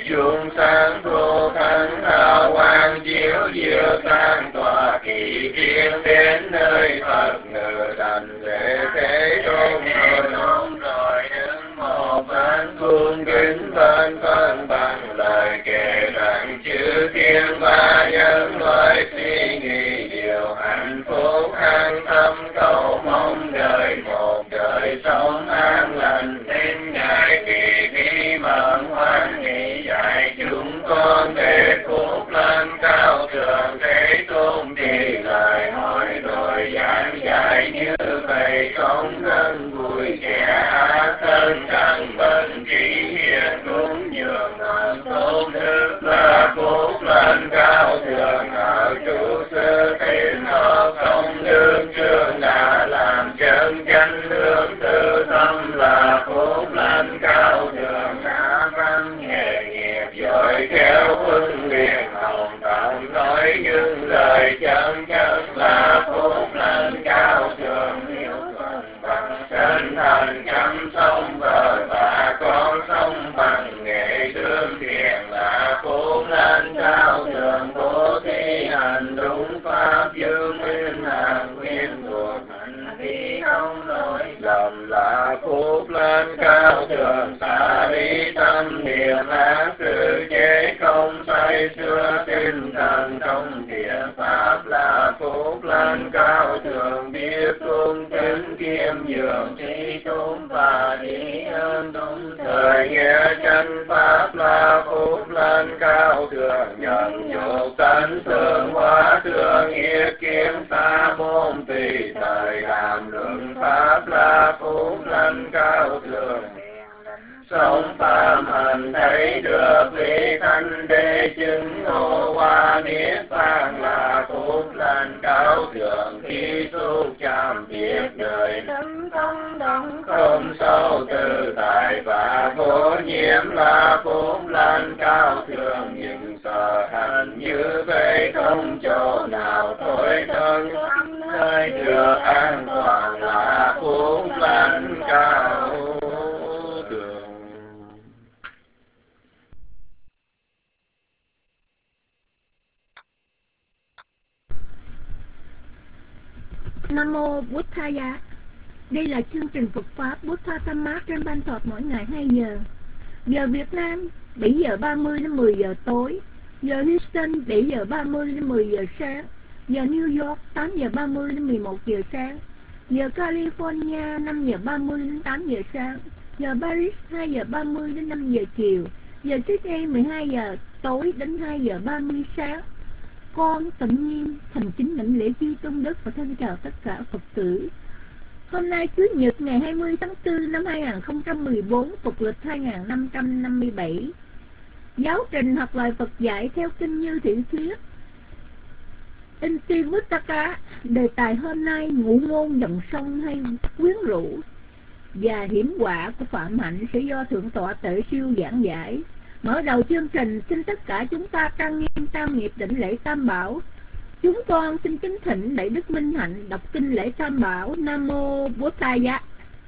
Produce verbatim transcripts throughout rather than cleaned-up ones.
chuông sáng thu thánh hào quang chiếu diệu sáng tỏa kỳ thiên đến nơi Phật ngự thành để thế tôn rồi đứng một bên cung kính bên phân bằng lời kể rằng chư thiên và nhân loại suy nghĩ điều hạnh phúc an tâm cầu mong đời một đời sống an lành nên ngài kỳ thi mừng hoan hỷ dạy chúng con để phúc lên cao thượng thế tôn thì lời hỏi rồi giảng dạy như vậy không ngân vui kẻ ác thân chẳng bận trí hiền cúng dường ở tôn đức là phúc lên cao thượng ở chủ sư tín hợp công đức trường đã làm chân chánh hướng tư tâm là phúc lên cao thượng đã văn nghề nghiệp giỏi khéo huấn luyện hồng tận nói những lời chân chất là phúc lên cao thượng hiếu thuận bằng chân thành chăm sóc vợ và con sống bằng nghệ thương thiện là phúc lên cao thượng bố thí hành đúng pháp dương nguyên hàng nguyên thuộc hành vi không lỗi lầm là phúc lên cao thượng xả đi tâm niệm ác sự chế không say xưa tinh thần trong thiện pháp là phúc lên cao thượng biết cung kính kiêm nhường trí tôn và trí ơn đúng thời nghe chân pháp là phúc lên cao thượng nhận dục tánh thương hóa thương nghĩa kiếm xa môn tùy thời làm luận pháp là phúc lên cao thượng sống phàm hành thấy được vị thanh đế chứng ngộ hoa niết bàn là phúc lên cao thượng khi xúc chạm biết đời tánh không đẳng không sâu tự tại và vô nhiễm là phúc lên cao thượng nhưng sở hành như vậy không chỗ nào thôi thân nơi được an toàn là phúc lên cao thượng. Nam mô Bụt Thaya. Đây là chương trình Phật pháp Bụt Tha Tham Mát trên Ban Thọt mỗi ngày hai giờ. Giờ Việt Nam bảy giờ ba mươi đến mười giờ tối. Giờ Houston bảy giờ ba mươi đến mười giờ sáng. Giờ New York tám giờ ba mươi đến mười một giờ sáng. Giờ California năm giờ ba mươi đến tám giờ sáng. Giờ Paris hai giờ ba mươi đến năm giờ chiều. Giờ Sydney mười hai giờ tối đến hai giờ ba mươi sáng. Con tự nhiên thành kính lãnh lễ chư tôn đức và thân chào tất cả Phật tử. Hôm nay Chủ nhật ngày hai mươi tháng tư năm hai nghìn không trăm mười bốn, Phật lịch hai nghìn năm trăm năm mươi bảy. Giáo trình học lời Phật dạy theo kinh Như Thị Thuyết. Intimuttaka, đề tài hôm nay ngụ ngôn dòng sông hay quyến rũ và hiểm họa của phạm hạnh sẽ do Thượng tọa Tệ Siêu giảng giải. Mở đầu chương trình, xin tất cả chúng ta trang nghiêm tam nghiệp đảnh lễ Tam Bảo. Chúng con xin kính thỉnh Đại Đức Minh Hạnh đọc kinh lễ Tam Bảo. Nam mô Bổn Thaya.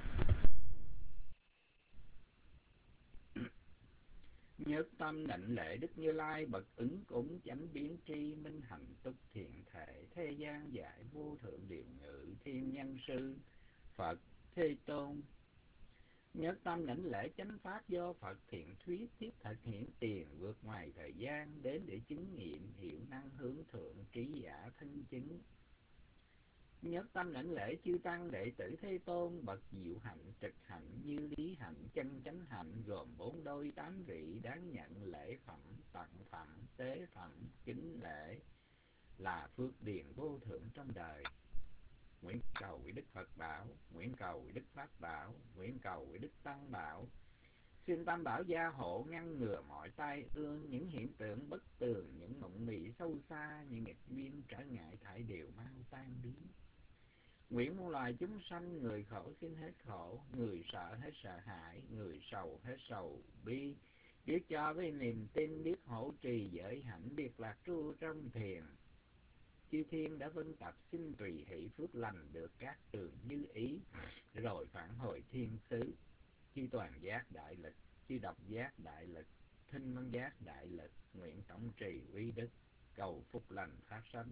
Nhất tâm đảnh lễ Đức Như Lai bậc ứng cúng chánh biến tri minh hạnh túc thiện thể thế gian giải vô thượng điều ngự thiên nhân sư Phật Thế Tôn. Nhất tâm đảnh lễ chánh pháp do Phật thiện thuyết thiết thực hiện tiền vượt ngoài thời gian đến để chứng nghiệm hiệu năng hướng thượng trí giả thân chứng. Nhất tâm đảnh lễ chư tăng đệ tử Thế Tôn bậc diệu hạnh trực hạnh như lý hạnh chân chánh hạnh gồm bốn đôi tám vị đáng nhận lễ phẩm tặng phẩm tế phẩm kính lễ là phước điền vô thượng trong đời. Nguyện cầu quý Đức Phật bảo, nguyện cầu quý Đức Pháp bảo, nguyện cầu quý Đức Tăng bảo. Xin Tam Bảo gia hộ ngăn ngừa mọi tai ương, những hiện tượng bất tường, những mộng mị sâu xa, những nghịch duyên trở ngại thải đều mau tan biến. Nguyện muôn loài chúng sanh, người khổ xin hết khổ, người sợ hết sợ hãi, người sầu hết sầu bi, biết cho với niềm tin, biết hỗ trì giới hạnh, biết lạc tru trong thiền. Chư thiên đã vân tập xin tùy hỷ phước lành được các tường như ý, rồi phản hồi thiên xứ. Chư toàn giác đại lực, chư độc giác đại lực, thinh văn giác đại lực, nguyện tổng trì uy đức, cầu phúc lành phát sanh.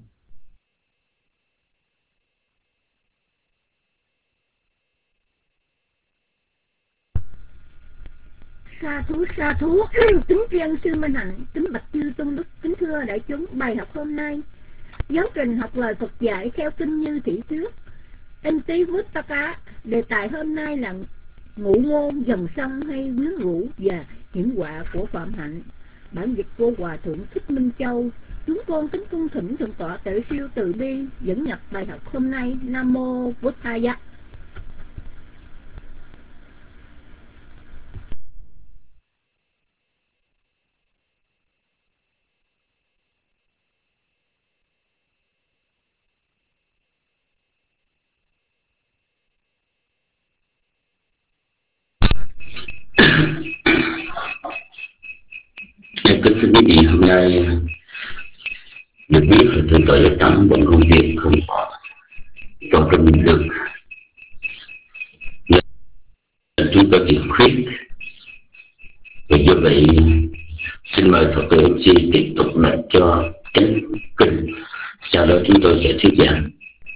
Sa thú sa thú kính tri ân sư Minh Hạnh, kính bạch chư tôn đức, kính thưa đại chúng. Bài học hôm nay giáo trình học lời Phật dạy theo kinh như thị trước. Intivuttaka. Đề tài hôm nay là ngụ ngôn, dòng sông hay quyến rũ và hiểm họa của phạm hạnh. Bản dịch của Hòa thượng Thích Minh Châu. Chúng con kính cung thỉnh thượng tọa Tuệ Siêu từ bi dẫn nhập bài học hôm nay. Nam mô Buddhaya. Kính thưa quý vị, hôm nay được biết là thượng tọa Giác Tấn bận công việc không có trong kinh được nên chúng tôi kiệt khuyết, và do vậy xin mời Phật tử em xê tiếp tục nộp cho chánh kinh, sau đó chúng tôi sẽ thuyết giảng.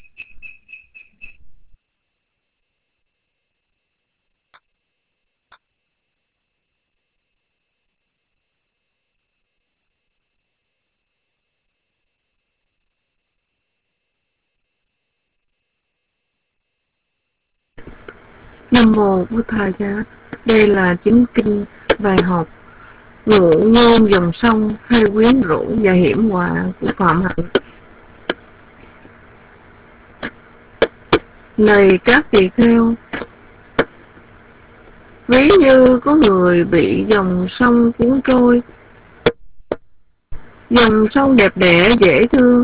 Nam mô Buddhaya. Đây là chính kinh bài học ngụ ngôn, dòng sông hay quyến rũ và hiểm họa của phạm hạnh. Này các tỳ kheo, ví như có người bị dòng sông cuốn trôi. Dòng sông đẹp đẽ dễ thương,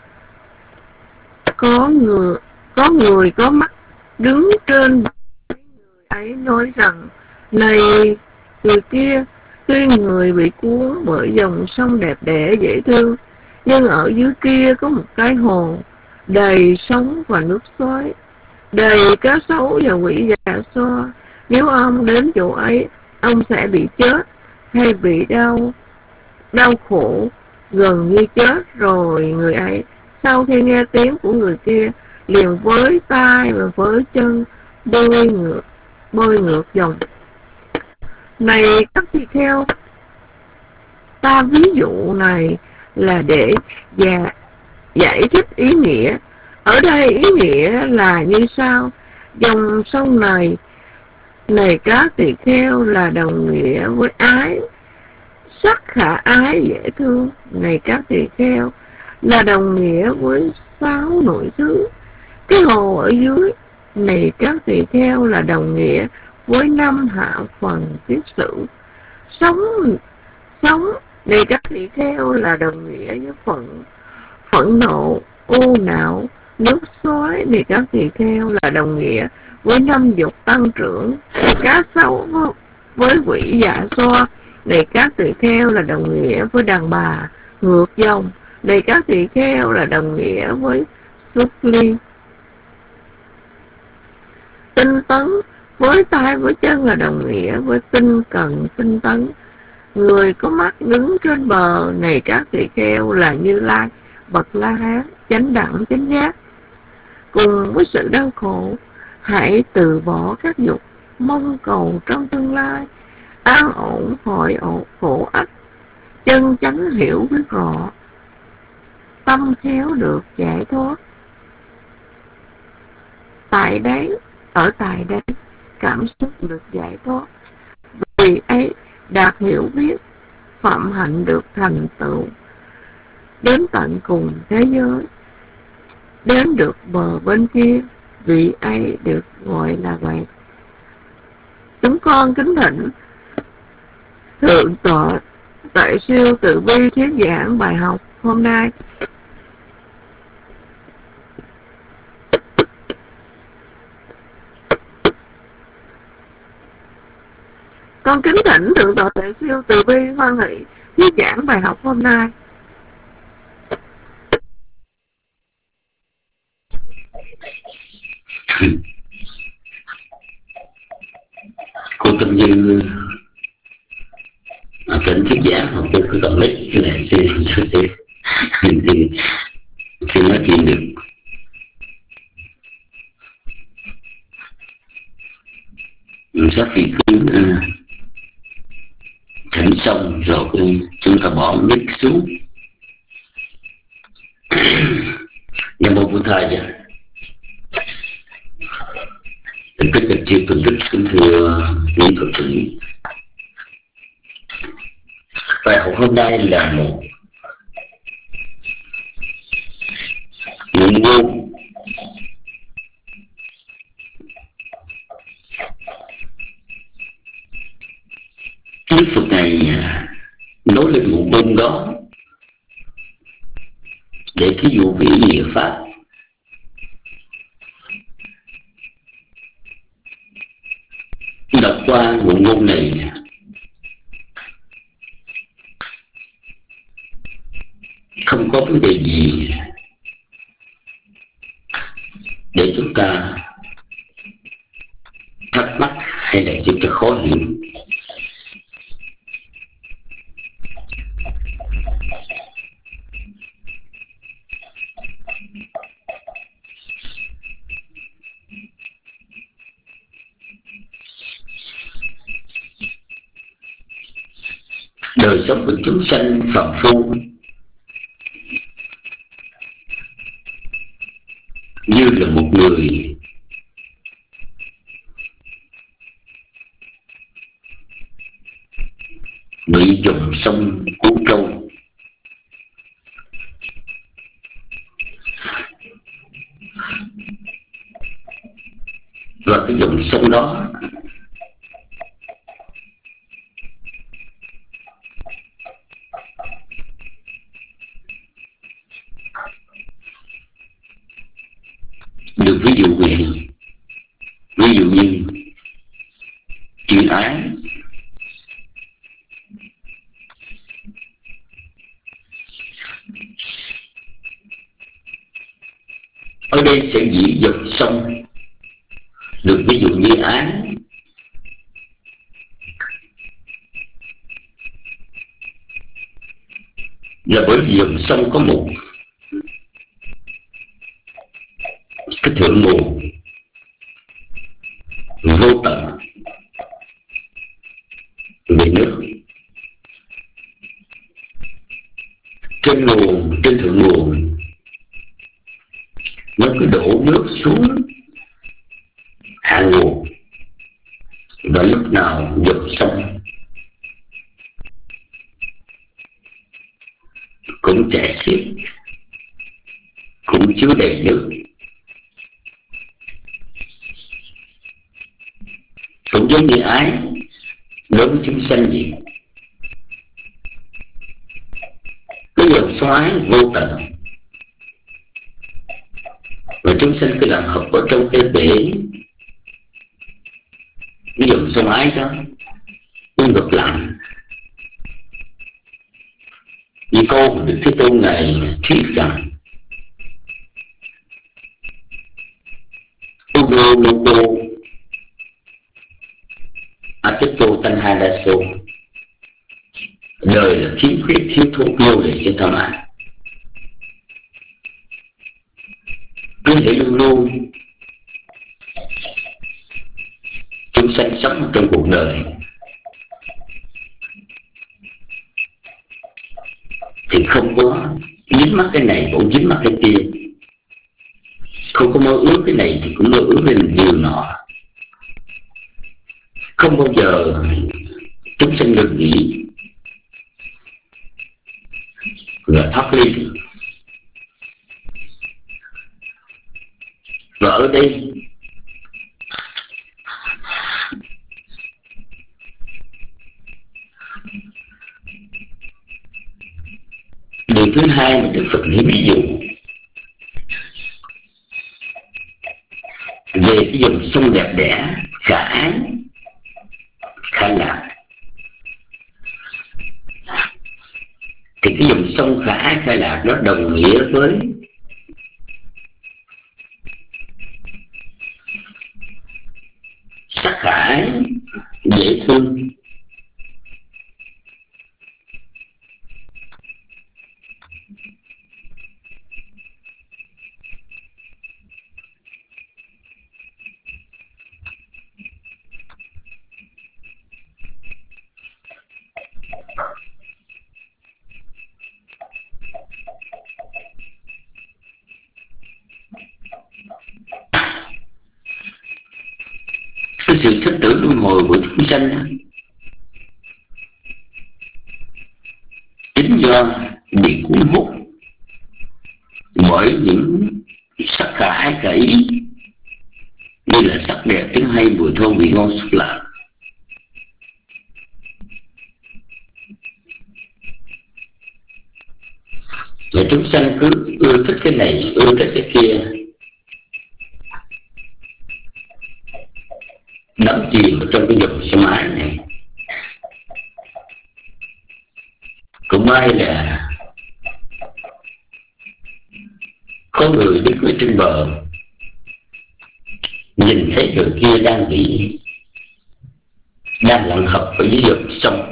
có người có người có mắt đứng trên ấy nói rằng: này người kia, tuy người bị cuốn bởi dòng sông đẹp đẽ dễ thương, nhưng ở dưới kia có một cái hồ đầy sóng và nước xoáy, đầy cá sấu và quỷ dạ xoa. Nếu ông đến chỗ ấy, ông sẽ bị chết hay bị đau đau khổ gần như chết. Rồi người ấy sau khi nghe tiếng của người kia liền với tay và với chân bơi ngược bơi ngược dòng. Này các tỳ kheo, ta ví dụ này là để và giải thích ý nghĩa. Ở đây ý nghĩa là như sau: dòng sông này này các tỳ kheo là đồng nghĩa với ái, sắc khả ái dễ thương. Này các tỳ kheo là đồng nghĩa với sáu nội xứ. Cái hồ ở dưới này các tỳ kheo là đồng nghĩa với năm hạ phần tiết sử. Sống sống này các tỳ kheo là đồng nghĩa với phận phẫn nộ, u não. Nước xoáy này các tỳ kheo là đồng nghĩa với năm dục tăng trưởng. Cá sấu với quỷ dạ xoa này các tỳ kheo là đồng nghĩa với đàn bà ngược dòng. Này các tỳ kheo là đồng nghĩa với xuất ly. Tinh tấn với tay với chân là đồng nghĩa với tinh cần tinh tấn. Người có mắt đứng trên bờ này các tỳ kheo là Như Lai, bậc La Hán, chánh đẳng chánh giác. Cùng với sự đau khổ, hãy từ bỏ các dục, mong cầu trong tương lai an ổn hội ổn khổ ách, chân chánh hiểu biết rõ, tâm khéo được giải thoát. Tại đấy, ở tại đấy, cảm xúc được giải thoát. Vì ấy, đạt hiểu biết, phạm hạnh được thành tựu, đến tận cùng thế giới, đến được bờ bên kia, vị ấy được gọi là vậy. Chúng con kính thỉnh thượng tọa Tuệ Siêu Từ Bi thuyết giảng bài học hôm nay. Con kính thỉnh thượng tọa Tuệ Siêu Từ Bi hoan hỷ thuyết giảng bài học hôm nay. Cô Tâm Như Cần thuyết giảng hoặc tôi cứ cầm mic cái này thì thì thì thì nói chuyện được. Các vị cứ uh, thỉnh xong rồi chúng ta bỏ mic xuống. Nam mô Bổn Thầy vậy. Tất cả chư tôn đức kính thưa quý Phật tử. Bài học hôm nay là một ngụ ngôn Đức Phật này nói lên ngụ ngôn đó để thí dụ vị nghĩa pháp. Đọc qua ngụ ngôn này không có vấn đề gì để chúng ta thắc mắc hay là chúng ta khó hiểu. Đời sống của chúng sanh phàm phu như là một người bị dòng sông cuốn trôi. Và cái dòng sông đó được ví dụ về ví dụ như chuyện ái, ở đây sẽ chỉ dòng sông được ví dụ như ái. Là bởi vì dòng sông có một cái thượng nguồn vô tận về nước. Trên nguồn, trên thượng nguồn nó cứ đổ nước xuống hạ nguồn, và lúc nào dòng sông cũng chảy xiết, cũng chứa đầy nước. Cũng giống như ái đối với chúng sanh vậy. Cái dòng xoáy vô tận và chúng sanh cứ làm hợp ở trong cái bể cái dòng sông ái đó. Nhưng ngược lại, vì câu mà Đức Thế Tôn này thuyết rằng Ugo Logo Ateto Tanha Daso, đời là khiếm khuyết thiếu thốn vô để cho tham ái. Cứ thể luôn luôn chúng sanh sống trong cuộc đời thì không có dính mắc cái này cũng dính mắc cái kia, không có mơ ước cái này thì cũng mơ ước lên điều nọ. Không bao giờ chúng sanh ngừng nghỉ và thoát ly được. Và ở đây điều thứ hai mà Đức Phật lấy ví dụ về cái dòng sông đẹp đẽ khả ái khả lạc. Thì cái dòng sông khả ái khả lạc đó đồng nghĩa với sắc khả ái dễ thương, sự sinh tử luân hồi của chúng sanh đó, chính do bị cuốn hút bởi những sắc khả ái khả ý, như là sắc đẹp tiếng hay mùi thơm vị ngon xúc lạc. Và chúng sanh cứ ưa thích cái này, ưa thích cái kia, đắm chìm trong cái dòng sông ái này. Cũng may là có người đứng ở trên bờ, nhìn thấy người kia đang bị đang lặn hợp ở dưới dòng sông,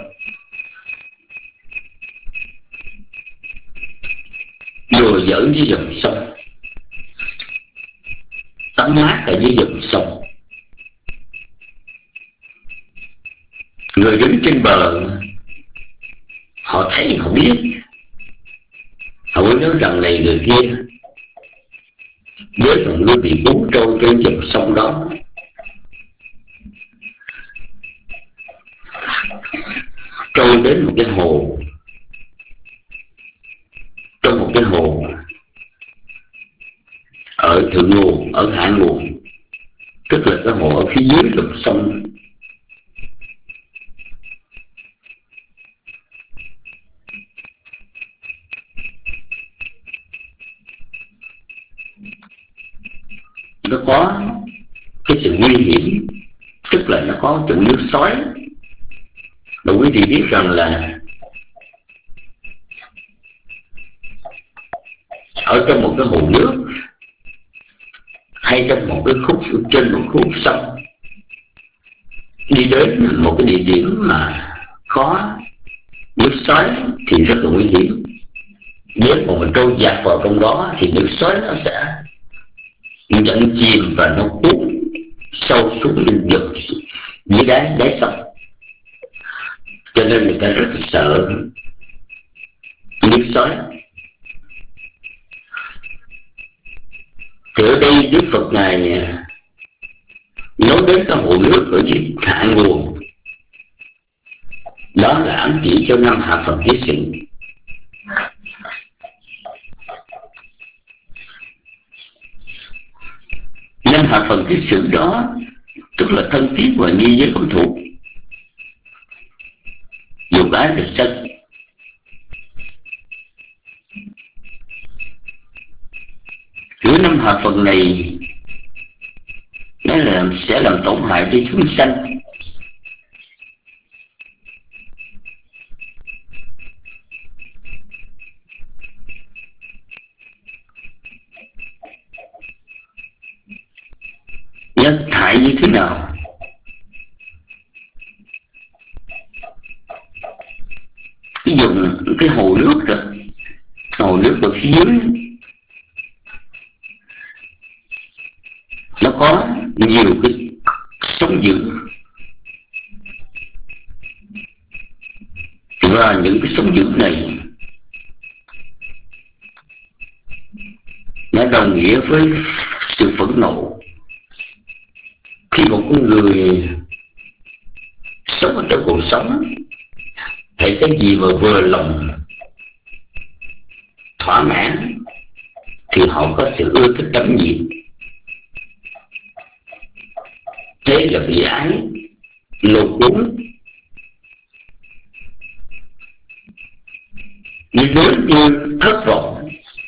đùa giỡn dưới dòng sông, tắm mát ở dưới dòng sông. Người đứng trên bờ họ thấy, họ biết, họ mới nói rằng này người kia, với một người bị cuốn trôi trên dòng sông đó, trôi đến một cái hồ, trong một cái hồ ở thượng nguồn, ở hạ nguồn, tức là cái hồ ở phía dưới dòng sông. Nó có cái sự nguy hiểm, tức là nó có trận nước xoáy. Và quý vị biết rằng là ở trong một cái hồ nước hay trong một cái khúc, trên một khúc sông, đi đến một cái địa điểm mà có nước xoáy thì rất là nguy hiểm. Nếu mà mình trôi dạt vào trong đó thì nước xoáy nó sẽ dẫn chìm và nó cuốn sâu xuống vực dưới đáy đáy sông. Cho nên người ta rất là sợ nước xoáy. Thì ở đây Đức Phật Ngài nói đến cái hồ nước ở dưới hạ nguồn, đó là ám chỉ cho năm hạ phần kiết sử. Năm hạ phần kiết sử đó tức là thân thiết và nghi với đối thủ, dục ái là sân. Giữa năm hạ phần này nó là sẽ làm tổn hại cho chúng sanh. Nó hại như thế nào? Cái dùng cái hồ nước đó, hồ nước ở phía dưới nó có nhiều cái sóng dữ, và những cái sóng dữ này nó đồng nghĩa với sự phẫn nộ. Khi một con người sống ở trong cuộc sống, hãy cái gì mà vừa lòng thỏa mãn thì họ có sự ưa thích đắm nhiệt. Thế là bị ái lôi cuốn, nhưng nếu như thất vọng,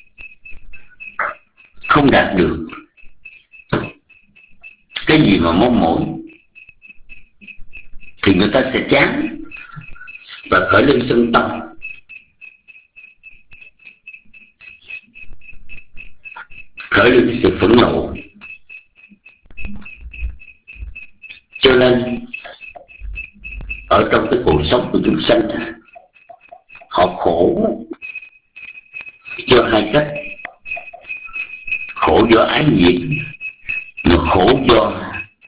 không đạt được cái gì mà mong mỏi thì người ta sẽ chán và khởi lên sân tâm. Khởi lên cái sự phẫn nộ. Cho nên ở trong cái cuộc sống của chúng sanh, họ khổ do hai cách: khổ do ái nhiệt, mà khổ do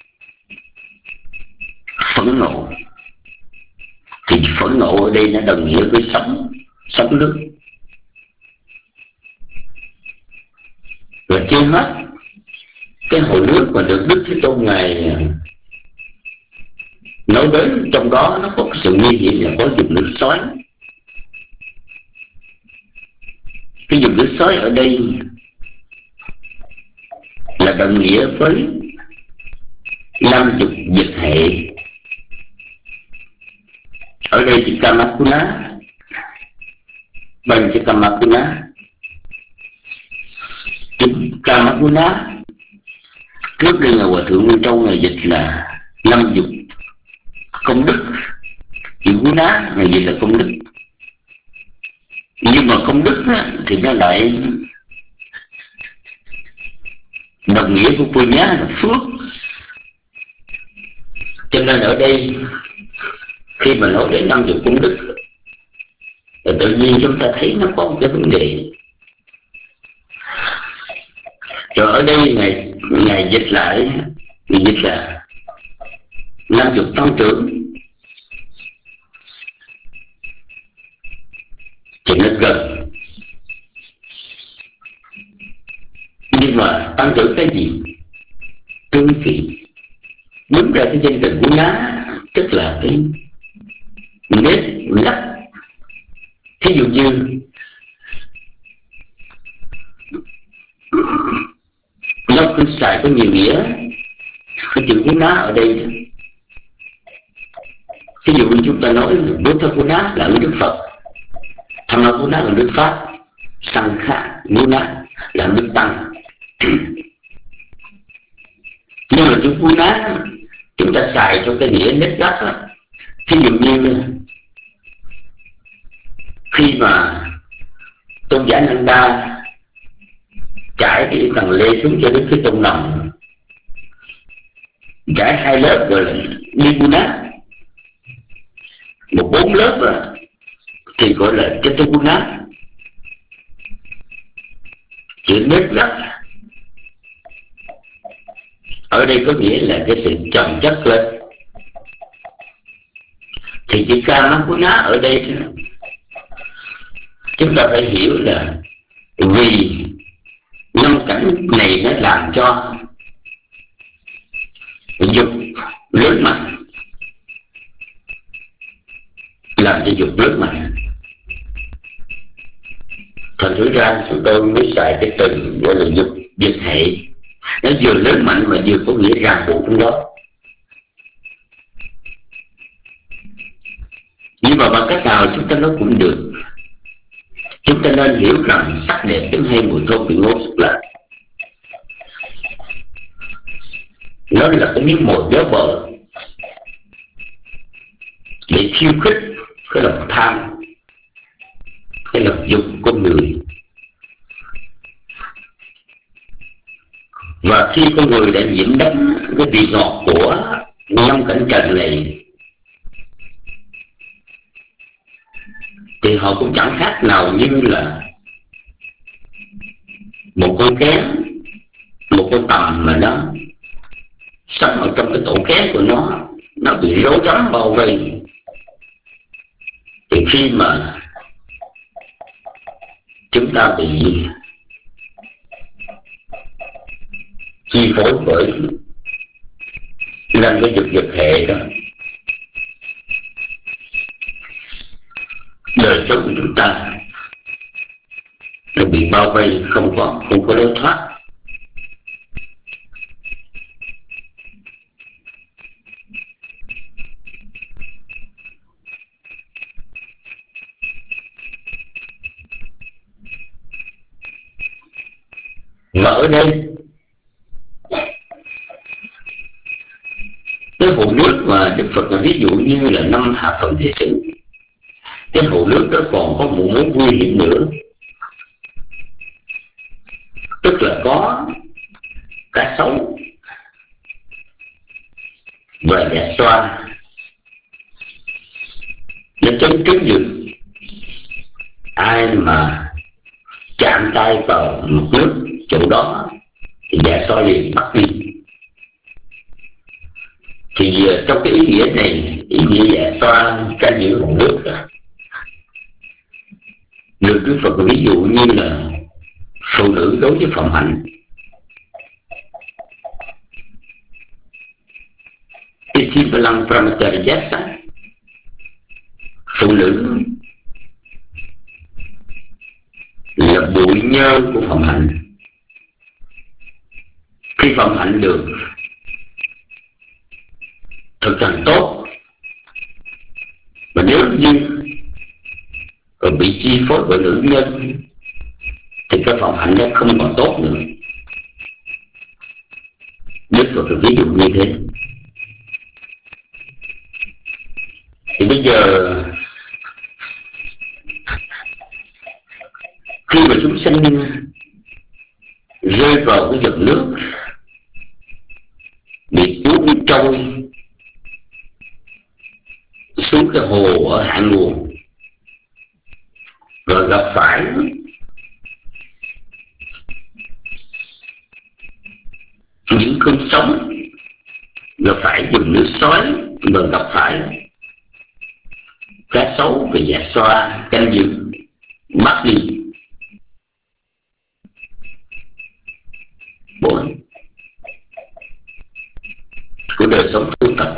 phẫn nộ. Thì phẫn nộ ở đây nó đồng nghĩa với sóng sóng nước. Và chưa hết, cái hồ nước mà được Đức Thế Tôn Ngài nói đến trong đó nó có cái sự nguy hiểm là có dùng nước sói. Cái dùng nước sói ở đây là đồng nghĩa với năm dục dịch hệ. Ở đây thì Kamakuna bằng cho Kamakuna. Kamakuna trước đây là Hòa Thượng Nguyên Châu người dịch là năm dục công đức, chữ Guna là gì là công đức. Nhưng mà công đức á, thì nó lại đồng nghĩa của Punya là phước. Cho nên ở đây khi mà nói đến năm dục công đức thì tự nhiên chúng ta thấy nó có một cái vấn đề. Rồi ở đây ngài, ngài dịch lại, ngài dịch là năm dục tăng trưởng thì nó gần. Nhưng mà tăng trưởng cái gì? Tương vị. Đúng ra cái danh từ của nó tức là cái nếp lắc. Thí dụ như nó cứ xài có nhiều nghĩa. Cái chữ của nó ở đây, ví dụ như chúng ta nói Buddha của nó là Đức Phật, Dhamma của nó là Đức Pháp, Sangha của nó là Đức Tăng. Nhưng mà chữ của nó chúng ta xài trong cái nghĩa nếp lắc á. Ví dụ như khi mà tôn giả Nanda trải cái tầng lê xuống cho đến cái tông nòng, trải hai lớp gọi là Nibuna, một bốn lớp à, thì gọi là Chetaguna. Chữ nếp lắc ở đây có nghĩa là cái sự chồng chất lên. Thì chữ Kamakuna ở đây chúng ta phải hiểu là vì năm cảnh này nó làm cho dục lớn mạnh, làm cho dục lớn mạnh. Thành thử ra chúng tôi mới xài cái từ gọi là dục dịch hệ. Nó vừa lớn mạnh mà vừa có nghĩa ràng buộc trong đó. Nhưng mà bằng cách nào chúng ta nói cũng được. Chúng ta nên hiểu rằng sắc đẹp tiếng hay mùi thơm vị ngô sức lạ, nó là cái miếng mồi béo bở để khiêu khích cái lòng tham, cái lòng dục của con người. Và khi con người đã nhiễm đắm cái vị ngọt của năm cảnh trần này thì họ cũng chẳng khác nào như là một con kén, một con tầm mà nó sống ở trong cái tổ kén của nó, nó bị rối rắm bao vây. Thì khi mà chúng ta bị chi phối bởi năm cái dục dịch hệ đó, đời sống của chúng ta nó bị bao vây, không có không có lối thoát. Và ở đây cái hồ nước mà Đức Phật là ví dụ như là năm hạ phần thế sự, cái hồ nước đó còn có một mối nguy hiểm nữa, tức là có cá sấu và dạ xoa nó chống trứng được. Ai mà chạm tay vào một nước chỗ đó thì dạ xoa liền bắt đi. Thì trong cái ý nghĩa này, ý nghĩa dạ xoa canh giữ hồ nước đó, được Đức Phật ví dụ như là phụ nữ đối với phạm hạnh. Thì khi Lăng Brahmacharya, phụ nữ là bụi nhơ của phẩm hạnh. Khi phẩm hạnh được thực hành tốt, mà nếu như còn bị chi phối bởi nữ nhân thì cái phẩm hạnh nó không còn tốt nữa. Đức Phật ví dụ như thế. Thì bây giờ khi mà chúng sinh rơi vào cái dòng nước, bị cuốn trôi xuống cái hồ ở hạ nguồn, rồi gặp phải những cơn sóng, gặp phải dòng nước sói, rồi gặp phải cá sấu và dạ xoa canh giữ bắt đi. Bốn của đời sống tu tập.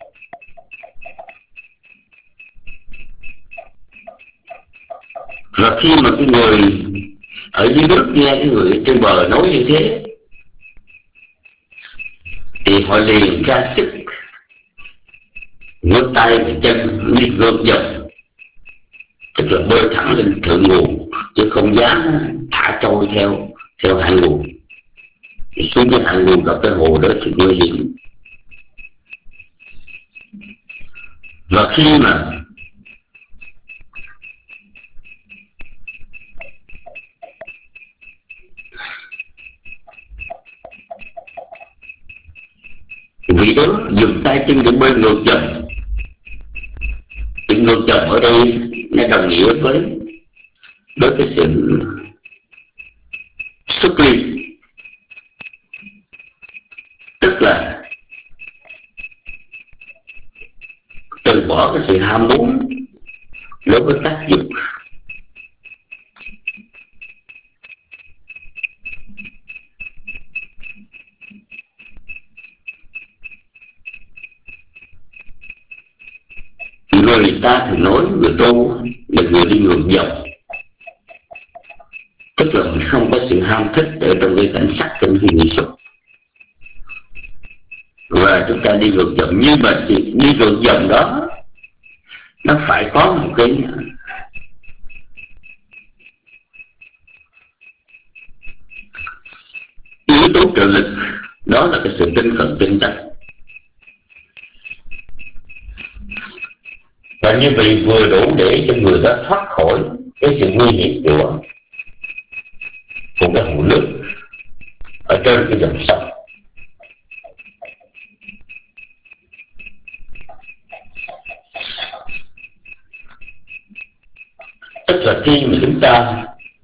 Và khi mà cái người ở dưới nước nghe cái người ở trên bờ nói như thế thì họ liền ra sức ngước tay và chân đi ngược dòng, tức là bơi thẳng lên thượng nguồn, chứ không dám thả trôi theo theo hạ nguồn. Xuống cái hạ nguồn gặp cái hồ đó thì nguy hiểm. Và khi mà vị đó dùng tay chân để bơi ngược dòng, thì ngược dòng ở đây nó đồng nghĩa với với cái sự xuất ly, tức là từ bỏ cái sự ham muốn đối với tác dục. Người ta thường nói người tu là người đi ngược dòng, tức là mình không có sự ham thích ở trong cái cảnh sắc trong khi nghệ thuật, và chúng ta đi ngược dòng. Nhưng mà đi ngược dòng đó nó phải có một cái yếu tố trợ lực, đó là cái sự tinh thần tinh tấn. Và như vậy vừa đủ để cho người đó thoát khỏi cái sự nguy hiểm của của cái hồ nước ở trên cái dòng sông. Tức là khi mà chúng ta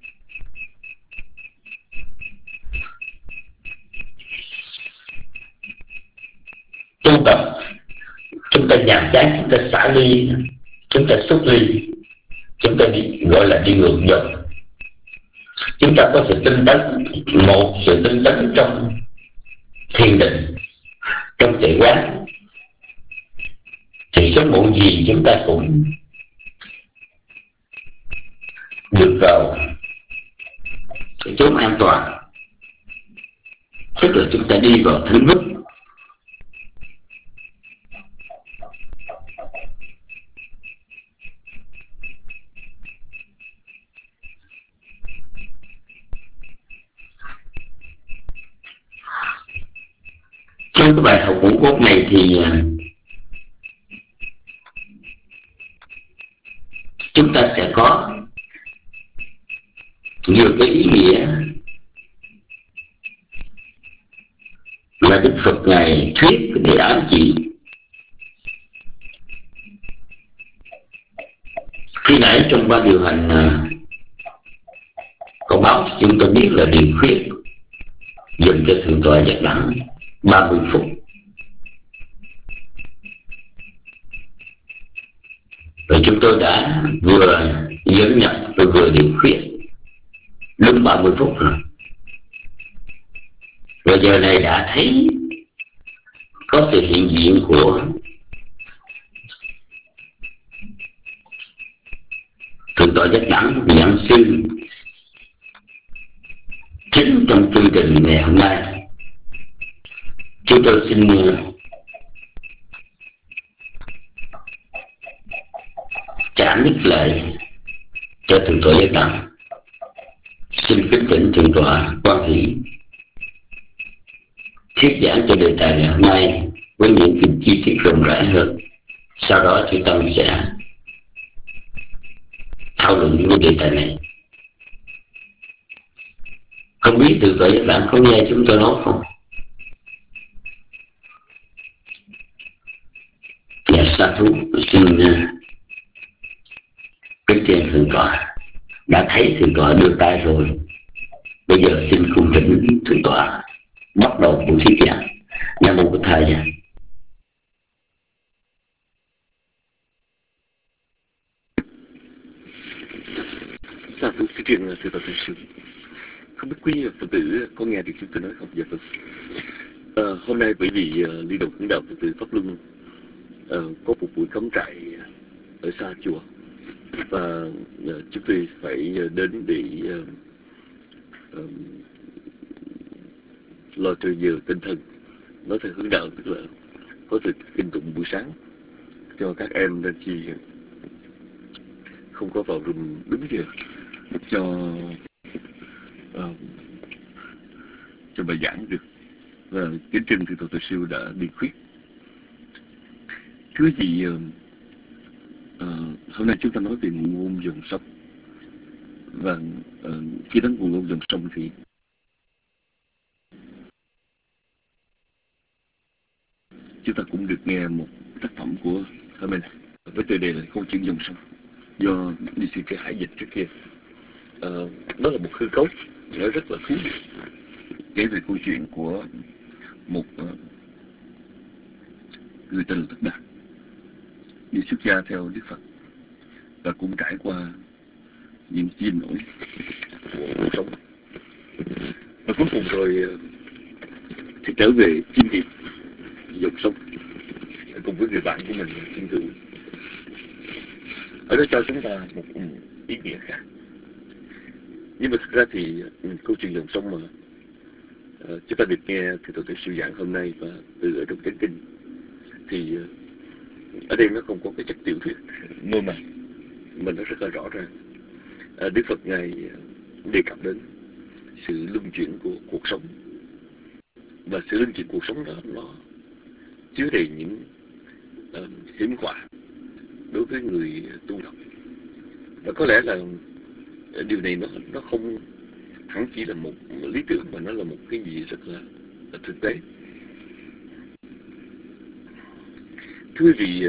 tu tập, chúng ta nhàm chán, chúng ta xả ly, chúng ta xuất ly, chúng ta đi, gọi là đi ngược dòng. Chúng ta có sự tinh tấn, một sự tinh tấn trong thiền định, trong tuệ quán, thì sớm muộn gì chúng ta cũng được vào cái chốn an toàn, tức là chúng ta đi vào thánh mức. Trong cái bài học ngũ cốt này thì chúng ta sẽ có nhiều cái ý nghĩa là Đức Phật Ngài thuyết để ám chỉ. Khi nãy trong ba điều hành có báo cho chúng ta biết là điều khuyết dành cho Thượng tọa Giác Đẳng ba mươi phút. Rồi chúng tôi đã vừa dẫn nhập và vừa điều khuyết đúng ba mươi phút rồi. Rồi giờ này đã thấy có sự hiện diện của Thượng tọa Giác Đẳng giảng sư chính trong chương trình ngày hôm nay. Chúng tôi xin trả nhất lệ cho Thượng tọa Giác Đẳng. Xin kính thỉnh Thượng tọa quan hỷ thuyết giảng cho đề tài ngày hôm nay với những cái chi tiết rộng rãi hơn. Sau đó chúng ta sẽ thảo luận những đề tài này. Không biết Thượng tọa Giác Đẳng có nghe chúng tôi nói không? Dạ sa thú. Xin kính thưa Thượng tọa. Đã thấy Thượng tọa đưa tay rồi. Bây giờ xin cung thỉnh Thượng tọa bắt đầu buổi thuyết giảng. Nam mô Bổn Thầy. Sa thú cái chuyện Thượng tọa Tự Sư. Không biết quý Phật tử có nghe được chúng tôi nói không? Dạ vâng. À, hôm nay bởi vì uh, Liên đồng Hướng đạo Phật tử Pháp Luân uh, có một buổi cắm trại ở xa chùa, và uh, chúng tôi phải uh, đến để uh, uh, lo cho giờ tinh thần, nói theo hướng đạo, tức là có thực kinh tụng buổi sáng cho các em, nên chi không có vào room đúng giờ cho uh, cho bài giảng được. Và kính trân Thượng tọa Tự Sư đã đi khuyết. Thưa gì uh, uh, hôm nay chúng ta nói về nguồn ngôn dòng sông, và uh, khi đến nguồn ngôn dòng sông thì chúng ta cũng được nghe một tác phẩm của Herman với tựa đề là Câu chuyện dòng sông, do đi sư Trẻ Hải dịch trước kia. Uh, đó là một hư cấu nó rất là thú vị, kể về câu chuyện của một uh, người tên là Tất Đạt đi xuất gia theo Đức Phật, và cũng trải qua những chìm nổi của cuộc sống, và cuối cùng rồi uh, thì trở về chiêm nghiệm dòng sông cùng với người bạn của mình Kim Cửu. Ở đó cho chúng ta một ý nghĩa khác. Nhưng mà thực ra thì câu chuyện dòng sông mà uh, chúng ta được nghe từ Thượng tọa Sư giảng hôm nay và từ ở trong Chánh Kinh, thì uh, ở đây nó không có cái chất tiểu thuyết mơ màng, mà nó rất là rõ ràng. Uh, Đức Phật Ngài uh, đề cập đến sự luân chuyển của cuộc sống, và sự luân chuyển cuộc sống đó nó chứa đầy những uh, hiểm họa đối với người tu học. Và có lẽ là điều này nó nó không hẳn chỉ là một lý tưởng, mà nó là một cái gì rất là, là thực tế. Thưa quý vị,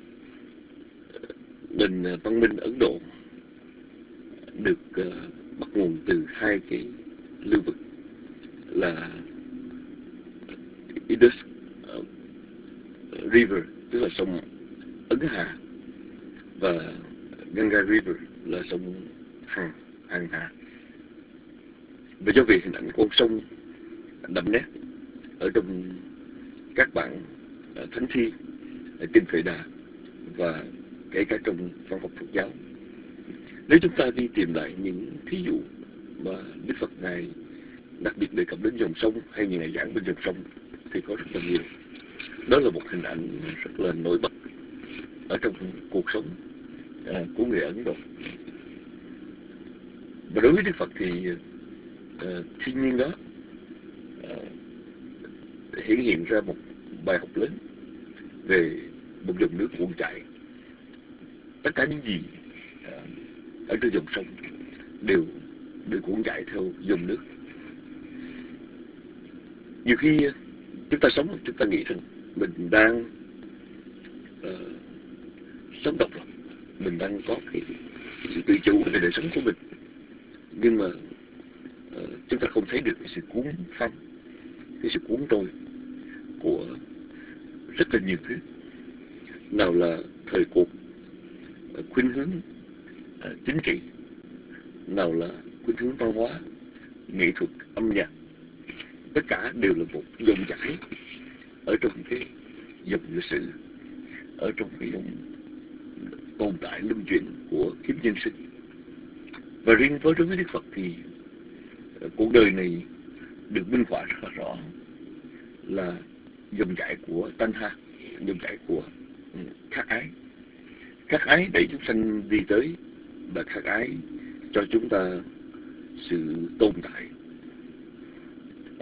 nền văn minh Ấn Độ được uh, bắt nguồn từ hai cái lưu vực là Indus uh, River, tức là sông Ấn Hà, và Ganga River là sông Hằng, Hằng Hà. Và do vì hình ảnh con sông đậm nét ở trong các bản uh, thánh thi, uh, kinh Phệ Đà, và kể cả trong văn học Phật giáo, nếu chúng ta đi tìm lại những thí dụ mà Đức Phật Ngài đặc biệt đề cập đến dòng sông, hay những ngày giảng bên dòng sông, thì có rất là nhiều. Đó là một hình ảnh rất là nổi bật ở trong cuộc sống uh, của người Ấn Độ. Và đối với Đức Phật thì uh, thiên nhiên đó uh, hiển hiện ra một bài học lớn về một dòng nước cuộn chảy. Tất cả những gì uh, ở trên dòng sông đều đều cuộn chảy theo dòng nước. Nhiều khi uh, chúng ta sống, chúng ta nghĩ rằng mình đang uh, sống độc lập, mình đang có cái sự tự chủ về đời sống của mình, nhưng mà uh, chúng ta không thấy được cái sự cuốn phăng, cái sự cuốn trôi của rất là nhiều thứ. Nào là thời cuộc, uh, khuynh hướng uh, chính trị, nào là khuynh hướng văn hóa, nghệ thuật, âm nhạc, tất cả đều là một dòng chảy ở trong cái dòng lịch sử, ở trong cái dòng tồn tại luân chuyển của kiếp nhân sinh. Và riêng với đối với Đức Phật thì cuộc đời này được minh họa rất là rõ là dòng chảy của Tanha, dòng chảy của khát ái. Khát ái đẩy chúng sanh đi tới, và khát ái cho chúng ta sự tồn tại. À,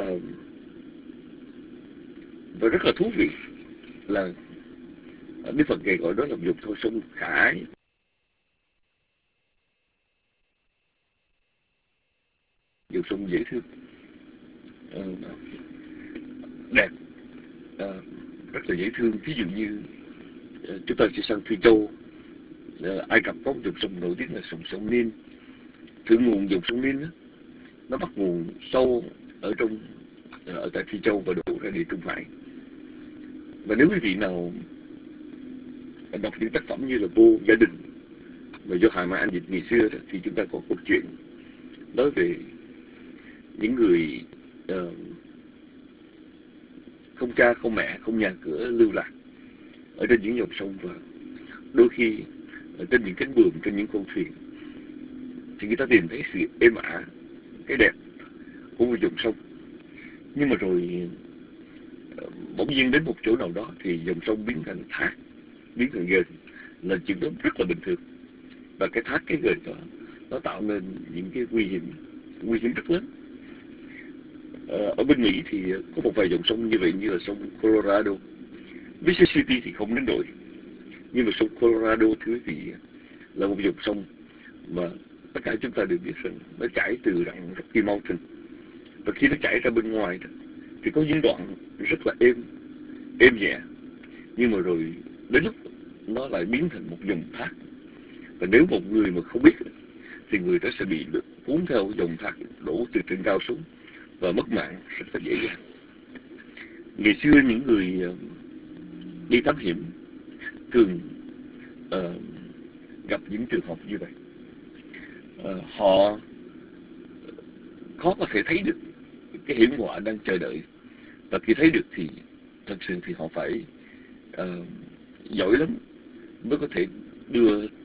và rất là thú vị là Đức Phật Ngài gọi đó là dục thôi sông khả ái. Dòng sông dễ thương, à, đẹp, à, rất là dễ thương. Ví dụ như à, chúng ta sẽ sang Phi Châu, à, Ai Cập có một dòng sông nổi tiếng là sông sông Nin. Thượng nguồn dòng sông Nin đó, nó bắt nguồn sâu ở trong ở tại Phi Châu và đổ ra địa Trung Hải. Và nếu quý vị nào đọc những tác phẩm như là Vô Gia Đình và do Hà Mai Anh dịch ngày xưa đó, thì chúng ta có câu chuyện nói về những người uh, không cha, không mẹ, không nhà cửa lưu lạc ở trên những dòng sông, và đôi khi ở trên những cánh buồm, trên những con thuyền thì người ta tìm thấy sự êm ả, cái đẹp của một dòng sông. Nhưng mà rồi uh, bỗng nhiên đến một chỗ nào đó thì dòng sông biến thành thác, biến thành ghềnh, là chuyện đó rất là bình thường. Và cái thác, cái ghềnh đó nó tạo nên những cái nguy hiểm, nguy hiểm rất lớn. Ở bên Mỹ thì có một vài dòng sông như vậy, như là sông Colorado. Mississippi thì không đến nỗi, nhưng mà sông Colorado, thưa quý vị, là một dòng sông mà tất cả chúng ta đều biết rằng nó chảy từ rặng Rocky Mountain. Và khi nó chảy ra bên ngoài đó, thì có những đoạn rất là êm, êm nhẹ. Nhưng mà rồi đến lúc nó lại biến thành một dòng thác. Và nếu một người mà không biết thì người đó sẽ bị cuốn theo dòng thác đổ từ trên cao xuống và mất mạng rất là dễ dàng. Ngày xưa những người đi thám hiểm thường uh, gặp những trường hợp như vậy. Uh, họ khó có thể thấy được cái hiểm họa đang chờ đợi, và khi thấy được thì thật sự thì họ phải uh, giỏi lắm mới có thể đưa uh,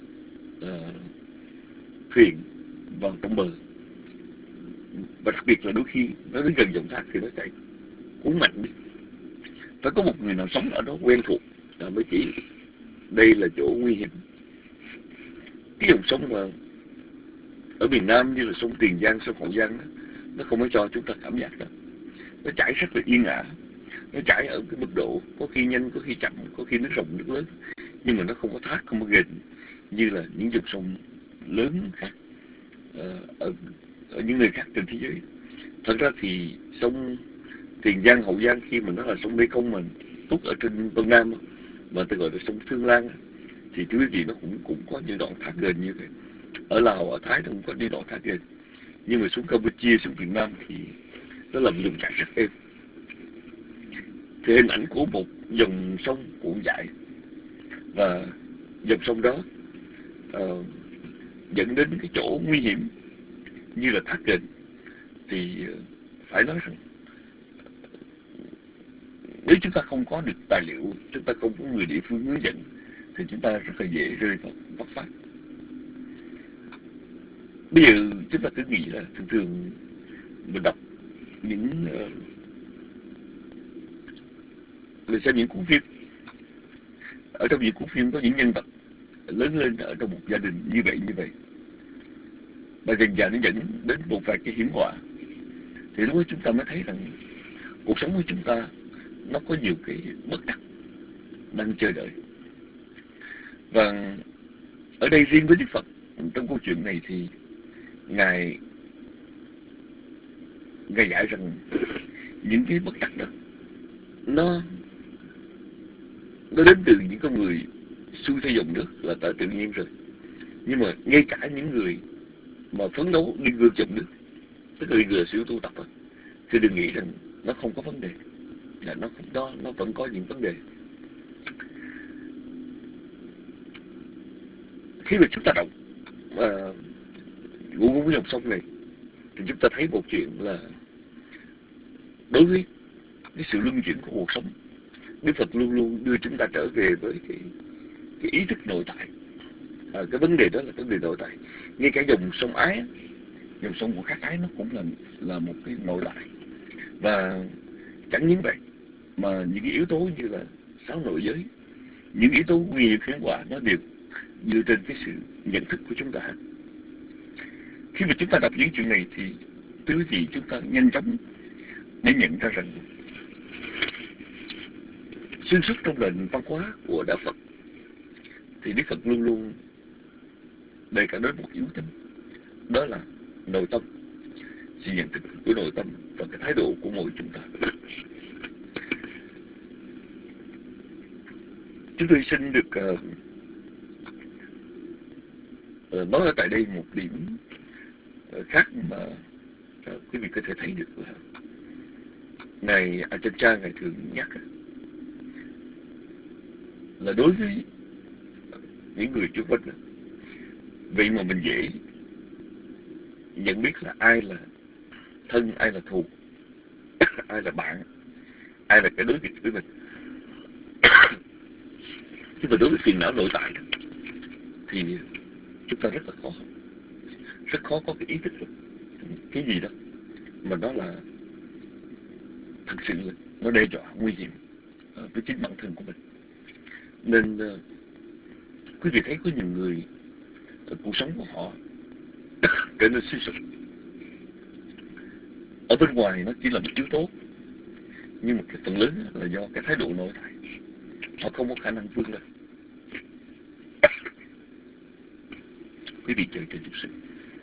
thuyền vào trong bờ. Và đặc biệt là đôi khi nó đến gần dòng thác thì nó chạy cuốn mạnh đi. Phải có một người nào sống ở đó quen thuộc là mới chỉ đây là chỗ nguy hiểm. Cái dòng sông mà ở miền Nam như là sông Tiền Giang, sông Hậu Giang đó, nó không có cho chúng ta cảm giác đó. Nó chảy rất là yên ả, nó chảy ở cái mức độ có khi nhanh, có khi chậm, có khi nước rộng nước lớn, nhưng mà nó không có thác, không có ghềnh như là những dòng sông lớn khác ở, ở những nơi khác trên thế giới. Thật ra thì sông Tiền Giang, Hậu Giang khi mà nó là sông Mekong mà tút ở trên Vân Nam mà ta gọi là sông Thương Lan, thì thưa quý vị nó cũng cũng có những đoạn thác ghềnh như vậy. Ở Lào, ở Thái nó cũng có những đoạn thác ghềnh, nhưng mà xuống Campuchia, xuống Việt Nam thì nó là một dòng chảy rất êm. Thì hình ảnh của một dòng sông cuộn dại và dòng sông đó uh, dẫn đến cái chỗ nguy hiểm như là thác ghềnh thì uh, phải nói rằng nếu chúng ta không có được tài liệu, chúng ta không có người địa phương hướng dẫn thì chúng ta rất là dễ rơi vào vấp phát. Bây giờ chúng ta cứ nghĩ là thường thường mình đọc những uh, mình xem những cuốn phim, ở trong những cuốn phim có những nhân vật lớn lên ở trong một gia đình như vậy như vậy, và dần dần nó dẫn đến một vài cái hiểm họa, thì lúc đó chúng ta mới thấy rằng cuộc sống của chúng ta nó có nhiều cái bất trắc đang chờ đợi. Và ở đây riêng với Đức Phật trong câu chuyện này thì ngài ngài dạy rằng những cái bất trắc đó nó nó đến từ những con người xuôi theo dòng nước là tại tự nhiên rồi. Nhưng mà ngay cả những người mà phấn đấu đi ngược dòng nước, tức là đi ngược sự tu tập đó, thì đừng nghĩ rằng nó không có vấn đề, là nó không đó, nó vẫn có những vấn đề. Khi mà chúng ta đọc uh, ngụ ngôn với dòng sông này thì chúng ta thấy một chuyện là đối với cái sự luân chuyển của cuộc sống, Đức Phật luôn luôn đưa chúng ta trở về với cái, cái ý thức nội tại. À, cái vấn đề đó là vấn đề nội tại. Ngay cả dòng sông Ái, dòng sông của Khắc Ái nó cũng là là một cái nội tại. Và chẳng những vậy mà những cái yếu tố như là sáu nội giới, những yếu tố nguy hiểm hiển quả nó đều dựa trên cái sự nhận thức của chúng ta. Khi mà chúng ta đọc những chuyện này thì thưa quý vị, chúng ta nhanh chóng để nhận ra rằng xuyên suốt trong nền văn hóa của đạo Phật thì Đức Phật luôn luôn đề cập đến một yếu tính, đó là nội tâm, sự nhận thức của nội tâm và cái thái độ của mỗi chúng ta. Chúng tôi xin được uh, uh, nói ở tại đây một điểm uh, khác mà uh, quý vị có thể thấy được là Ngài Ajahn Chah Ngài thường nhắc là đối với những người chung quanh, vậy mà mình dễ nhận biết là ai là thân, ai là thù, ai là bạn, ai là cái đối nghịch với mình. Nhưng mà đối với phiền não nội tại thì chúng ta rất là khó, rất khó có cái ý thức được cái gì đó mà nó là thực sự là nó đe dọa nguy hiểm với chính bản thân của mình. Nên uh, quý vị thấy có nhiều người cuộc sống của họ trở nên suy sụp. Ở bên ngoài nó chỉ là một yếu tố, nhưng mà cái phần lớn là do cái thái độ nội tại. Họ không có khả năng vươn lên. Quý vị chờ chờ chút xíu.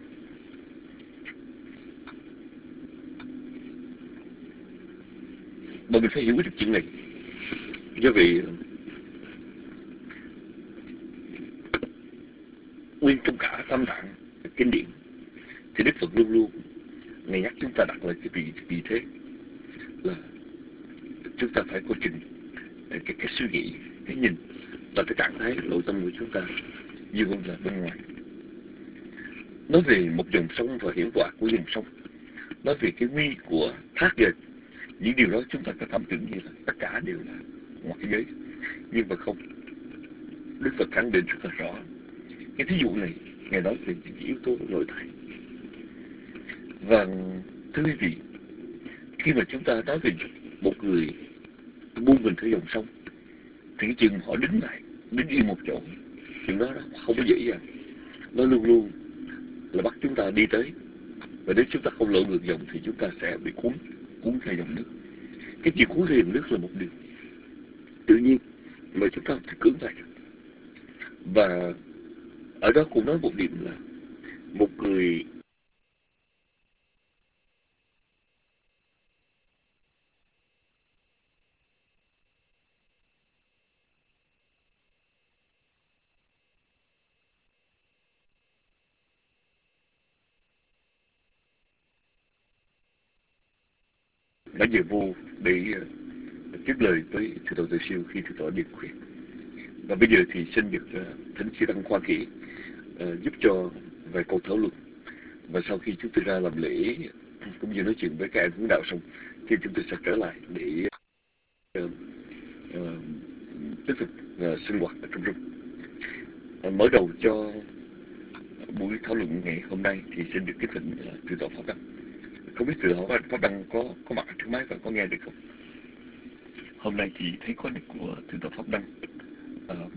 Mà mình phải hiểu được chuyện này. Do vì nguyên trong cả Tam Tạng kinh điển thì Đức Phật luôn luôn Ngài nhắc chúng ta đặt lại cái vị vị thế là chúng ta phải có chừng cái, cái suy nghĩ, cái nhìn và cái trạng thái nội tâm của chúng ta nhiều hơn là bên ngoài. Nói về một dòng sông và hiểm họa của dòng sông, nói về cái nguy của thác ghềnh, những điều đó chúng ta có cảm tưởng như là tất cả đều là ngoại giới, nhưng mà không. Đức Phật khẳng định rất là rõ. Cái thí dụ này Ngài nói về những yếu tố nội tại. Và thưa quý vị, khi mà chúng ta nói về một người buông mình theo dòng sông thì cái chừng họ đứng lại, đứng yên một chỗ, chuyện đó, đó không có dễ dàng. Nó luôn luôn là bắt chúng ta đi tới, và nếu chúng ta không lội ngược dòng thì chúng ta sẽ bị cuốn cuốn theo dòng nước. Cái chuyện cuốn theo dòng nước là một điều tự nhiên mà chúng ta phải cưỡng lại. Và ở đó cũng nói một điểm là một người đã về vô để tiếp lời với Thượng tọa Từ Siêu khi Thượng tọa điền khuyên. Và bây giờ thì xin được uh, thỉnh sư Đăng Khoa Kỷ uh, giúp cho vài câu thảo luận. Và sau khi chúng tôi ra làm lễ cũng như nói chuyện với các em hướng đạo xong thì chúng tôi sẽ trở lại để uh, uh, tiếp tục uh, sinh hoạt ở trong rung. Uh, mở đầu cho buổi thảo luận ngày hôm nay thì xin được kính thỉnh uh, Thượng tọa Pháp Đăng. Không biết Thượng tọa Pháp Đăng có có mặt ở trước máy và có nghe được không? Hôm nay thì thấy có nick của Thượng tọa Pháp Đăng, uh,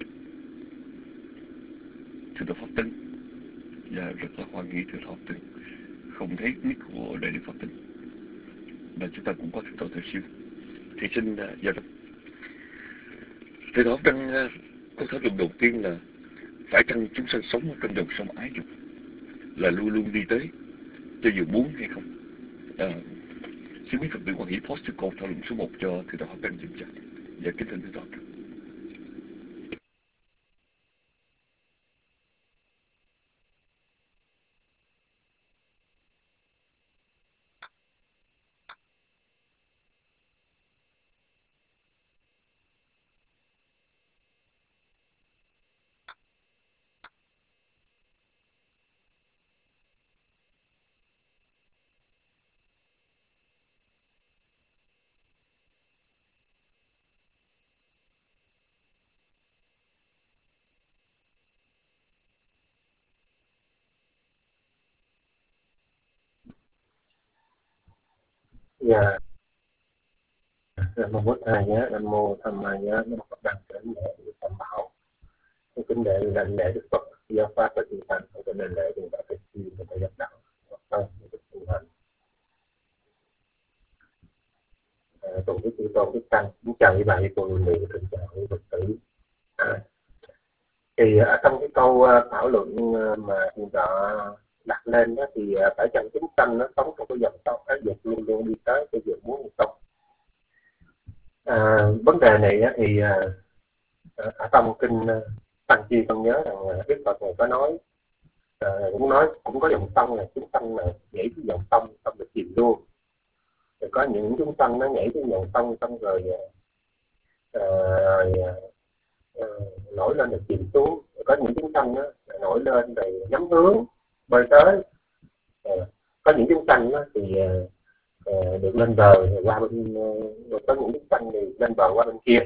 Thượng tọa Pháp Tấn, và rất là hoan nghênh Thượng tọa Pháp Tấn. Không thấy nick của Đại đức Pháp Tấn, và chúng ta cũng có Thượng tọa Từ Siêu. Thì xin uh, giao động. Thượng tọa Pháp Tấn uh, câu thảo luận đầu tiên là phải chăng chúng sanh sống trong dòng sông ái dục là luôn luôn đi tới cho dù muốn hay không? Uh, Xin quý Phật tử quan hỷ post câu thảo luận số một cho Thượng tọa Pháp Đăng dùm cho. Và kính thỉnh Thượng tọa. Dạ. Nam mô Bổn Thầy nhé, Nam mô Tham Ma nhé, Nam mô Phật Đăng Kính lễ Tam Bảo. Tôi kính lễ lệnh lễ Đức Phật giáo pháp và tinh thần, tôi kính lễ Đức Phật Thích Chi và Thầy Giác Đạo. Vâng, Đức Tinh Thần. Tôn Đức Chư Tôn Đức Tăng, kính chào quý bà, quý cô, quý vị, kính chào quý Phật tử. À, thì ở trong cái câu thảo luận mà hiện tại đặt lên đó thì phải chăng chúng sanh nó sống trong cái dòng sông á, dục luôn luôn đi tới cái dục muốn hay không? À, vấn đề này á, thì ở trong kinh Tăng Chi con nhớ rằng Đức Phật này có nói, à, cũng nói cũng có dòng sông là chúng sanh là nhảy cái dòng sông xong rồi chìm luôn. Rồi có những chúng sanh nó nhảy cái dòng sông xong rồi, à, rồi à, nổi lên rồi chìm xuống. Rồi có những chúng sanh nó nổi lên rồi nhắm hướng bơi tới. À, có những chúng sanh đó thì à, được lên bờ rồi qua bên, rồi có những chúng sanh thì lên bờ qua bên kia.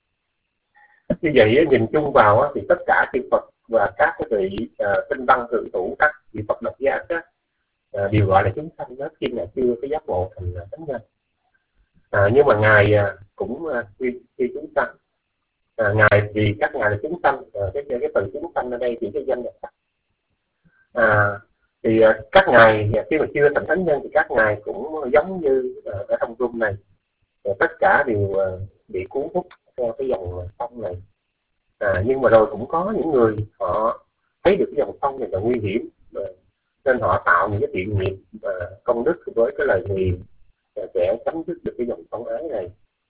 Như vậy nhìn chung vào thì tất cả chư Phật và các cái vị uh, tinh văn thượng thủ, các vị Phật độc giác đó, uh, đều gọi là chúng sanh đó khi mà chưa cái giác ngộ thành uh, thánh nhân. Uh, nhưng mà ngài uh, cũng khi uh, chúng sanh, uh, ngài vì các ngài là chúng sanh, uh, cái cái từ chúng sanh ở đây thì cái danh là uh, thì uh, các ngài uh, khi mà chưa thành thánh nhân thì các ngài cũng giống như uh, ở trong room này, uh, tất cả đều uh, bị cuốn hút theo cái dòng sông này. À, nhưng mà rồi cũng có những người họ thấy được cái dòng sông này là nguy hiểm, à, nên họ tạo những cái thiện nghiệp à, công đức với cái lời nguyền à, sẽ chấm dứt được cái dòng sông ái này.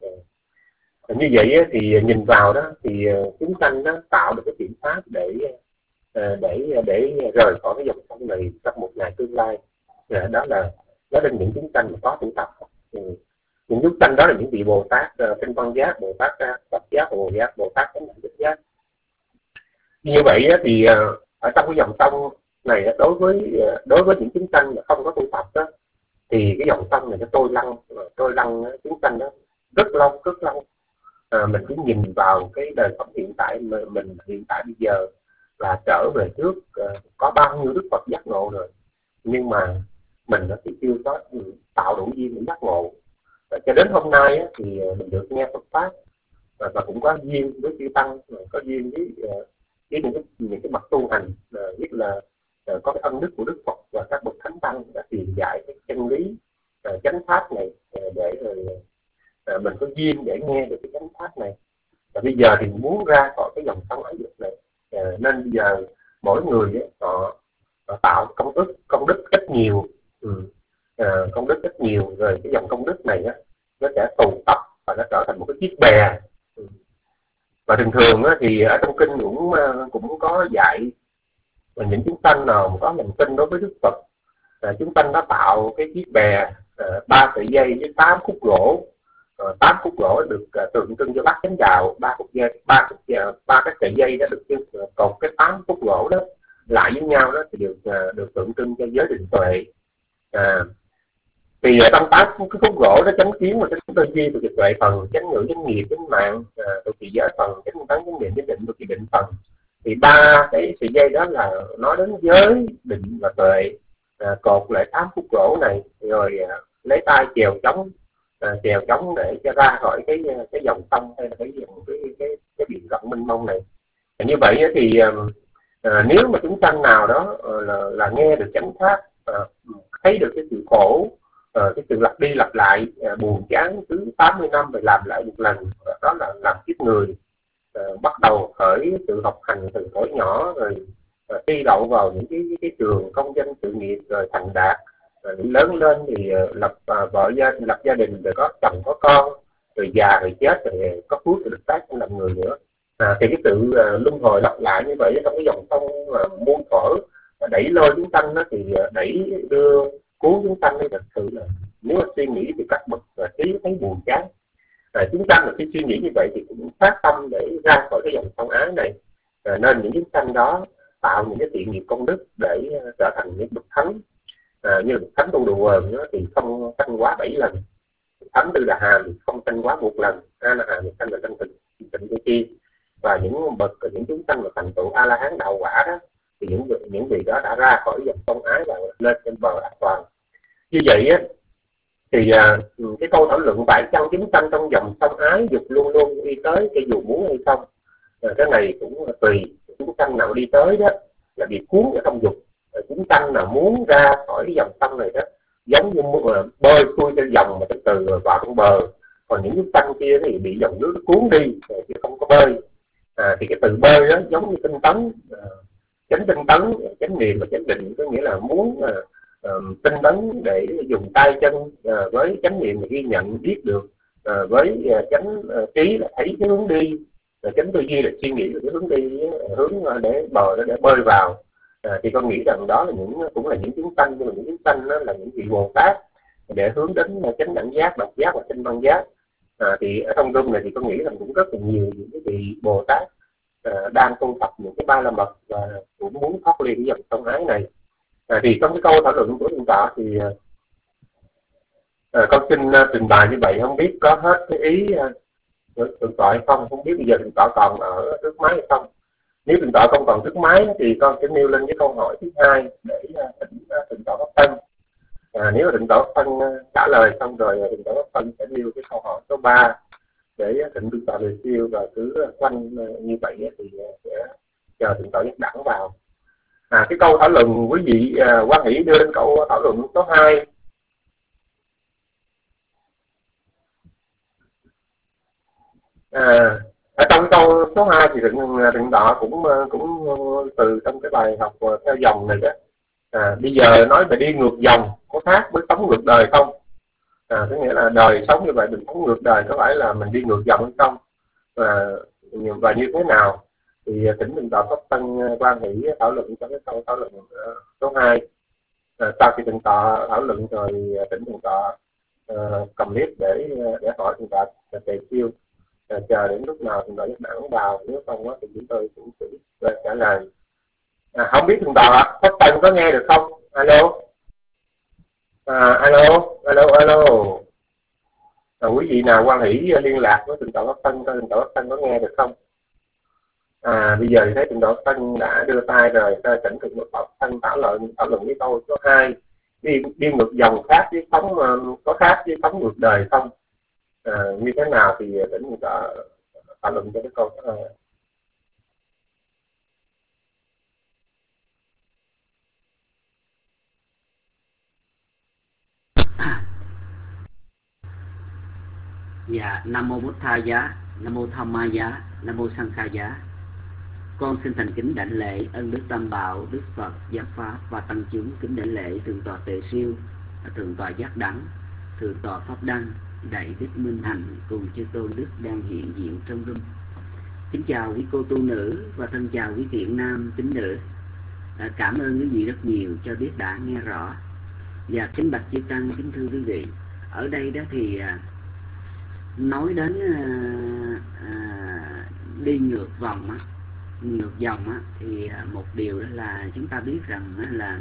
À, như vậy thì nhìn vào đó thì chúng sanh nó tạo được cái thiện pháp để à, để để rời khỏi cái dòng sông này trong một ngày tương lai. À, đó là đó là những chúng sanh mà có tu tập. Ừ. Những chúng sanh đó là những vị Bồ Tát Tinh Văn Giác, Bồ Tát Phật Giác, Bồ Giác, Bồ Tát Chánh Đẳng Chánh Giác. Như vậy thì ở trong cái dòng sông này, đối với đối với những chúng sanh mà không có tu tập đó, thì cái dòng sông này nó trôi lăn trôi lăn chúng sanh đó rất lâu rất lâu. À, mình cứ nhìn vào cái đời sống hiện tại mà mình hiện tại bây giờ là trở về trước có bao nhiêu Đức Phật giác ngộ rồi, nhưng mà mình nó thì chưa có tạo đủ duyên để giác ngộ. Và cho đến hôm nay á, thì mình được nghe Phật pháp và, và cũng có duyên với chư tăng, có duyên với, với những cái những cái mặt tu hành, nhất là có cái ân đức của Đức Phật và các bậc thánh tăng đã truyền dạy cái chân lý chánh pháp này, để rồi mình có duyên để nghe được cái chánh pháp này. Và bây giờ thì muốn ra khỏi cái dòng sông ái dục này, nên bây giờ mỗi người ấy, họ, họ tạo công đức công đức ít nhiều. Ừ. À, công đức ít nhiều rồi cái dòng công đức này á, nó sẽ tụ tập và nó trở thành một cái chiếc bè. Ừ. Và thường thường á, thì ở trong kinh cũng cũng có dạy là những chúng sanh nào mà có lòng tin đối với Đức Phật, à, chúng sanh nó tạo cái chiếc bè ba à, sợi dây với tám khúc gỗ, à, tám khúc gỗ được à, tượng trưng cho bát chánh đạo, ba khúc dây ba khúc ba cái sợi dây đó được cột cái tám khúc gỗ đó lại với nhau đó thì được à, được tượng trưng cho giới định tuệ. À, thì trong tám cái khúc gỗ đó chánh kiến và chánh tư duy, thuộc tuệ phần, chánh ngữ, chánh nghiệp, chánh mạng, thuộc kỳ giới phần, chánh tấn, chánh niệm, chánh định, thuộc kỳ định phần. Thì ba cái sợi dây đó là nói đến giới, định và tuệ, à, cột lại tám khúc gỗ này, rồi à, lấy tay chèo chống, à, chèo chống để cho ra khỏi cái cái dòng sông hay là cái dòng cái cái cái biển rộng mênh mông này. À, như vậy thì à, nếu mà chúng sanh nào đó à, là, là nghe được chánh pháp, à, thấy được cái sự khổ, Ờ, cái sự lặp đi lặp lại à, buồn chán cứ tám mươi năm rồi làm lại một lần, đó là làm kiếp người. À, bắt đầu khởi tự học hành từ tuổi nhỏ, rồi à, thi đậu vào những cái, cái, cái trường công danh sự nghiệp, rồi thành đạt, rồi lớn lên thì à, lập à, vợ gia lập gia đình, rồi có chồng có con, rồi già rồi chết, rồi có phước rồi được tái sinh làm người nữa. À, thì cái tự à, luân hồi lặp lại như vậy trong cái dòng sông à, muôn thuở đẩy lôi chúng sanh đó, thì à, đẩy đưa cuốn chúng sanh ấy thật sự là nếu mà suy nghĩ thì các bậc trí thấy buồn chán. À, chúng sanh là khi suy nghĩ như vậy thì cũng phát tâm để ra khỏi cái dòng sông ái này. À, nên những chúng sanh đó tạo những cái thiện nghiệp công đức để uh, trở thành những bậc thánh. À, như bậc thánh tu đồ đó thì không sanh quá bảy lần, thánh tư là hàm thì không sanh quá một lần, a la hàm thì sanh là sanh tịnh tịnh vô chi. Và những bậc những chúng sanh mà thành tựu a la hán đạo quả đó thì những những vị đó đã ra khỏi dòng sông ái và lên trên bờ an toàn. Như vậy á, Thì à, cái câu thảo luận phải chăng chúng sanh trong dòng sông ái dục luôn luôn đi tới cho dù muốn hay không, à, cái này cũng tùy. Chúng sanh nào đi tới đó là bị cuốn ở trong dục, à, chúng sanh nào muốn ra khỏi cái dòng sông này đó giống như uh, bơi xuôi theo dòng mà từ từ vào trong bờ. Còn những chúng sanh kia thì bị dòng nước cuốn đi chứ không có bơi. À, thì cái từ bơi đó giống như tinh tấn, à, chánh tinh tấn, chánh niệm và chánh định, có nghĩa là muốn à, Uh, tinh tấn để dùng tay chân, uh, với chánh niệm ghi nhận biết được, uh, với uh, chánh uh, trí là thấy cái hướng đi, uh, chánh tư duy là suy nghĩ cái hướng đi, uh, hướng uh, để bờ để bơi vào. Uh, thì con nghĩ rằng đó là những cũng là những chúng sanh, nhưng mà những chúng sanh đó là những vị Bồ Tát để hướng đến uh, chánh đẳng giác, độc giác và chánh văn giác. Uh, thì ở trong room này thì con nghĩ rằng cũng rất là nhiều những cái vị Bồ Tát uh, đang tu tập những cái ba la mật và cũng muốn thoát ly cái dòng sông ái này. À, thì trong cái câu thảo luận của Thượng tọa thì à, con xin uh, trình bày như vậy, không biết có hết cái ý uh, Thượng tọa hay không, không biết bây giờ Thượng tọa còn ở trước máy hay không. Nếu Thượng tọa không còn trước máy thì con sẽ nêu lên cái câu hỏi thứ hai để uh, thỉnh uh, Thượng tọa Pháp Tân. À, nếu Thượng tọa Pháp Tân uh, trả lời xong rồi, Thượng tọa Pháp Tân sẽ nêu cái câu hỏi số ba để uh, thỉnh Thượng tọa lời siêu, và cứ uh, quanh uh, như vậy uh, thì uh, sẽ chờ Thượng tọa Nhất Đẳng vào. À, cái câu thảo luận quý vị à, quan hỷ đưa lên câu thảo luận số hai. À, ở trong câu số hai thì Thượng Thượng tọa cũng cũng từ trong cái bài học theo dòng này đó. À, bây giờ nói về đi ngược dòng có khác với sống ngược đời không? À, có nghĩa là đời sống như vậy mình sống ngược đời có phải là mình đi ngược dòng hay không? À, và như thế nào? Thì thỉnh Thượng tọa Pháp Tân quan hỷ thảo luận cho cái câu thảo luận uh, số hai. À, sau khi Thượng tọa thảo luận rồi thỉnh Thượng tọa uh, cầm mic để để hỏi Thượng tọa Tề Siêu, uh, chờ đến lúc nào Thượng tọa Nhất Đẳng vào, nếu không thì chúng tôi cũng sẽ trả lời. À, không biết Thượng tọa Pháp Tân có nghe được không? Alo, à, alo, alo, alo. À, quý vị nào quan hỷ liên lạc với Thượng tọa Pháp Tân, coi Thượng tọa Pháp Tân có nghe được không? À, bây giờ thì thấy Thượng tọa Tân đã đưa tay rồi, ta chỉnh Thượng tọa Tân thảo luận thảo luận với câu số hai. Đi đi ngược dòng khác với sống có khác với sống ngược đời không? À, như thế nào thì thỉnh Thượng tọa thảo luận cho cái câu số hai. Dạ, Nam Mô Bụt Tha Giá, Nam Mô Tham Ma Giá, Nam Mô Sang Kha Giá. Con xin thành kính đảnh lễ ân Đức Tam Bảo, Đức Phật, Giác Pháp và Tăng chúng, kính đảnh lễ Thượng tọa Tề Siêu, Thượng tọa Giác Đẳng, Thượng tọa Pháp Đăng, Đại Đức Minh Hạnh cùng chư tôn đức đang hiện diện trong room. Kính chào quý cô tu nữ và thân chào quý thiện nam tín nữ. À, cảm ơn quý vị rất nhiều cho biết đã nghe rõ. Và kính bạch chư tăng, kính thưa quý vị, ở đây đó thì à, nói đến à, à, đi ngược vòng á, ngược dòng á, thì à, một điều đó là chúng ta biết rằng á, là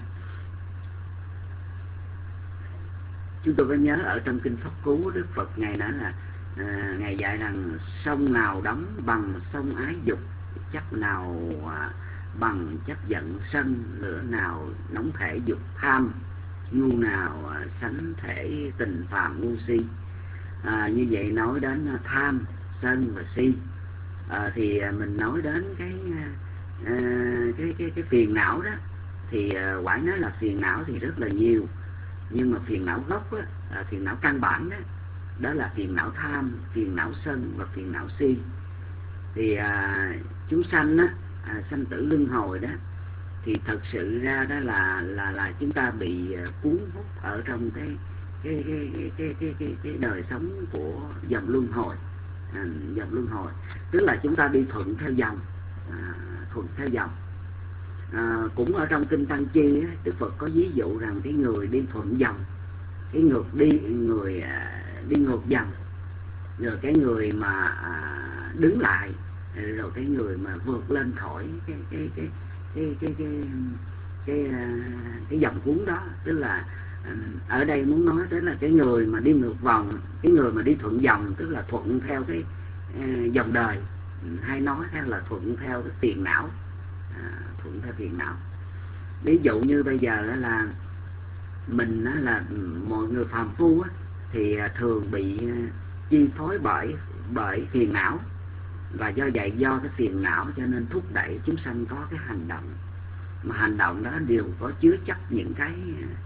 chúng tôi có nhớ ở trong kinh Pháp Cú, Đức Phật ngài nói là à, ngài dạy rằng sông nào đóng bằng sông ái dục, chấp nào à, bằng chấp giận sân, lửa nào nóng thể dục tham, ngu nào à, sánh thể tình phạm ngu si. À, như vậy nói đến à, tham, sân và si. À, thì à, mình nói đến cái, à, cái cái cái phiền não đó, thì à, quả nói là phiền não thì rất là nhiều, nhưng mà phiền não gốc á, à, phiền não căn bản đó, đó là phiền não tham, phiền não sân và phiền não si. Thì à, chúng sanh á, à, sanh tử luân hồi đó, thì thật sự ra đó là là là chúng ta bị cuốn hút ở trong cái cái cái cái cái cái, cái, cái đời sống của dòng luân hồi, à, dòng luân hồi, tức là chúng ta đi thuận theo dòng, à, thuận theo dòng. À, cũng ở trong kinh Tăng Chi á, Đức Phật có ví dụ rằng cái người đi thuận dòng, cái ngược đi người à, đi ngược dòng, rồi cái người mà à, đứng lại, rồi cái người mà vượt lên khỏi cái cái cái cái cái cái cái, cái, cái dòng cuốn đó. Tức là ở đây muốn nói tới là cái người mà đi ngược vòng, cái người mà đi thuận dòng, tức là thuận theo cái uh, dòng đời, hay nói theo là thuận theo cái phiền não, uh, thuận theo phiền não. Ví dụ như bây giờ là mình là mọi người phàm phu á, thì thường bị chi phối bởi bởi phiền não, và do vậy do cái phiền não cho nên thúc đẩy chúng sanh có cái hành động, mà hành động đó đều có chứa chấp những cái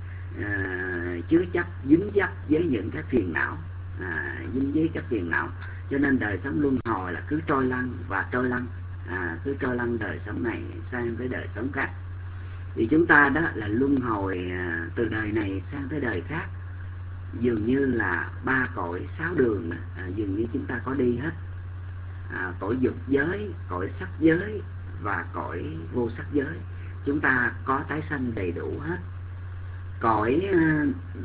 uh, chứa chấp dính dấp với những cái phiền não, à, dính với các phiền não, cho nên đời sống luân hồi là cứ trôi lăn và trôi lăn, à, cứ trôi lăn đời sống này sang tới đời sống khác. Thì chúng ta đó là luân hồi à, từ đời này sang tới đời khác, dường như là ba cõi sáu đường, à, dường như chúng ta có đi hết, à, cõi dục giới, cõi sắc giới và cõi vô sắc giới, chúng ta có tái sanh đầy đủ hết. Cõi à,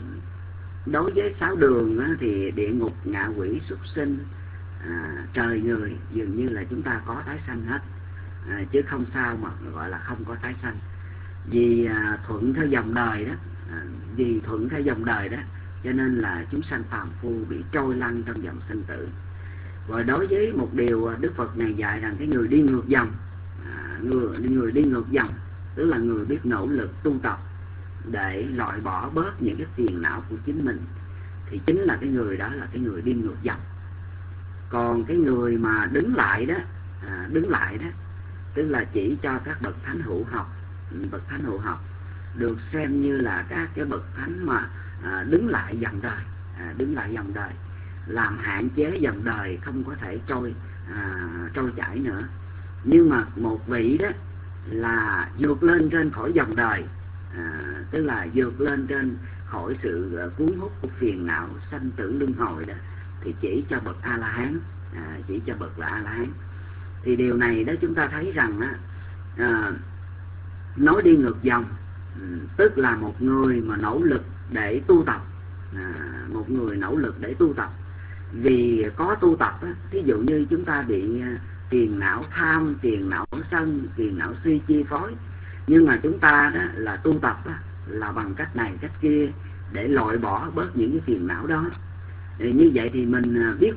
đối với sáu đường á, thì địa ngục, ngạ quỷ, súc sinh, à, trời người, dường như là chúng ta có tái sanh hết, à, chứ không sao mà gọi là không có tái sanh. Vì à, thuận theo dòng đời đó, à, vì thuận theo dòng đời đó, cho nên là chúng sanh phàm phu bị trôi lăn trong dòng sinh tử. Và đối với một điều Đức Phật này dạy rằng cái người đi ngược dòng, à, người, người đi ngược dòng tức là người biết nỗ lực tu tập để loại bỏ bớt những cái phiền não của chính mình, thì chính là cái người đó là cái người đi ngược dòng. Còn cái người mà đứng lại đó, à, đứng lại đó tức là chỉ cho các bậc thánh hữu học. Bậc thánh hữu học được xem như là các cái bậc thánh mà à, đứng lại dòng đời, à, đứng lại dòng đời, làm hạn chế dòng đời không có thể trôi à, trôi chảy nữa. Nhưng mà một vị đó là vượt lên trên khỏi dòng đời, à, tức là vượt lên trên khỏi sự cuốn hút của phiền não sanh tử luân hồi đó, thì chỉ cho bậc A La Hán, à, chỉ cho bậc là A La Hán. Thì điều này đó chúng ta thấy rằng á, à, nói đi ngược dòng, tức là một người mà nỗ lực để tu tập, à, một người nỗ lực để tu tập. Vì có tu tập á, thí dụ như chúng ta bị phiền não tham, phiền não sân, phiền não si chi phối, nhưng mà chúng ta đó là tu tập á, là bằng cách này cách kia để loại bỏ bớt những cái phiền não đó. Thì như vậy thì mình biết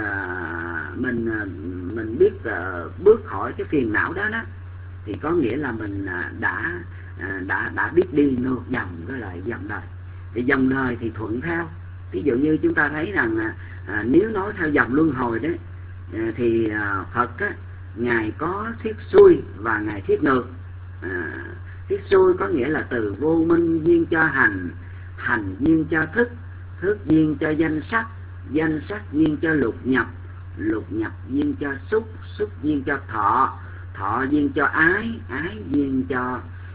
mình mình biết bước khỏi cái phiền não đó đó, thì có nghĩa là mình đã đã đã biết đi ngược dòng với lại dòng đời. Thì dòng đời thì thuận theo, ví dụ như chúng ta thấy rằng à, nếu nói theo dòng luân hồi đấy, à, thì à, Phật á, ngài có thuyết xuôi và ngài thuyết ngược. À, thuyết xuôi có nghĩa là từ vô minh duyên cho hành, hành duyên cho thức, thức duyên cho danh sắc, danh sắc duyên cho lục nhập, lục nhập duyên cho xúc, xúc duyên cho thọ, thọ duyên cho ái, ái duyên cho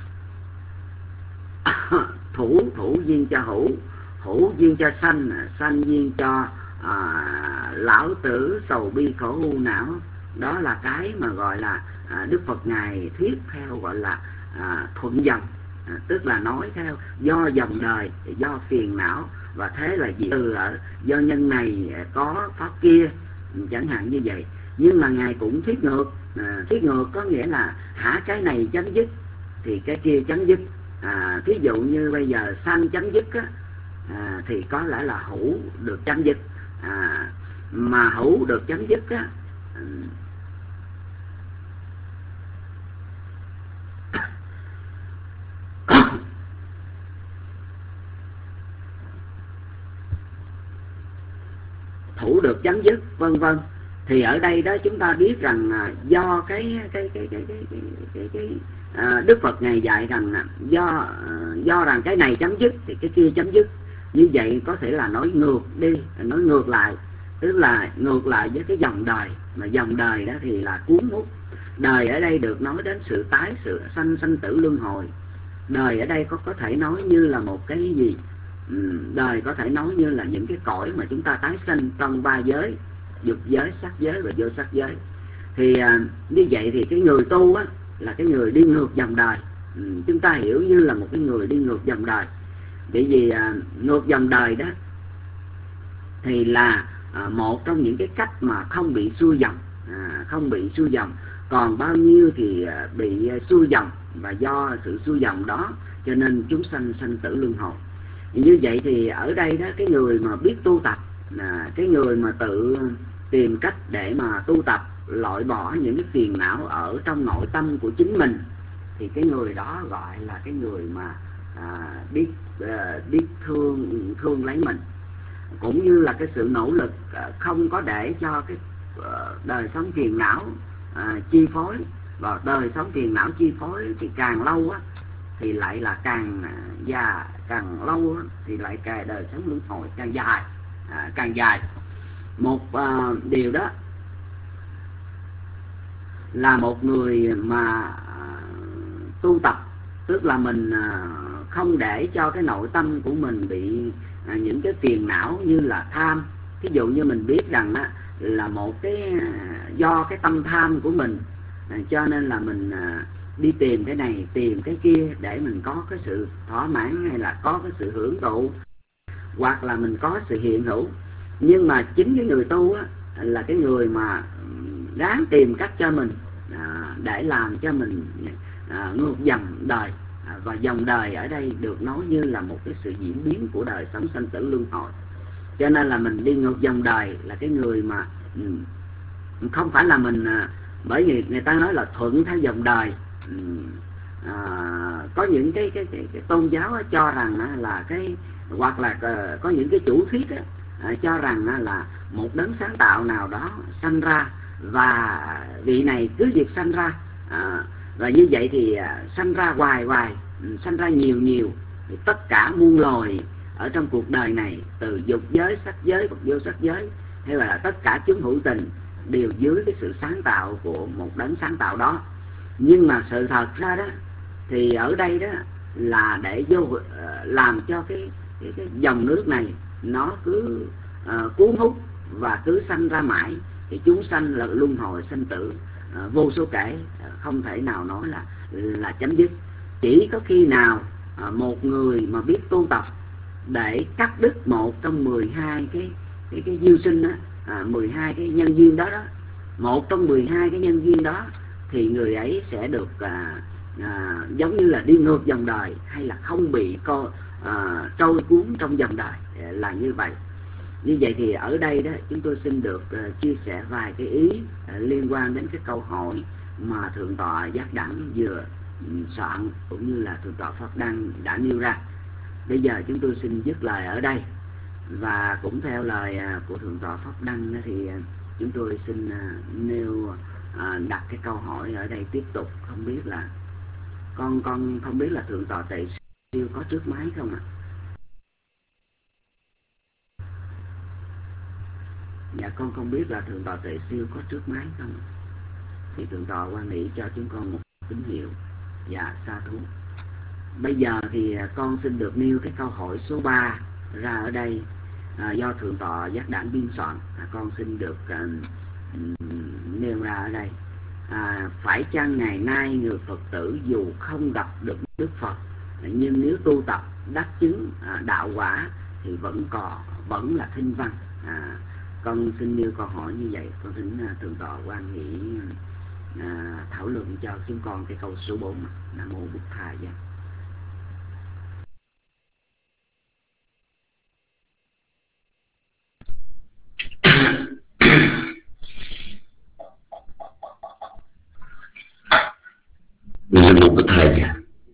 thủ, thủ duyên cho hữu, hữu duyên cho sanh, sanh duyên cho à, lão tử sầu bi khổ u não. Đó là cái mà gọi là à, Đức Phật ngài thuyết theo gọi là à, thuận dòng, à, tức là nói theo do dòng đời, do phiền não, và thế là gì từ ở do nhân này có pháp kia, chẳng hạn như vậy. Nhưng mà ngài cũng thuyết ngược, à, thuyết ngược có nghĩa là hả cái này chấm dứt thì cái kia chấm dứt. À, thí dụ như bây giờ sanh chấm dứt á, à, thì có lẽ là hữu được chấm dứt, à, mà hữu được chấm dứt á, thủ được chấm dứt vân vân. Thì ở đây đó chúng ta biết rằng à, do cái cái cái cái cái cái, cái, cái à, Đức Phật ngài dạy rằng à, do do rằng cái này chấm dứt thì cái kia chấm dứt. Như vậy có thể là nói ngược đi, nói ngược lại, tức là ngược lại với cái dòng đời. Mà dòng đời đó thì là cuốn hút. Đời ở đây được nói đến sự tái sự sanh sanh tử luân hồi. Đời ở đây có có thể nói như là một cái gì? Đời có thể nói như là những cái cõi mà chúng ta tái sanh trong ba giới, dục giới, sắc giới và vô sắc giới. Thì à, như vậy thì cái người tu á, là cái người đi ngược dòng đời. ừ, Chúng ta hiểu như là một cái người đi ngược dòng đời. Bởi vì à, ngược dòng đời đó thì là à, một trong những cái cách mà không bị xuôi dòng, à, không bị xuôi dòng. Còn bao nhiêu thì à, bị xuôi dòng, và do sự xuôi dòng đó cho nên chúng sanh sanh tử luân hồi. Như vậy thì ở đây đó, cái người mà biết tu tập, là cái người mà tự tìm cách để mà tu tập, loại bỏ những cái phiền não ở trong nội tâm của chính mình, thì cái người đó gọi là cái người mà à, biết à, biết thương thương lấy mình. cũng như là cái sự nỗ lực không có để cho cái đời sống phiền não à, chi phối. Và đời sống phiền não chi phối thì càng lâu á thì lại là càng già, càng lâu á, thì lại càng đời sống luân hồi càng dài, à, càng dài. Một à, điều đó là một người mà à, tu tập, tức là mình à, không để cho cái nội tâm của mình bị à, những cái phiền não như là tham. Ví dụ như mình biết rằng á, là một cái do cái tâm tham của mình, à, cho nên là mình à, đi tìm cái này tìm cái kia để mình có cái sự thỏa mãn, hay là có cái sự hưởng thụ, hoặc là mình có sự hiện hữu. Nhưng mà chính cái người tu á, là cái người mà ráng tìm cách cho mình à, để làm cho mình à, ngược dòng đời. à, Và dòng đời ở đây được nói như là một cái sự diễn biến của đời sống sanh tử luân hồi. Cho nên là mình đi ngược dòng đời là cái người mà um, không phải là mình à, bởi vì người ta nói là thuận theo dòng đời. um, à, Có những cái, cái, cái, cái tôn giáo á, cho rằng á, là cái hoặc là uh, có những cái chủ thuyết á, à, cho rằng á, là một đấng sáng tạo nào đó sanh ra, và vị này cứ việc sanh ra, à, và như vậy thì à, sanh ra hoài hoài, sanh ra nhiều nhiều, thì tất cả muôn loài ở trong cuộc đời này, từ dục giới, sắc giới, Phật vô sắc giới, hay là tất cả chúng hữu tình, đều dưới cái sự sáng tạo của một đấng sáng tạo đó. Nhưng mà sự thật ra đó thì ở đây đó là để vô làm cho cái, cái, cái dòng nước này nó cứ uh, cuốn hút và cứ sanh ra mãi. Thì chúng sanh là luân hồi sanh tử uh, vô số kể, uh, không thể nào nói là là chấm dứt. Chỉ có khi nào uh, một người mà biết tu tập để cắt đứt một trong mười hai cái cái cái duyên sinh đó, à, mười hai cái nhân duyên đó đó, một trong mười hai cái nhân duyên đó, thì người ấy sẽ được à, à, giống như là đi ngược dòng đời, hay là không bị co à, trôi cuốn trong dòng đời, là như vậy. Như vậy thì ở đây đó chúng tôi xin được uh, chia sẻ vài cái ý uh, liên quan đến cái câu hỏi mà Thượng tọa Giác Đẳng vừa um, soạn, cũng như là Thượng tọa Pháp Đăng đã nêu ra. Bây giờ chúng tôi xin dứt lời ở đây, và cũng theo lời uh, của Thượng tọa Pháp Đăng uh, thì uh, chúng tôi xin uh, nêu uh, đặt cái câu hỏi ở đây tiếp tục. Không biết là con con không biết là Thượng tọa Tệ Siêu có trước máy không ạ? À? Dạ con không biết là Thượng tọa Tệ Siêu có trước máy không? Thì Thượng tọa quan nghĩ cho chúng con một tín hiệu. Dạ sa thú. Bây giờ thì con xin được nêu cái câu hỏi số ba ra ở đây, à, do Thượng tọa Giác Đẳng biên soạn. à, Con xin được à, nêu ra ở đây. à, Phải chăng ngày nay người Phật tử dù không gặp được Đức Phật, nhưng nếu tu tập đắc chứng à, đạo quả thì vẫn còn vẫn là thinh văn? à, Con xin nêu câu hỏi như vậy. Con xin uh, Thượng tọa quan nghĩ uh, thảo luận cho chúng con cái câu số bốn. Nam mô Bụt Thà Giá. Nam mô Bụt Thà Giá.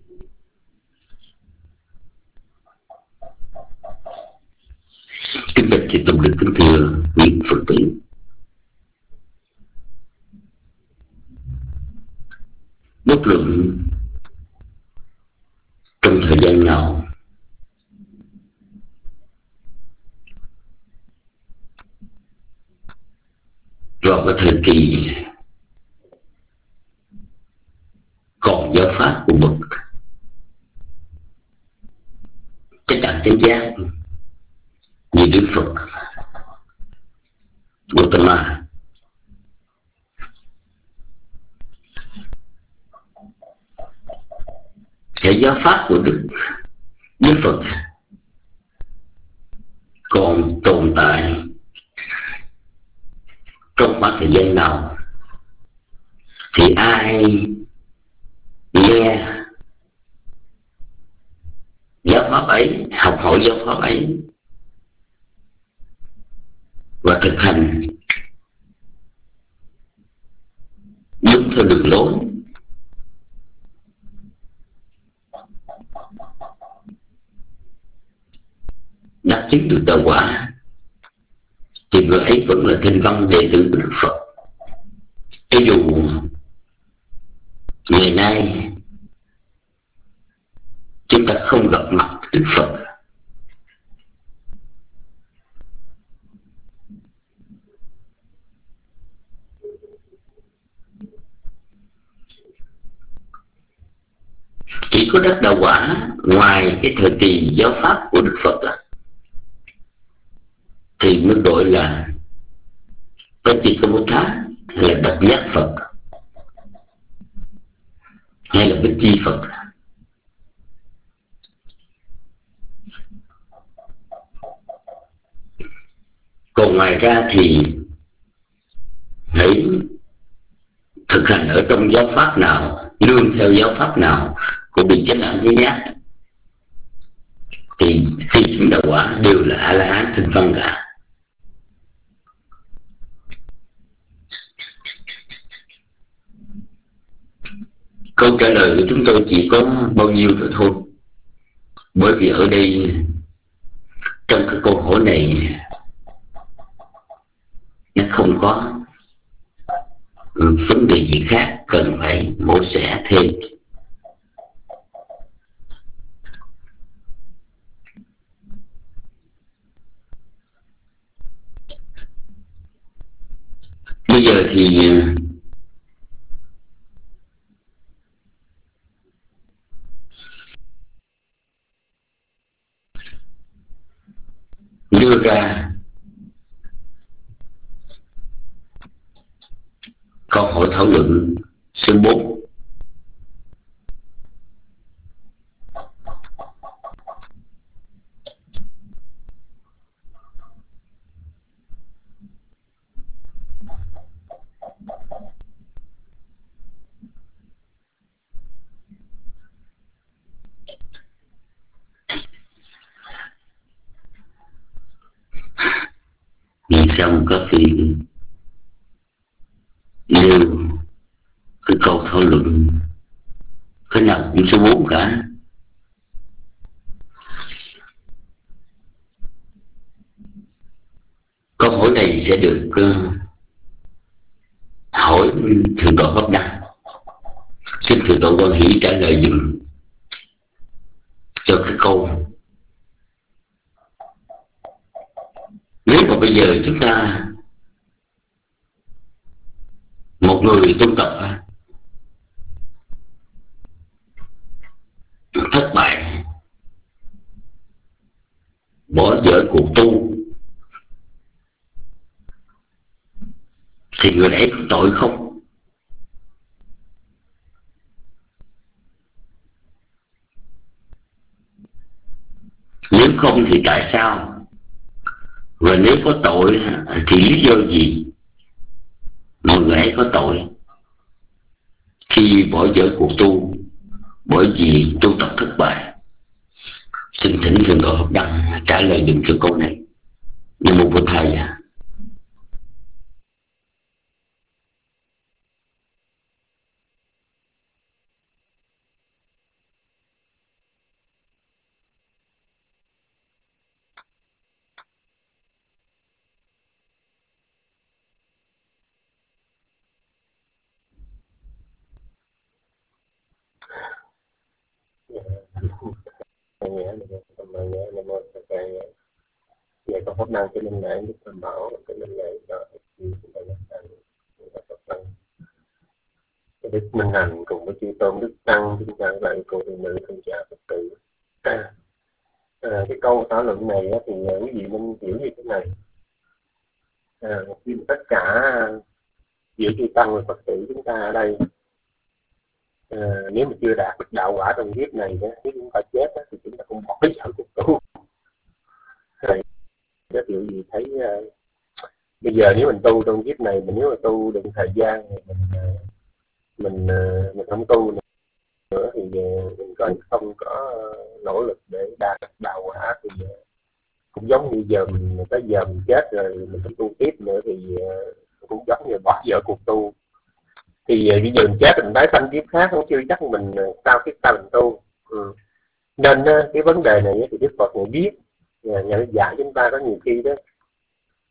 Kính bạch chư tôn đức, kính thưa quý Phật tử. Bất luận trong thời gian nào, vào cái thời kỳ còn giáo pháp của Bậc Chánh Đẳng Chánh Giác như Đức Phật Gautama, cái giáo pháp của Đức Đức Phật còn tồn tại trong khoảng thời gian nào, thì ai nghe giáo pháp ấy, học hỏi giáo pháp ấy và thực hành đúng theo đường lối đắc chứng được đạo quả, người ấy vẫn là thanh văn đệ tử của Đức Phật. Cho dù ngày nay chúng ta không gặp mặt Đức Phật, chỉ có đắc đạo quả ngoài cái thời kỳ giáo pháp của Đức Phật à, thì mới gọi là Patikamutta, hay là độc giác Phật, hay là Bích Chi Phật. Còn ngoài ra thì hãy thực hành ở trong giáo pháp nào, nương theo giáo pháp nào cũng bị chánh ảnh với nhát, thì khi chứng đạo quả đều là A La Hán thanh văn cả. Câu trả lời của chúng tôi chỉ có bao nhiêu rồi thôi, bởi vì ở đây trong cái câu hỏi này nó không có vấn đề gì khác cần phải mổ xẻ thêm. Bây giờ thì đưa ra câu hỏi thảo luận số bốn. Vì sao các vị nêu cái câu thảo luận cái nào cũng số bốn cả? Câu hỏi này sẽ được uh, hỏi Thượng tọa Pháp Đăng. Xin Thượng tọa Quan Hỷ trả lời dùm cho cái câu. Nếu mà bây giờ chúng ta, một người tu tập thất bại, bỏ dở cuộc tu, thì người ấy có tội không? Nếu không thì tại sao? Và nếu có tội thì lý do gì mà người ấy có tội khi bỏ dở cuộc tu bởi vì tu tập thất bại? Xin thỉnh Thượng tọa Pháp Đăng trả lời dùm cho câu này. Nam mô Bổn Thầy. Vậy con Pháp Năng cho nên lại Đức Tam Bảo cho nên lại cho chúng ta nhắc rằng Phật Tăng Đức Minh Hành cùng với chư Tôn Đức Tăng chúng ta lại cô thị nữ thân gia Phật tử. À, à, cái câu thảo luận này á, thì quý vị nên hiểu như thế này. À, tất cả giữa chư Tăng và Phật tử chúng ta ở đây, à, nếu mà chưa đạt được đạo quả trong kiếp này, nếu chúng ta chết á, thì chúng ta cũng bỏ dở cuộc tu. Các vị gì thấy uh, bây giờ nếu mình tu trong kiếp này, mình nếu mà tu được thời gian mình mình uh, mình không tu nữa thì uh, mình còn không có uh, nỗ lực để đạt đạo quả thì uh, cũng giống như giờ mình tới giờ mình chết rồi mình không tu tiếp nữa thì uh, cũng giống như bỏ dở cuộc tu. Thì uh, bây giờ mình chết mình tái sanh kiếp khác không chưa chắc mình uh, sao kiếp ta mình tu. Ừ. Nên uh, cái vấn đề này thì Đức Phật này biết nhà dạy chúng ta có nhiều khi đó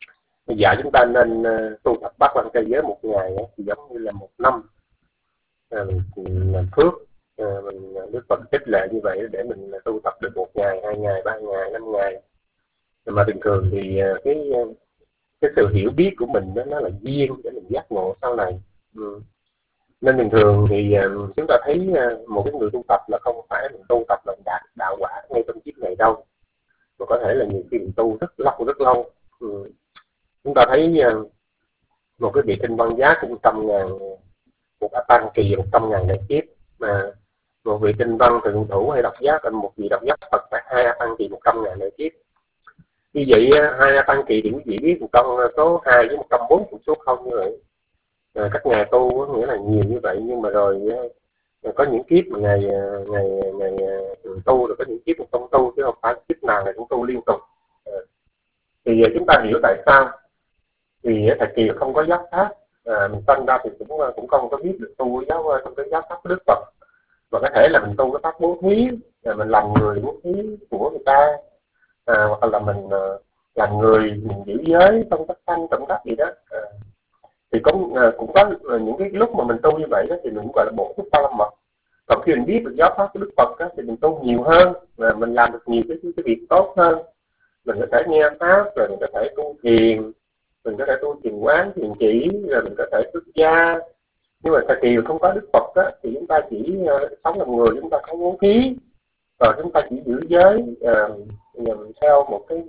Bây giờ chúng ta nên uh, tu tập bát quan trai giới một ngày uh, thì giống như là một năm uh, mình làm phước, uh, mình Đức Phật khích lệ như vậy để mình tu tập được một ngày, hai ngày, ba ngày, năm ngày. Mà thường thường thì uh, cái uh, cái sự hiểu biết của mình đó, nó là duyên để mình giác ngộ sau này. Ừ. Nên thường thường thì uh, chúng ta thấy uh, một cái người tu tập là không phải mình tu tập là đạt đạo quả ngay trong kiếp này đâu, mà có thể là nhiều khi mình tu rất lâu rất lâu. Ừ. Chúng ta thấy uh, một cái vị kinh văn giá cũng trăm ngàn, một A Tăng kỳ một trăm ngàn đại kiếp, mà một vị kinh văn thượng thủ hay độc giác, một vị độc giác Phật phải hai A Tăng kỳ một trăm ngàn đại kiếp. Như vậy hai A Tăng kỳ thì quý vị biết một trong số hai với một trăm bốn mươi số không như vậy. À, các nhà tu nghĩa là nhiều như vậy, nhưng mà rồi có những kiếp mà ngày ngày ngày tu, rồi có những kiếp mà không tu, chứ không phải kiếp nào là cũng tu liên tục. À, thì chúng ta hiểu tại sao. Thì thời kỳ không có giáo pháp, à, mình sinh ra thì cũng cũng không có biết được tu giáo trong cái giáo pháp của Đức Phật, và có thể là mình tu cái pháp bố thí, là mình làm người bố thí của người ta, à, hoặc là mình uh, làm người mình giữ giới trong các sanh trong các gì đó. À, thì cũng uh, cũng có uh, những cái lúc mà mình tu như vậy đó thì mình cũng gọi là bổ túc ba la mật. Còn khi mình biết được giáo pháp của Đức Phật đó, thì mình tu nhiều hơn và mình làm được nhiều cái cái việc tốt hơn. Mình có thể nghe pháp, rồi mình có thể tu thiền, mình có thể tu thiền quán, thiền chỉ, rồi mình có thể xuất gia. Nhưng mà thời kỳ không có Đức Phật đó, thì chúng ta chỉ uh, sống làm người, chúng ta không bố thí, rồi chúng ta chỉ giữ giới uh, theo một cái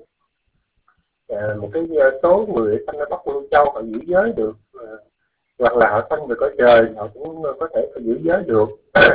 uh, một cái số người sanh ra Bắc Phương Châu họ giữ giới được, uh, hoặc là họ sanh về cõi trời họ cũng có thể giữ giới được.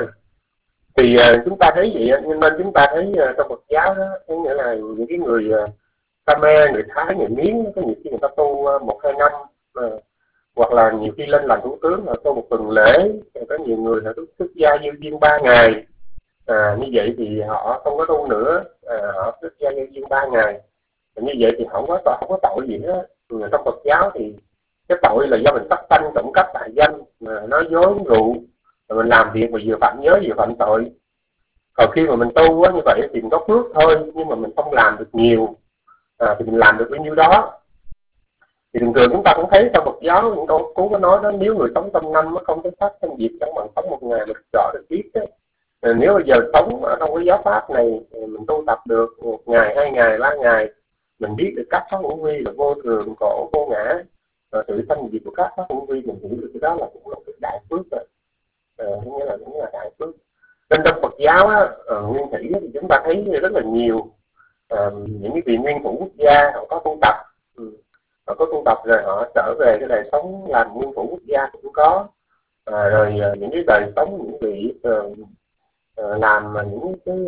Thì uh, chúng ta thấy vậy, nên chúng ta thấy uh, trong Phật giáo đó, nghĩa là những cái người uh, Khmer, người Thái, người Miến, có nhiều khi người ta tu uh, một hai năm, uh, hoặc là nhiều khi lên làm thủ tướng họ tu một tuần lễ, có nhiều người họ xuất gia vô duyên ba ngày. À, như vậy thì họ không có tu nữa, à, họ xuất gia nhân duyên ba ngày. Và như vậy thì không có tội, không có tội gì hết. Trong Phật giáo thì cái tội là do mình sát sanh, trộm cắp, hại danh, nói dối, rượu, rồi mình làm việc mà vừa phạm giới vừa phạm tội. Còn khi mà mình tu á, như vậy thì mình có phước thôi, nhưng mà mình không làm được nhiều, à, thì mình làm được bao nhiêu đó. Thì thường thường chúng ta cũng thấy trong Phật giáo những câu cú có nói đó, nếu người sống trong năm nó không có sát sanh diệt, chẳng bằng sống một ngày mình rõ được biết đó. Nếu bây giờ sống ở trong cái giáo pháp này, mình tu tập được một ngày, hai ngày, ba ngày, mình biết được các pháp hữu vi là vô thường, khổ, vô ngã, rồi sự sanh diệt của các pháp hữu vi, mình hiểu được cái đó là cũng là một đại phước rồi. À, nghĩa là cũng là đại phước. Nên trong Phật giáo á, uh, nguyên thủy thì chúng ta thấy rất là nhiều uh, những cái vị nguyên thủ quốc gia họ có tu tập, ừ. họ có tu tập rồi họ trở về cái đời sống làm nguyên thủ quốc gia cũng có, à, rồi uh, những cái đời sống những vị uh, Uh, làm những cái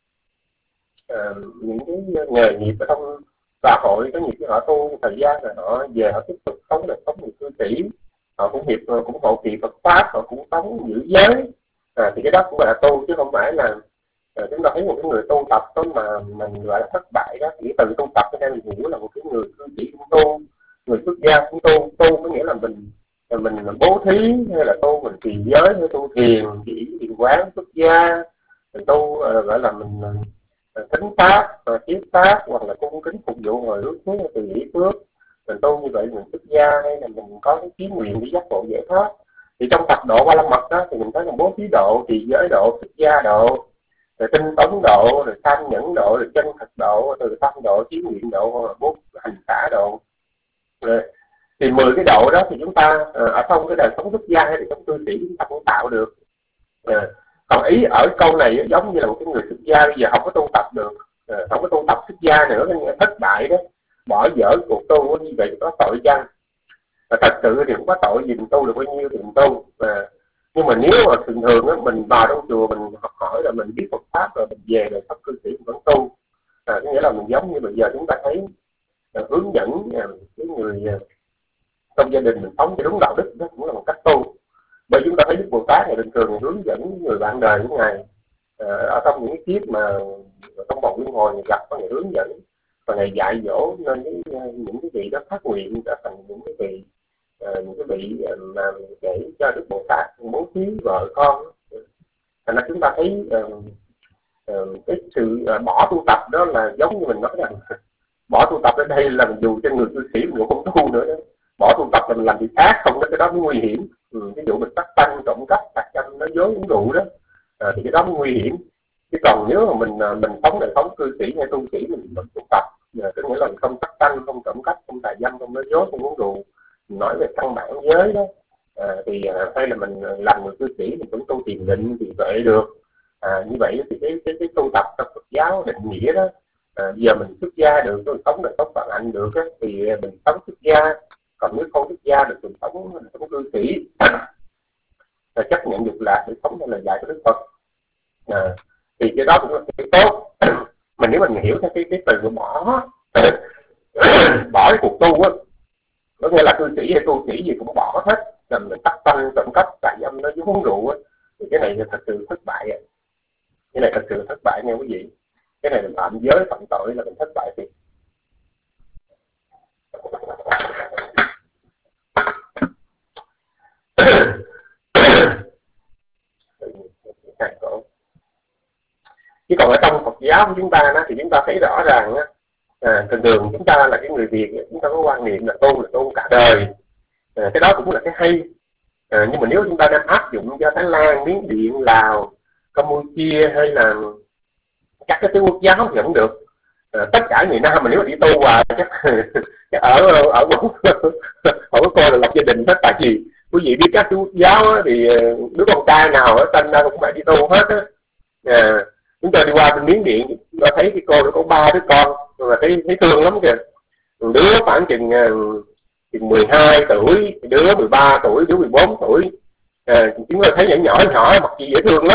uh, những cái nghề nghiệp ở trong xã hội, có nhiều khi họ tu thời gian rồi họ về họ tiếp tục sống đời sống người cư sĩ, họ cũng hiệp cũng hộ trì Phật pháp, họ cũng sống giữ giới, à, thì cái đó cũng gọi là tu, chứ không phải là uh, chúng ta thấy một cái người tu tập đó mà mình gọi là thất bại đó. Chỉ từ tu tập cho nên mình hiểu là một cái người cư sĩ cũng tu, người xuất gia cũng tu. Tu có nghĩa là mình mình bố thí, hay là tu mình trì giới, hay tu thiền, chỉ thiền quán, xuất gia, mình tu uh, gọi là mình uh, thính pháp, uh, chiết pháp, hoặc là cung kính phục vụ hồi hướng hướng từ nghĩ phước. Mình tu như vậy mình xuất gia, hay là mình có cái chí nguyện để giác ngộ giải thoát. Thì trong tập độ ba la mật đó thì mình thấy là bố thí độ, trì giới độ, xuất gia độ, rồi tinh tấn độ, rồi tham nhẫn độ, rồi chân thật độ, từ tâm độ, chí nguyện độ, bố hành xả độ. Rồi thì mười cái độ đó thì chúng ta uh, ở trong cái đời sống xuất gia hay là trong cư sĩ chúng ta cũng tạo được. Uh, còn ý ở câu này giống như là một cái người xuất gia bây giờ không có tu tập được, uh, không có tu tập xuất gia nữa, nên thất bại đó, bỏ dở cuộc tu như vậy có tội chăng? Uh, thật sự thì không có tội gì, mình tu được bao nhiêu thì mình tu. Uh, nhưng mà nếu mà thường thường đó, mình vào trong chùa mình học hỏi là mình biết Phật pháp rồi mình về rồi pháp cư sĩ mình vẫn tu. Uh, có nghĩa là mình giống như bây giờ chúng ta thấy uh, hướng dẫn uh, cái người uh, trong gia đình mình sống cho đúng đạo đức, đó cũng là một cách tu. Bởi chúng ta thấy Đức Bồ Tát này bình thường hướng dẫn người bạn đời của Ngài ở trong những cái kiếp mà trong vòng luân hồi gặp có Ngài hướng dẫn và Ngài dạy dỗ, nên cái, những cái vị đó phát nguyện trở thành những cái vị uh, những cái vị mà để cho Đức Bồ Tát bố thí vợ con. Thành ra chúng ta thấy uh, uh, cái sự uh, bỏ tu tập đó là giống như mình nói rằng bỏ tu tập ở đây là dù cho người cư sĩ mình cũng không tu nữa đó. Bỏ tu tập mình làm việc khác không, cái đó mới nguy hiểm. Ừ, ví dụ mình tắt tăng trộm cắp tạc châm nói dối uống rượu đó, à, thì cái đó mới nguy hiểm. Chứ còn nếu mà mình mình sống đời sống cư sĩ hay tu sĩ mình, mình tu tập, có nghĩa là mình không tắt tăng, không trộm cắp, không tà dâm, không nói dối, không uống rượu, mình nói về căn bản giới đó, à, thì à, hay là mình làm người cư sĩ mình cũng tu thiền định thì vậy được. À, như vậy thì cái cái cái tu tập trong Phật giáo định nghĩa đó, à, giờ mình xuất gia được, mình sống đời sống phận hạnh được á, thì mình sống xuất gia. Còn nếu không xuất gia được mình sống mình sống cư sĩ là chấp nhận dục lạc để sống theo lời dạy của Đức Phật, à, thì cái đó cũng là cái tốt. Mà nếu mình hiểu theo cái cái từ bỏ bỏ cái cuộc tu á, có nghĩa là cư sĩ hay tu sĩ gì cũng bỏ hết, là mình tắt tăng trộm cắp tà dâm nó uống rượu á, thì cái này là thật sự thất bại. Cái này thật sự thất bại nha quý vị. Cái này là phạm giới phạm tội, là mình thất bại thì chứ còn ở trong Phật giáo của chúng ta đó, thì chúng ta thấy rõ ràng đó, à, thường thường chúng ta là cái người Việt, chúng ta có quan niệm là tu là tu cả đời, à, cái đó cũng là cái hay. À, nhưng mà nếu chúng ta đang áp dụng cho Thái Lan, Miến Điện, Lào, Campuchia hay là các cái quốc giáo thì không được. À, tất cả người Nam mà nếu mà đi tu hoài chắc, chắc ở ở không có coi là lập gia đình hết. Tại vì quý vị biết các cái quốc giáo á, thì đứa con trai nào ở Tân ra cũng phải đi tu hết á. À, chúng ta đi qua bên Miến Điện, chúng ta thấy cái cô nó có ba đứa con, mà thấy thấy thương lắm kìa. Đứa khoảng chừng chừng mười hai tuổi, đứa mười ba tuổi, đứa mười bốn tuổi. À, chúng ta thấy nhỏ nhỏ nhỏ mặc gì dễ thương lắm.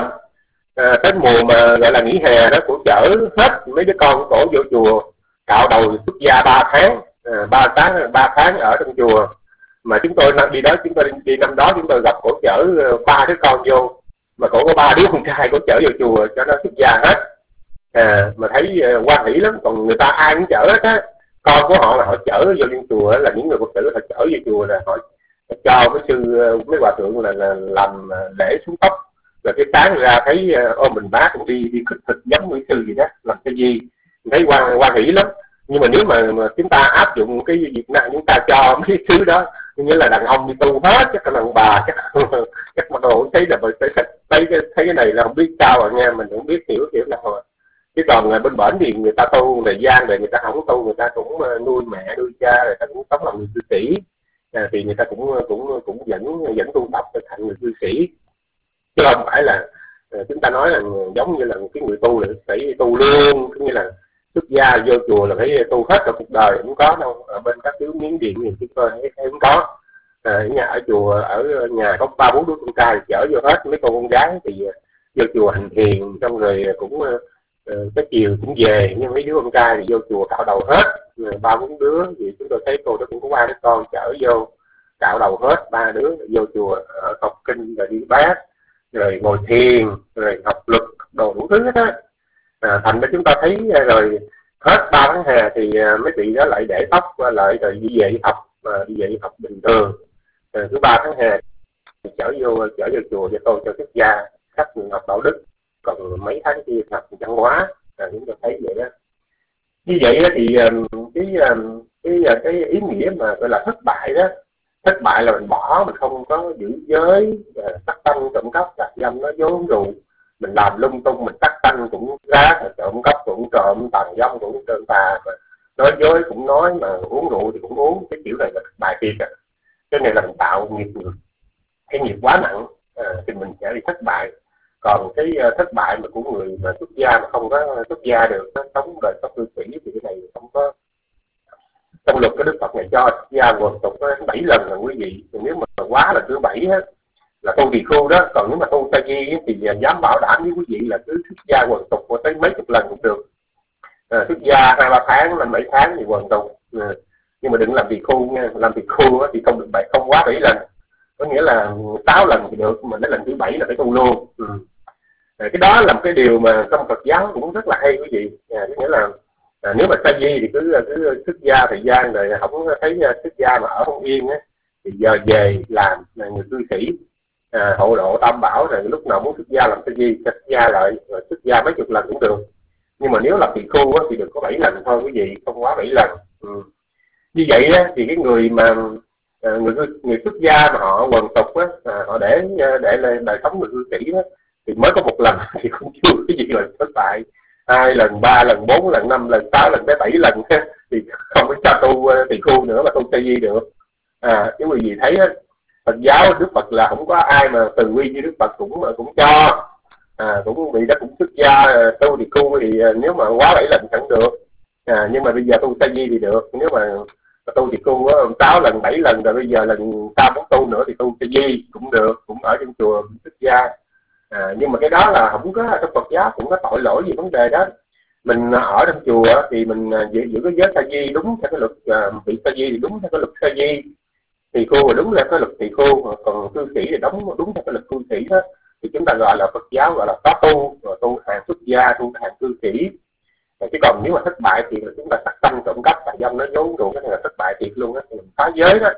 À, tới mùa mà gọi là nghỉ hè đó, cổ chở hết mấy đứa con cổ vô chùa cạo đầu xuất gia ba tháng, à, ba tháng ba tháng ở trong chùa. Mà chúng tôi đi đó, chúng tôi đi năm đó chúng tôi gặp cổ chở ba đứa con vô, mà cổ có ba đứa con trai cổ chở vô chùa cho nó xuất gia hết. À, mà thấy hoan hỷ lắm. Còn người ta ai cũng chở hết á, con của họ là họ chở vô liên chùa, là những người Phật tử họ chở vô chùa là họ cho mấy sư mấy hòa thượng là, là làm lễ xuống tóc. Rồi cái sáng ra thấy ôm mình bác cũng đi đi khích thực giống mỹ sư gì đó, làm cái gì thấy hoan hoan hỷ lắm. Nhưng mà nếu mà, mà chúng ta áp dụng cái Việt Nam, chúng ta cho mấy thứ đó, như là đàn ông đi tu hết, chắc là đàn bà chắc chắc mà đồ thấy là thấy, thấy, thấy cái này là không biết sao rồi nha, mình không biết hiểu kiểu nào rồi. Chứ còn bên bển thì người ta tu thời gian rồi, người ta không tu, người ta cũng nuôi mẹ nuôi cha, người ta cũng sống làm người cư sĩ, à, thì người ta cũng cũng cũng vẫn vẫn tu tập để thành người cư sĩ. Chứ không phải là chúng ta nói là giống như là cái người tu là phải tu luôn, cũng như là xuất gia vô chùa là phải tu hết cả cuộc đời, không có đâu. Ở bên các thứ Miến Điện thì chúng tôi thấy, thấy không có. À, ở nhà ở chùa, ở nhà có ba bốn đứa con trai chở vô hết, mấy con con gái thì vô chùa hành thiền, xong rồi cũng uh, cái chiều cũng về, nhưng mấy đứa con trai thì vô chùa cạo đầu hết, ba bốn đứa. Thì chúng tôi thấy cô đó cũng có ba đứa con chở vô cạo đầu hết, ba đứa vô chùa uh, học kinh rồi đi bát, rồi ngồi thiền, rồi học luật, đồ đủ thứ hết á. À, thành ra chúng ta thấy rồi hết ba tháng hè thì mấy vị đó lại để tóc lại rồi đi về đi học, mà đi về đi học bình thường. Rồi thứ ba tháng hè thì chở vô chở vô chùa cho tôi cho xuất gia, khách người học đạo đức, còn mấy tháng kia học văn hóa. À, chúng ta thấy vậy đó. Như vậy đó thì cái cái cái, cái ý nghĩa mà gọi là thất bại đó, thất bại là mình bỏ, mình không có giữ giới, tắt tăng trộm cắp tà dâm nói dối uống rượu, mình làm lung tung, mình tắt tăng cũng rác, trộm cắp cũng trộm, tà dâm cũng trộm tà, nói dối cũng nói, mà uống rượu thì cũng uống. Cái kiểu này là thất bại thiệt à. Cái này là mình tạo nghiệp, cái nghiệp quá nặng, à, thì mình sẽ bị thất bại. Còn cái thất bại mà của người mà xuất gia mà không có xuất gia được, nó sống đời sống cư sĩ thì cái này không có. Trong luật cái Đức Phật này cho xuất gia quần tục bảy lần là quý vị, nếu mà quá là thứ bảy á là tu tỳ khưu đó. Còn nếu mà tu sa di thì dám bảo đảm với quý vị là cứ xuất gia quần tục tới mấy chục lần cũng được. À, xuất gia hai ba tháng, năm bảy tháng thì quần tục, à, nhưng mà đừng làm tỳ khưu nha. Làm tỳ khưu thì không được bảy, không quá bảy lần, có nghĩa là sáu lần thì được, mà đến lần thứ bảy là phải tu luôn. Ừ. À, cái đó là một cái điều mà trong Phật giáo cũng rất là hay quý vị. À, có nghĩa là à, nếu mà sa di thì cứ cứ xuất gia thời gian rồi không thấy xuất gia mà ở không yên á, thì giờ về làm là người cư sĩ, à, hộ độ tam bảo, rồi lúc nào muốn xuất gia làm sa di xuất gia lại, rồi xuất gia mấy chục lần cũng được. Nhưng mà nếu làm tỳ khu á, thì được có bảy lần thôi quý vị, không quá bảy lần. Ừ. Như vậy á, thì cái người mà người người xuất gia mà họ quần tục á, họ để để lên đời sống người cư sĩ á, thì mới có một lần thì cũng chưa cái gì là thất bại. Hai lần, ba lần, bốn lần, năm lần, sáu lần, tới bảy lần thì không có cho tu tỳ khu nữa mà tu tây di được. À, cái quý vị thấy á, Phật giáo Đức Phật là không có ai mà từ quy như Đức Phật cũng cũng cho. À, cũng bị đó cũng xuất gia tu tỳ khu thì nếu mà quá bảy lần chẳng được. À, nhưng mà bây giờ tu tây di thì được. Nếu mà tu tỳ khu sáu lần, bảy lần rồi bây giờ lần sau muốn tu nữa thì tu tây di cũng được, cũng ở trong chùa xuất gia. À, nhưng mà cái đó là không có trong Phật giáo cũng có tội lỗi gì vấn đề đó. Mình ở trong chùa thì mình giữ, giữ cái giới sa di đúng theo cái luật vị sa di thì đúng theo cái luật sa di, tỳ khu là đúng là cái luật tỳ khu, còn cư sĩ thì đúng đúng theo cái luật cư sĩ đó. Thì chúng ta gọi là Phật giáo gọi là có tu, rồi tu hàng xuất gia, tu hàng cư sĩ. Chứ còn nếu mà thất bại thì chúng ta sát sanh trộm cắp tà dâm nói dối ruộng, cái là thất bại thiệt luôn đó, thì mình phá giới đó.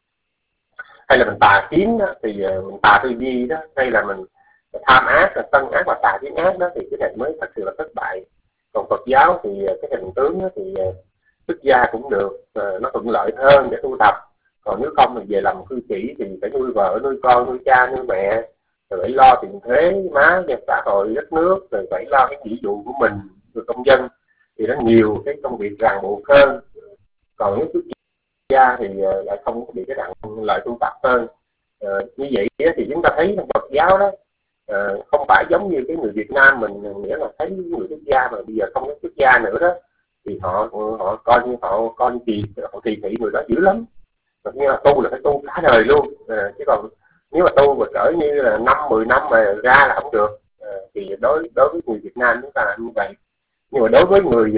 Hay là mình tà kiến đó, thì mình tà tư duy đó, hay là mình tham ác, sân ác và tà kiến ác đó, thì cái này mới thật sự là thất bại. Còn Phật giáo thì cái hình tướng đó, thì xuất gia cũng được, nó thuận lợi hơn để tu tập. Còn nếu không thì về làm cư sĩ thì phải nuôi vợ, nuôi con, nuôi cha, nuôi mẹ, rồi phải lo tiền thuế má cho xã hội đất nước, rồi phải lo cái nghĩa vụ của mình, người công dân, thì nó nhiều cái công việc ràng buộc hơn. Còn nếu xuất gia thì lại không có bị cái nặng lợi tu tập hơn. À, như vậy thì chúng ta thấy trong Phật giáo đó, à, không phải giống như cái người Việt Nam mình, nghĩa là thấy người xuất gia mà bây giờ không có xuất gia nữa đó, thì họ họ coi như họ coi như kỳ họ kỳ thị người đó dữ lắm. Nhưng mà tu là phải tu cả đời luôn. À, chứ còn nếu mà tu mà cỡ như là năm mười năm mà ra là không được. À, thì đối đối với người Việt Nam chúng ta là như vậy. Nhưng mà đối với người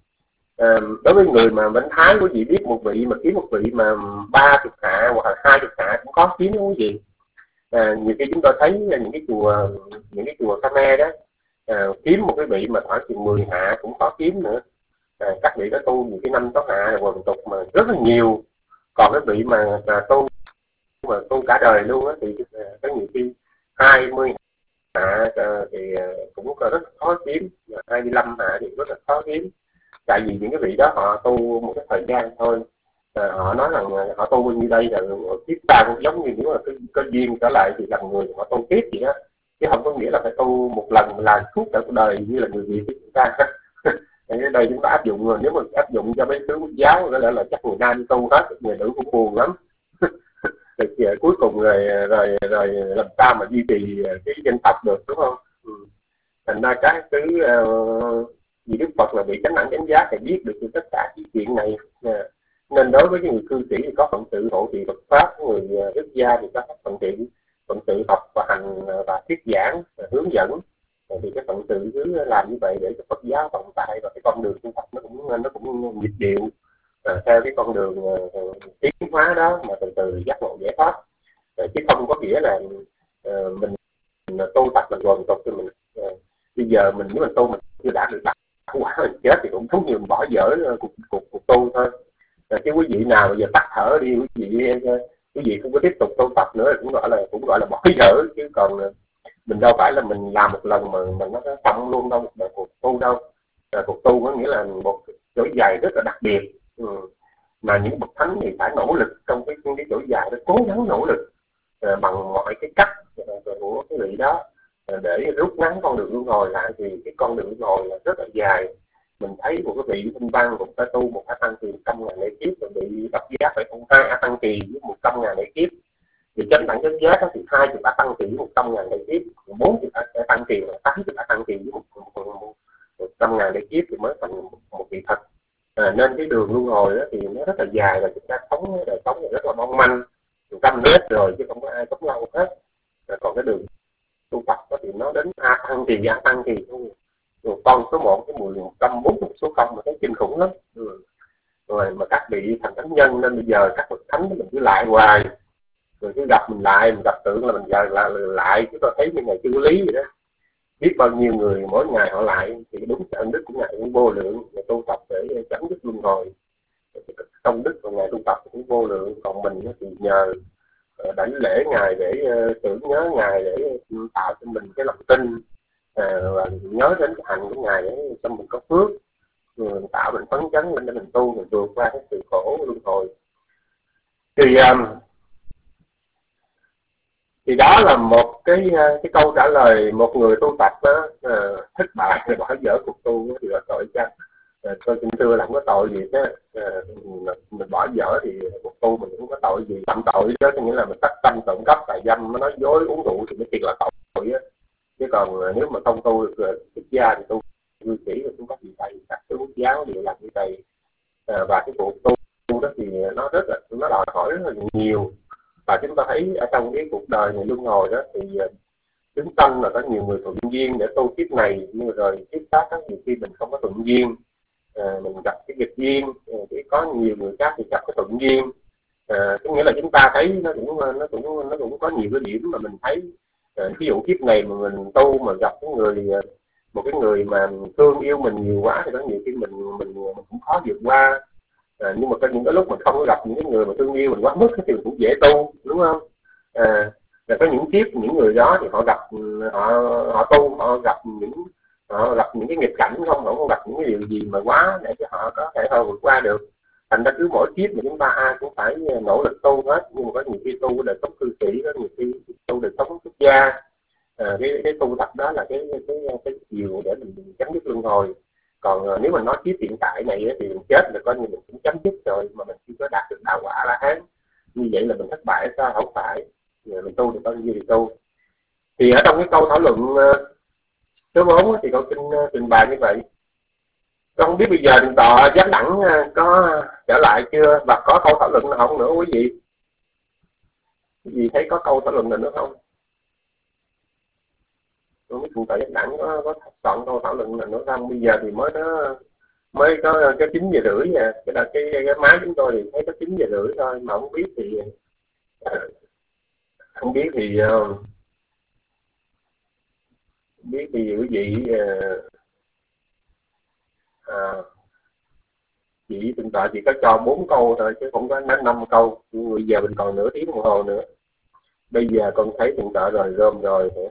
à, đối với người mà Bánh Thái, quý vị biết một vị mà kiếm một vị mà ba chục hạ hoặc là hai chục hạ cũng có kiếm đó quý vị. À, nhiều khi chúng tôi thấy những cái chùa những cái chùa Khmer đó, à, kiếm một cái vị mà khoảng chừng mười hạ cũng có kiếm nữa. À, các vị đó tu nhiều cái năm sáu hạ là quần tục mà rất là nhiều. Còn cái vị mà à, tu mà tu cả đời luôn á thì à, có nhiều khi hai mươi hạ à, thì à, cũng rất khó kiếm, hai mươi lăm hạ thì rất là khó kiếm. Tại vì những cái vị đó họ tu một cái thời gian thôi, à, họ nói rằng họ tu như đây là kiếp ta cũng giống như nếu mà có, có duyên trở lại thì làm người họ tu tiếp vậy đó, chứ không có nghĩa là phải tu một lần là suốt cả cuộc đời như là người Việt của chúng ta. Ở đây chúng ta áp dụng rồi, nếu mà áp dụng cho mấy thứ quốc giáo có lẽ là chắc người nam tu hết, người nữ cũng buồn lắm. Thì cuối cùng rồi rồi rồi làm sao mà duy trì cái dân tộc được, đúng không? Ừ. Thành ra các thứ uh, vì Đức Phật là bị chánh đẳng chánh giác thì biết được tất cả những chuyện này. À, nên đối với cái người cư sĩ thì có phận sự hộ trì Phật pháp, người xuất gia thì có phận sự phận sự học và hành và thuyết giảng và hướng dẫn. Thì cái phận sự cứ làm như vậy để cho Phật giáo tồn tại, và cái con đường tu tập nó cũng nó cũng nhịp điệu à, theo cái con đường uh, tiến hóa đó mà từ từ giác ngộ giải thoát. À, chứ không có nghĩa là uh, mình, mình tu tập mình quần tục thì mình uh, bây giờ mình nếu mình tu mình chưa đạt được quả mình chết thì cũng giống như mình bỏ dở cuộc, cuộc, cuộc tu thôi. À, chứ quý vị nào giờ tắt thở đi, quý vị quý vị không có tiếp tục tu tập nữa cũng gọi là cũng gọi là bỏ dở, chứ còn mình đâu phải là mình làm một lần mà mình nó xong luôn đâu, một cuộc tu đâu. À, cuộc tu có nghĩa là một chuỗi dài rất là đặc biệt. Ừ. Mà những bậc thánh thì phải nỗ lực trong cái cái chuỗi dài đó, cố gắng nỗ lực à, bằng mọi cái cách à, của cái vị đó à, để rút ngắn con đường luân hồi lại. Thì cái con đường luân hồi là rất là dài. Mình thấy một cái vị tinh văn cũng phải tu một A Tăng Kỳ một trăm ngàn lễ kiếp, rồi bị độc giác phải tu hai A Tăng Kỳ với một trăm ngàn lễ kiếp. Vì chánh đẳng chánh giác thì hai chục A Tăng Kỳ với một trăm ngàn lễ kiếp, bốn chục A Tăng Kỳ là tám chục A Tăng Kỳ với một trăm ngàn lễ kiếp thì mới thành một vị thật. À, nên cái đường luân hồi đó thì nó rất là dài, và chúng ta sống đời sống rất là mong manh, trăm nết rồi chứ không có ai sống lâu hết. À, còn cái đường tu tập đó thì nó đến A Tăng Kỳ A Tăng Kỳ thôi. Rồi con số một cái mười một trăm bốn mươi số không mà thấy kinh khủng lắm. Ừ. Rồi mà các vị thành thánh nhân nên bây giờ các bậc thánh mình cứ lại hoài, rồi cứ gặp mình lại, mình gặp tưởng là mình giờ lại lại chứ tôi thấy như này chưa lý vậy đó. Biết bao nhiêu người mỗi ngày họ lại thì đúng ân đức của ngài cũng vô lượng, người tu tập để chấm dứt luân hồi, công đức của ngài tu tập cũng vô lượng. Còn mình thì nhờ đảnh lễ ngài để tưởng nhớ ngài để tạo cho mình cái lòng tin, à, và nhớ đến cái hành của Ngài ấy, trong mình có phước, mình tạo mình phấn chấn lên để mình tu, mình vượt qua cái sự khổ luân hồi. Thì um, thì đó là một cái cái câu trả lời một người tu tập đó, uh, thất bại rồi bỏ dở cuộc tu thì là tội chăng? Uh, tôi xin thưa là không có tội gì đó. Uh, mình bỏ dở thì cuộc tu mình cũng có tội gì. Phạm tội đó có nghĩa là mình tắt tâm, trộm cắp, tà dâm, nói dối, uống rượu thì mới thiệt là tội á. Chứ còn uh, nếu mà không tu được xuất gia thì tu cư sĩ thì cũng có gì thầy, các cái quốc giáo đều làm như thầy. Uh, và cái cuộc tu đó thì nó rất là nó đòi hỏi rất là nhiều. Và chúng ta thấy ở trong cái cuộc đời người luân hồi đó thì chúng sanh là có nhiều người thuận duyên để tu kiếp này, nhưng rồi kiếp khác đó, nhiều khi mình không có thuận duyên, à, mình gặp cái nghịch duyên, thì có nhiều người khác thì gặp cái thuận duyên. À, có nghĩa là chúng ta thấy nó cũng nó cũng nó cũng có nhiều cái điểm mà mình thấy, à, ví dụ kiếp này mà mình tu mà gặp cái người một cái người mà thương yêu mình nhiều quá thì có nhiều khi mình mình, mình cũng khó vượt qua. À, nhưng mà có những cái lúc mình không có gặp những cái người mà thương yêu mình quá mức thì mình cũng dễ tu, đúng không? À, và có những kiếp những người đó thì họ gặp họ họ tu họ gặp những họ gặp những cái nghịch cảnh không, họ không gặp những cái điều gì mà quá để cho họ có thể họ vượt qua được. Thành ra cứ mỗi kiếp mà chúng ta ai cũng phải nỗ lực tu hết, nhưng mà có nhiều khi tu để sống cư sĩ, có nhiều khi tu để sống xuất gia. À, cái cái tu tập đó là cái cái cái chiều để mình chấm dứt luân hồi. Còn uh, nếu mà nói kiếp hiện tại này ấy, thì mình chết là coi như mình cũng chấm dứt rồi, mà mình chưa có đạt được đạo quả La Hán, như vậy là mình thất bại sao? Không phải. Mình tu được bao nhiêu thì tu. Thì ở trong cái câu thảo luận uh, số bốn thì câu kinh uh, trình bày như vậy. Tôi không biết bây giờ Thượng Tọa Giác Đẳng uh, có trở lại chưa, và có câu thảo luận nào không nữa quý vị? Quý vị thấy có câu thảo luận nào nữa không? Không biết Thượng Tọa Giác Đẳng có, có soạn câu thảo luận nào nữa không? Bây giờ thì mới có mới có cái chín giờ rưỡi nha. Cái là cái, cái máy chúng tôi thì thấy có chín giờ rưỡi thôi, mà không biết thì không biết thì không biết thì quý vị à, chị Thượng Tọa chỉ có cho bốn câu thôi chứ không có đến năm câu. Bây giờ mình còn nửa tiếng đồng hồ nữa. Bây giờ con thấy Thượng Tọa rồi rôm rồi nữa.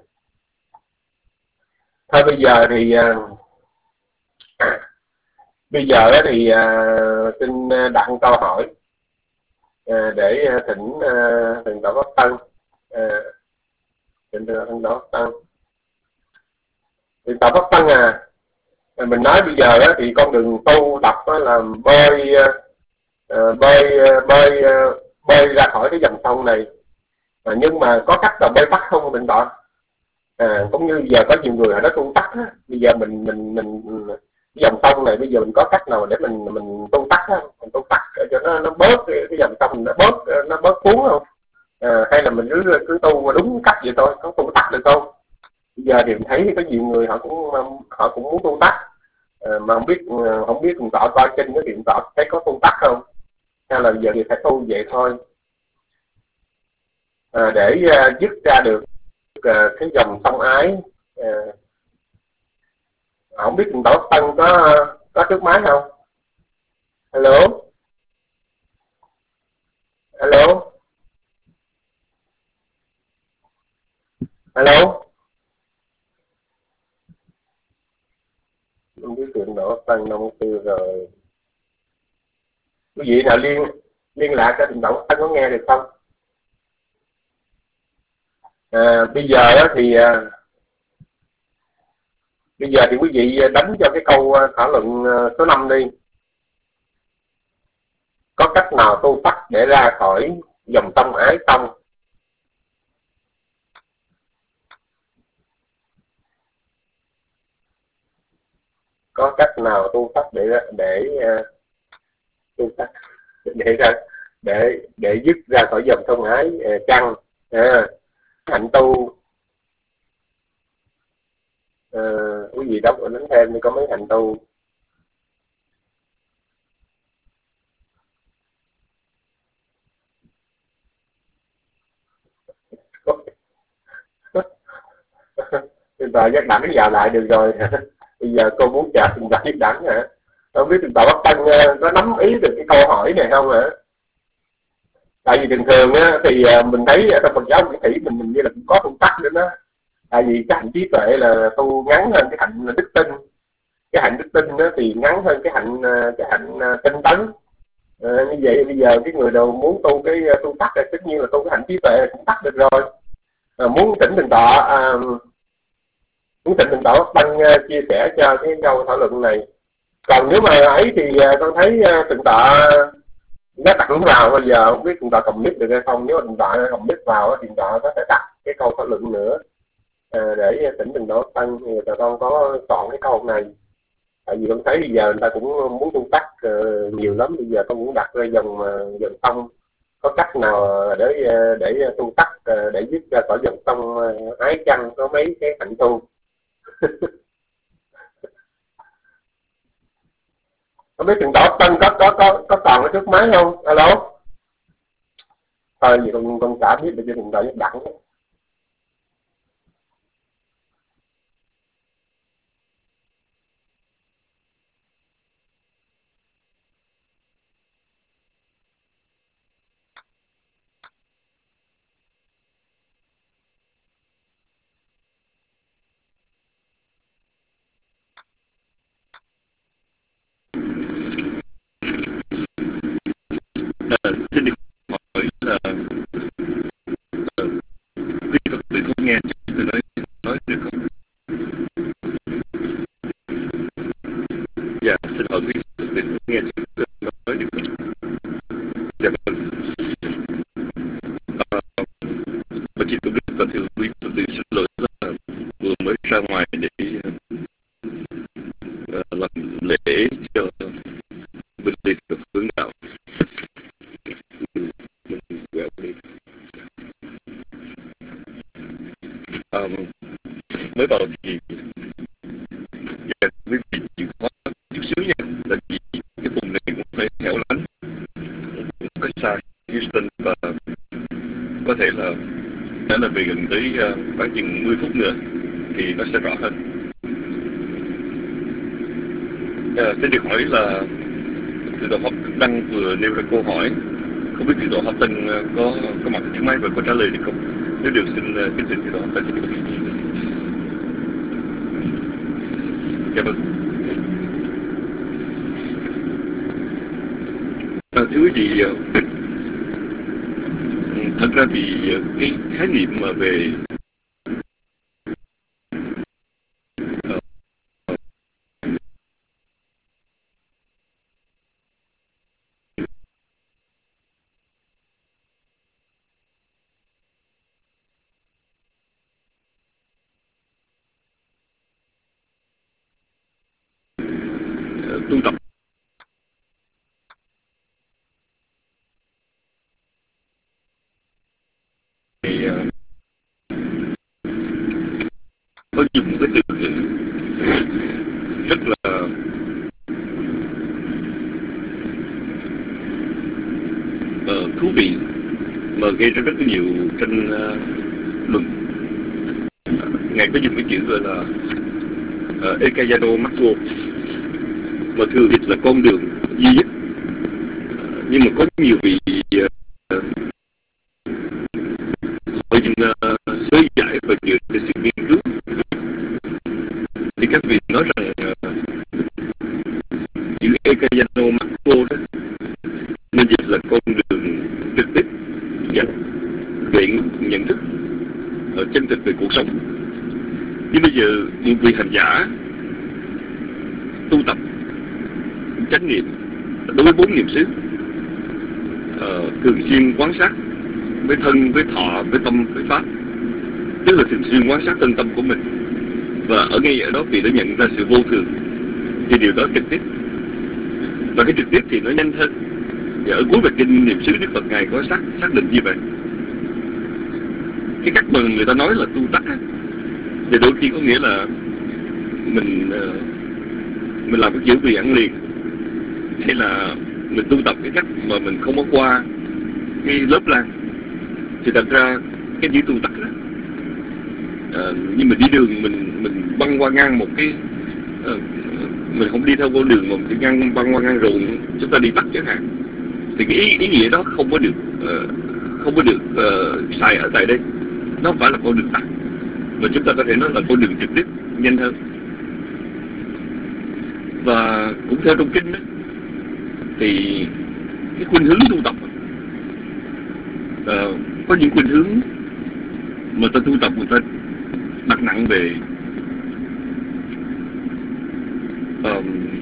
Thôi bây giờ thì à, bây giờ thì à, xin đặt câu hỏi à, để thỉnh à, Thượng Tọa Pháp Tân, à, thỉnh Thượng Tọa Pháp Tân. Thượng Tọa Pháp Tân à, mình nói bây giờ đó, thì con đường tu tập đó là bơi uh, bơi bơi uh, bơi ra khỏi cái dòng sông này, à, nhưng mà có cách là bơi tắt không Thượng Tọa? À, cũng như giờ có nhiều người họ nói tu tắt á, bây giờ mình mình mình cái dòng sông này bây giờ mình có cách nào để mình mình tu tắt á, mình tu tắt để cho nó nó bớt cái, cái dòng sông nó bớt nó bớt cuốn không? À, hay là mình cứ cứ tu đúng cách vậy thôi, có tu tắt được không? Bây giờ thì mình thấy có nhiều người họ cũng họ cũng muốn tu tắt, à, mà không biết không biết Thượng Tọa coi trên cái Thượng Tọa thấy có tu tắt không, hay là giờ thì phải tu vậy thôi, à, để uh, dứt ra được uh, cái dòng sông ái. Uh, không biết Thượng Tọa Tân có có trước máy không? Hello, hello, hello. Không biết Thượng Tọa Tân đâu tiêu rồi. Quý vị nào liên liên lạc cho Thượng Tọa Tân có nghe được không? À, bây giờ thì à, bây giờ thì quý vị đánh cho cái câu thảo luận số năm đi. Có cách nào tu tắt để ra khỏi dòng sông ái không? Có cách nào tu tắt để để tu tắt để ra để để dứt ra khỏi dòng sông ái chăng? À, hạnh tu. À, quý vị đọc đến thêm thì có mấy hạnh tu. Thượng Tọa Giác Đẳng vào lại được rồi. Bây giờ cô muốn trả Thượng Tọa Giác Đẳng hả? Không biết Thượng Tọa Pháp Tân có nắm ý được cái câu hỏi này không hả? Tại vì thường thường á, thì mình thấy ở trong Phật giáo Nguyên Thủy mình, mình như là cũng có tu tắt nữa đó. Tại vì cái hạnh trí tuệ là tu ngắn hơn cái hạnh đức tin. Cái hạnh đức tin đó thì ngắn hơn cái hạnh cái hạnh tinh tấn. À, như vậy bây giờ cái người nào muốn tu cái tu tắc là tất nhiên là tu cái hạnh trí tuệ cũng tắc được rồi. À, muốn tỉnh từng tọa à, muốn tỉnh từng tọa Tăng uh, chia sẻ cho cái câu thảo luận này. Còn nếu mà ấy thì uh, con thấy uh, từng tọa nó đặt đúng vào bây giờ không biết từng tọa cầm mic được hay không. Nếu mà từng tọa cầm mic vào thì từng tọa có thể đặt cái câu thảo luận nữa à, để tỉnh từng tọa Tăng thì tụi con có chọn cái câu này. Tại vì con thấy bây giờ người ta cũng muốn tu tắc uh, nhiều lắm. Bây giờ con cũng đặt ra dòng uh, dòng tông có cách nào để để tu tắc uh, để giúp cho cõi dòng tông uh, ái chăng có mấy cái hạnh tu. Không biết từng tỏ Tân có có có có còn cái trước máy không? Alo. Thôi gì con con trả biết để cho từng tỏ giúp đẳng. À, xin được hỏi là quý Phật tử không nghe tôi nói nói được không? Dạ, xin hỏi quý Phật tử không nghe tôi nói được không? Dạ vâng. À, và chị cũng rất là thưa quý Phật tử xin lỗi là vừa mới ra ngoài để uh, làm lễ cho bên đi được hướng đạo. À, mới vào thì dạ, quý vị chịu khó chút xíu nha, tại vì cái vùng này cũng phải hẻo lánh, có xa Houston và có thể là nếu là về gần tới uh, khoảng chừng mười phút nữa thì nó sẽ rõ hơn. À, xin được hỏi là từ đầu Pháp Đăng vừa nêu ra câu hỏi, không biết từ đầu Pháp Tân có có mặt trước máy và có trả lời được không? Nếu được xin kính xin từ đầu Pháp Tân. Dạ vâng. À, thưa quý vị, thật ra thì cái khái niệm mà về tu tập thì uh, có dùng cái từ ngữ rất là uh, thú vị mà gây ra rất nhiều tranh uh, luận. Uh, Ngài có dùng cái chữ gọi là uh, Ekayado Makko, mà thường dịch là con đường duy nhất. Uh, nhưng mà có nhiều vị uh, họ dùng uh, sới giải và dựa trên sự nghiên cứu thì các vị nói rằng uh, chữ Ekayado Makko đó nên dịch là con đường trực tiếp dành luyện nhận thức ở chân thực về cuộc sống. Nhưng bây giờ một vị hành giả tu tập chánh niệm đối với bốn niệm xứ, uh, thường xuyên quan sát với thân, với thọ, với tâm, với pháp, tức là thường xuyên quan sát thân tâm của mình, và ở ngay ở đó vì đã nhận ra sự vô thường thì điều đó trực tiếp, và cái trực tiếp thì nó nhanh hơn. Và ở cuối bài kinh niệm xứ Đức Phật Ngài có xác xác định như vậy. Cái cách mà người ta nói là tu tắc á, thì đôi khi có nghĩa là mình uh, mình làm cái kiểu vì ăn liền, hay là mình tu tập cái cách mà mình không có qua cái lớp lan. Thì thật ra cái chữ tu tắc đó, uh, nhưng mà đi đường mình mình băng qua ngang một cái uh, mình không đi theo con đường mà mình đi ngang băng qua ngang ruộng, chúng ta đi tắt chẳng hạn, thì cái ý, ý nghĩa đó không có được uh, không có được uh, xài ở tại đây. Nó không phải là con đường tắt, và chúng ta có thể nói là con đường trực tiếp nhanh hơn. Và cũng theo trong kinh đó, thì cái khuynh hướng tu tập uh, có những khuynh hướng mà ta tu tập người ta đặt nặng về uh,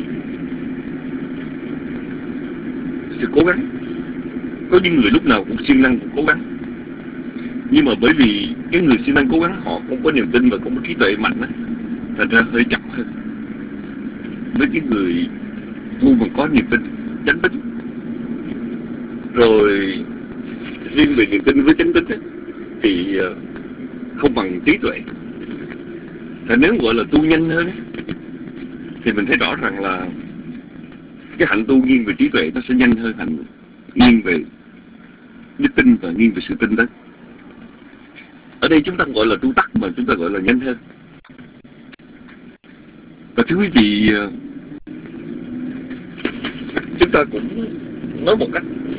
sự cố gắng. Có những người lúc nào cũng siêng năng cũng cố gắng, nhưng mà bởi vì cái người siêng năng cố gắng họ không có niềm tin và không có trí tuệ mạnh á, thành ra hơi chậm hơn với cái người tu mà có niềm tin chánh tính. Rồi riêng về niềm tin với chánh tính á, thì không bằng trí tuệ. Thì nếu gọi là tu nhanh hơn thì mình thấy rõ rằng là cái hạnh tu nghiêng về trí tuệ nó sẽ nhanh hơn hạnh nghiêng về đức tin và nghiêng về sự tin đó. Ở đây chúng ta gọi là tu tắc mà chúng ta gọi là nhanh hơn. Và thưa quý vị, chúng ta cũng nói một cách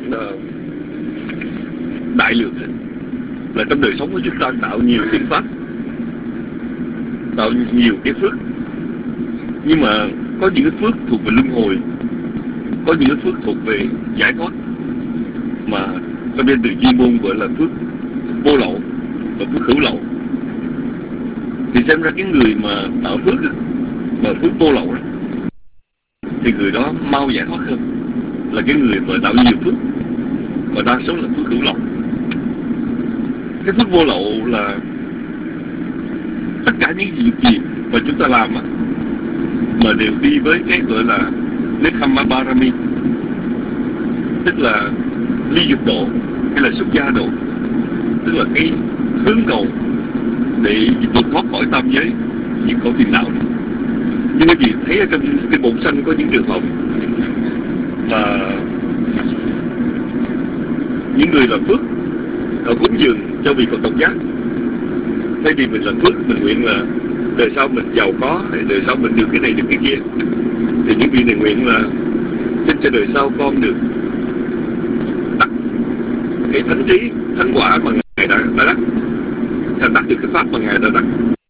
đại lược là trong đời sống của chúng ta tạo nhiều thiện pháp, tạo nhiều cái phước, nhưng mà có những cái phước thuộc về luân hồi, có những cái phước thuộc về giải thoát, mà trong bên từ chuyên môn gọi là phước vô lậu và phước hữu lậu. Thì xem ra cái người mà tạo phước đó, mà phước vô lậu đó, thì người đó mau giải thoát hơn là cái người mà tạo nhiều phước và đa số là phước hữu lậu. Cái phước vô lậu là tất cả những việc gì mà chúng ta làm á, mà đều đi với cái gọi là Nekkhamma Parami, tức là ly dục độ hay là xuất gia độ, tức là cái hướng cầu để vượt thoát khỏi tam giới, diệt khỏi phiền não. Nhưng quý vị thấy ở trong cái bổn sanh có những trường hợp là những người làm phước họ cúng dường cho vị Phật độc giác, thay vì mình làm phước mình nguyện là đời sau mình giàu có, hay đời sau mình được cái này được cái kia, thì những vị này nguyện là xin cho đời sau con được đắc cái thánh trí, thánh quả mà Ngài đã, đã đắc, hay đắc được cái pháp mà Ngài đã đắc.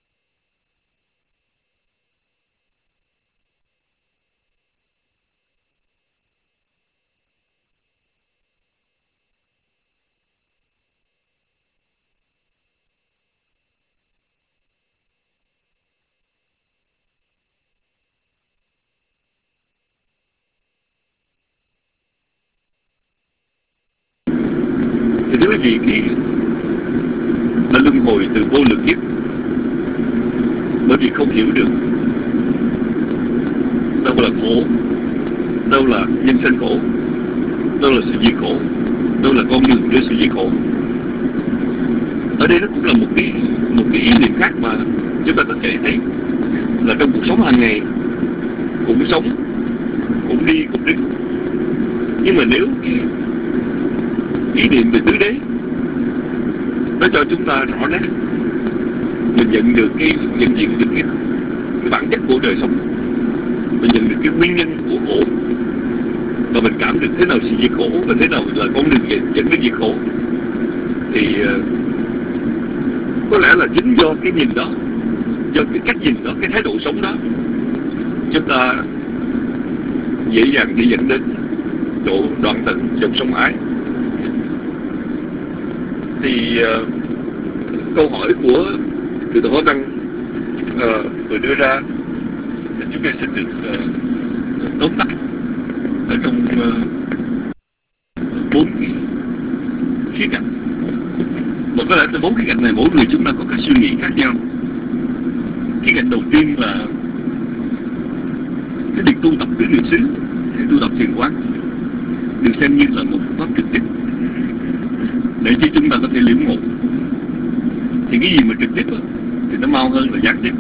Thì thưa quý vị, cái là luân hồi từ vô lượng kiếp, bởi vì không hiểu được đâu là khổ, đâu là nhân sinh khổ, đâu là sự diệt khổ, đâu là con đường đến sự diệt khổ. Ở đây nó cũng là một cái một cái ý niệm khác mà chúng ta có thể thấy là trong cuộc sống hàng ngày cũng sống, cũng đi, cũng đứng. Nhưng mà nếu cái ý niệm về tứ đế nó cho chúng ta rõ nét, mình nhận được cái nhận diện được cái, cái bản chất của đời sống, mình nhận được cái nguyên nhân của khổ, và mình cảm được thế nào sự diệt khổ và thế nào là con đường dẫn, dẫn đến diệt khổ, thì uh, có lẽ là chính do cái nhìn đó, do cái cách nhìn đó, cái thái độ sống đó, chúng ta dễ dàng để dẫn đến độ đoạn tận dòng sông ái. Thì uh, câu hỏi của Thượng tọa Hóa Đăng uh, vừa đưa ra, chúng tôi xin được uh, tóm tắt ở trong bốn uh, cái khía cạnh. Và có lẽ từ bốn khía cạnh này mỗi người chúng ta có các suy nghĩ khác nhau. Khía cạnh đầu tiên là cái việc tu tập tứ niệm xứ, tu tập thiền quán được xem như là một pháp trực tiếp để cho chúng ta có thể liễu ngộ. Thì cái gì mà trực tiếp đó, thì nó mau hơn là gián tiếp.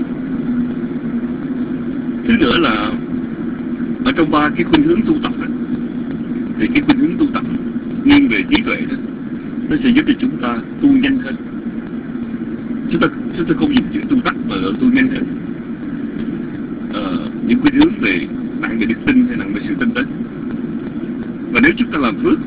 Thứ nữa là ở trong ba cái khuynh hướng tu tập đó, thì cái khuynh hướng tu tập nghiêng về trí tuệ đó, nó sẽ giúp cho chúng ta tu nhanh hơn. Chúng ta chúng ta không dùng chữ tu tắc mà là tu nhanh hơn. Ờ, những khuynh hướng về nặng về đức tin hay nặng về sự tinh tấn. Và nếu chúng ta làm phước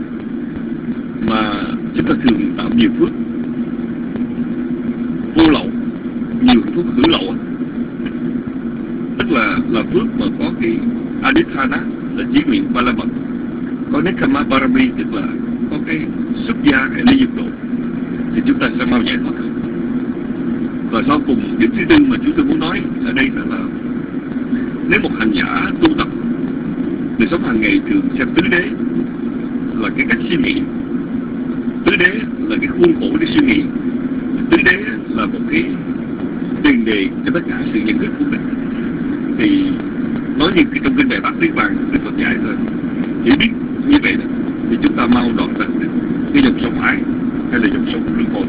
mà chúng ta thường tạo nhiều phước vô lậu, nhiều phước hưởng lộ, tức là là phước mà có cái adithana là chí nguyện ba la mật, có nekama parami tức là có cái xuất gia hay ly dục độ, thì chúng ta sẽ mau giải thoát hơn. Và sau cùng điểm thứ tư mà chúng tôi muốn nói ở đây đó là nếu một hành giả tu tập đời sống hàng ngày thường xem tứ đế là cái cách suy nghĩ, tứ đế là cái khuôn khổ để suy nghĩ, tứ đế là một cái tiền đề cho tất cả sự nhận thức của mình, thì nói như trong kinh Đại Bát Niết Bàn Đức Phật dạy là hiểu biết như vậy đó, thì chúng ta mau đoạn tận được cái dòng sông ái hay là dòng sông luân hồi.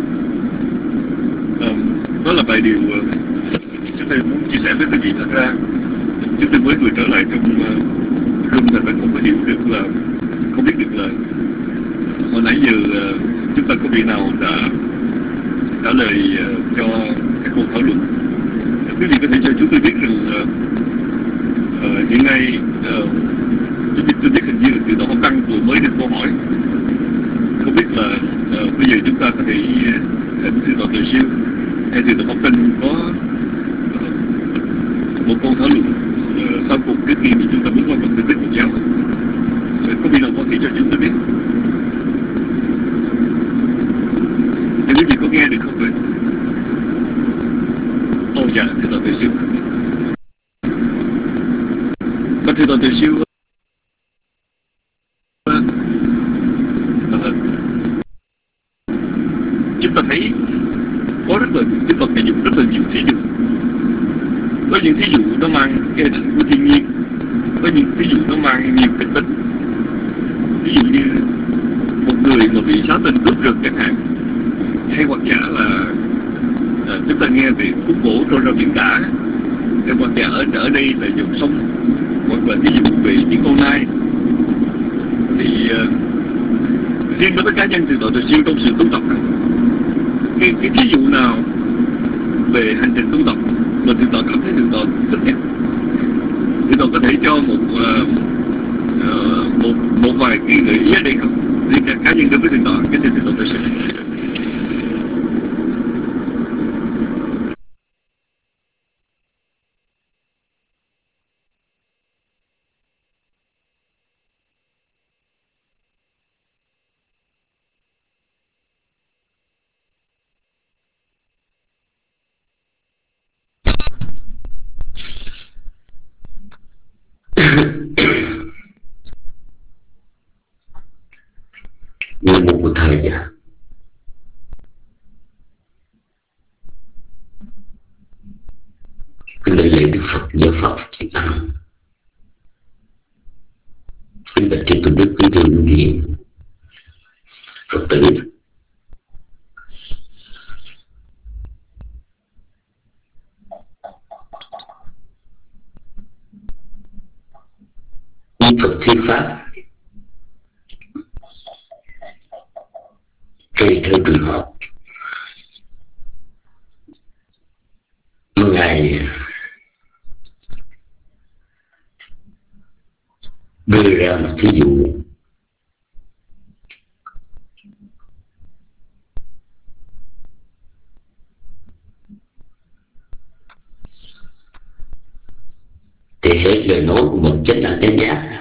À, đó là vài điều uh, chúng tôi muốn chia sẻ với quý vị. Thật ra chúng tôi mới vừa trở lại trong uh, room, thật ra không có hiểu được là không biết được là hồi nãy giờ uh, chúng ta có vị nào đã trả lời uh, cho các cuộc thảo luận. Quý vị có thể cho chúng tôi biết rằng uh, uh, hiện nay uh, tôi biết hình như từ tổ Hồng Đăng vừa mới được câu hỏi, không biết là uh, bây giờ chúng ta có thể uh, từ tổ Từ Siêu hay từ tổ Hồng Đăng có uh, một câu thảo luận uh, sau cùng trước khi chúng ta bước qua phần tin tức của giáo. Uh, có vị nào có thể cho chúng tôi biết? Thì quý vị có nghe được không vậy? Ồ dạ, thưa tổ Từ Siêu. Và thưa tổ Từ Siêu, chúng ta thấy có rất là Đức Phật đã dùng rất là nhiều thí dụ. Có những thí dụ nó mang cái hình ảnh của thiên nhiên, có những thí dụ nó mang nhiều kịch tính. Ví dụ như một người mà bị sát tinh cướp rừng chẳng hạn, hay hoặc giả là à, chúng ta nghe về khúc gỗ trôi ra biển cả, hay hoặc giả ở ở đây là dòng sông, hoặc là ví dụ về những con nai. Thì uh, riêng đối với cá nhân từ tổ Từ Siêu trong sự tu tập, cái, cái thí dụ nào về hành trình tu tập mà thượng tọa cảm thấy thượng tọa thích nhất? Thượng tọa có thể cho một uh, uh, một một vài cái gợi ý ở đây không? Riêng cá, cá nhân đối với thượng tọa, cái thượng tọa Từ Siêu. Nam mô Bụt Thầy dạ. Kính lễ lễ Đức Phật, giáo Phật Thích Ca. Kính bạch trên tôn đức, kính thưa quý vị Phật tử. Ý Phật thuyết pháp tùy theo trường hợp Ngài đưa ra một thí dụ thì hết lời nói của một chánh đẳng chánh giác,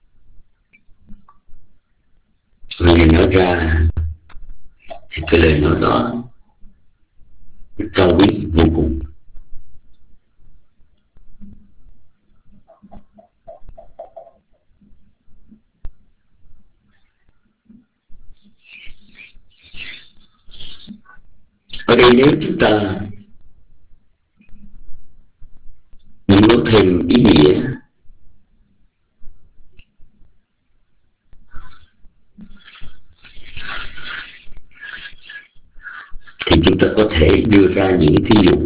Ngài nói ra thì cái lời nói đó cao quý vô cùng. Ở đây nếu chúng ta muốn nói thêm ý nghĩa thì chúng ta có thể đưa ra những thí dụ.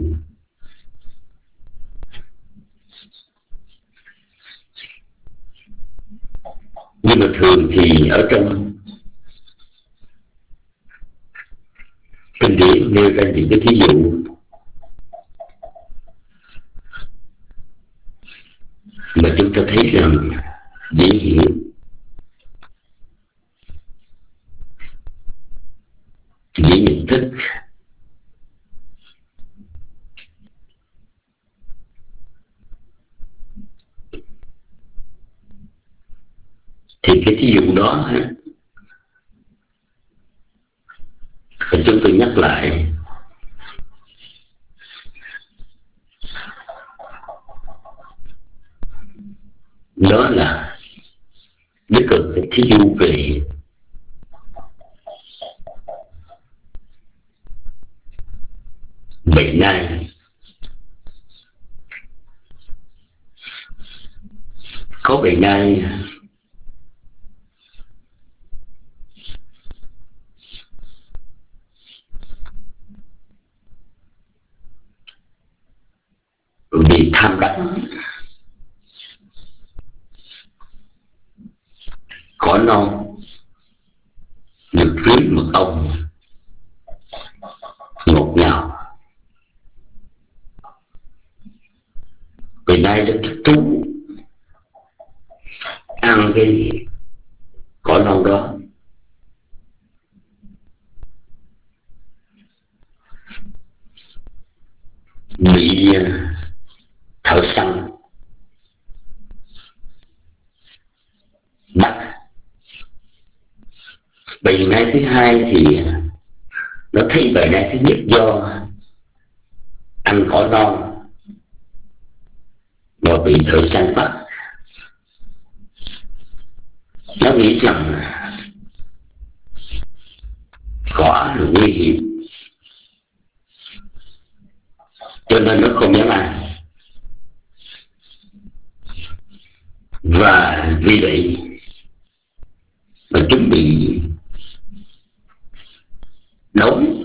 Nhưng mà thường thì ở trong kinh điển nêu ra những cái thí dụ mà chúng ta thấy rằng dễ hiểu, dễ nhận thức, Thì cái thí dụ đó chúng tôi nhắc lại, đó là Đức Phật thí dụ về bệnh nai. Có bệnh nai vì tham đắm cỏ non được dưới mật ong ngọt ngào, bệnh nai rất thích thú ăn cái cỏ non đó. Bị thợ săn bắt. Bệnh nai thứ hai thì nó thấy bệnh nai thứ nhất do ăn cỏ non và bị thợ săn bắt. Nó nghĩ rằng cỏ là nguy hiểm, cho nên nó không dám ăn. Và vì vậy mà chúng bị đói,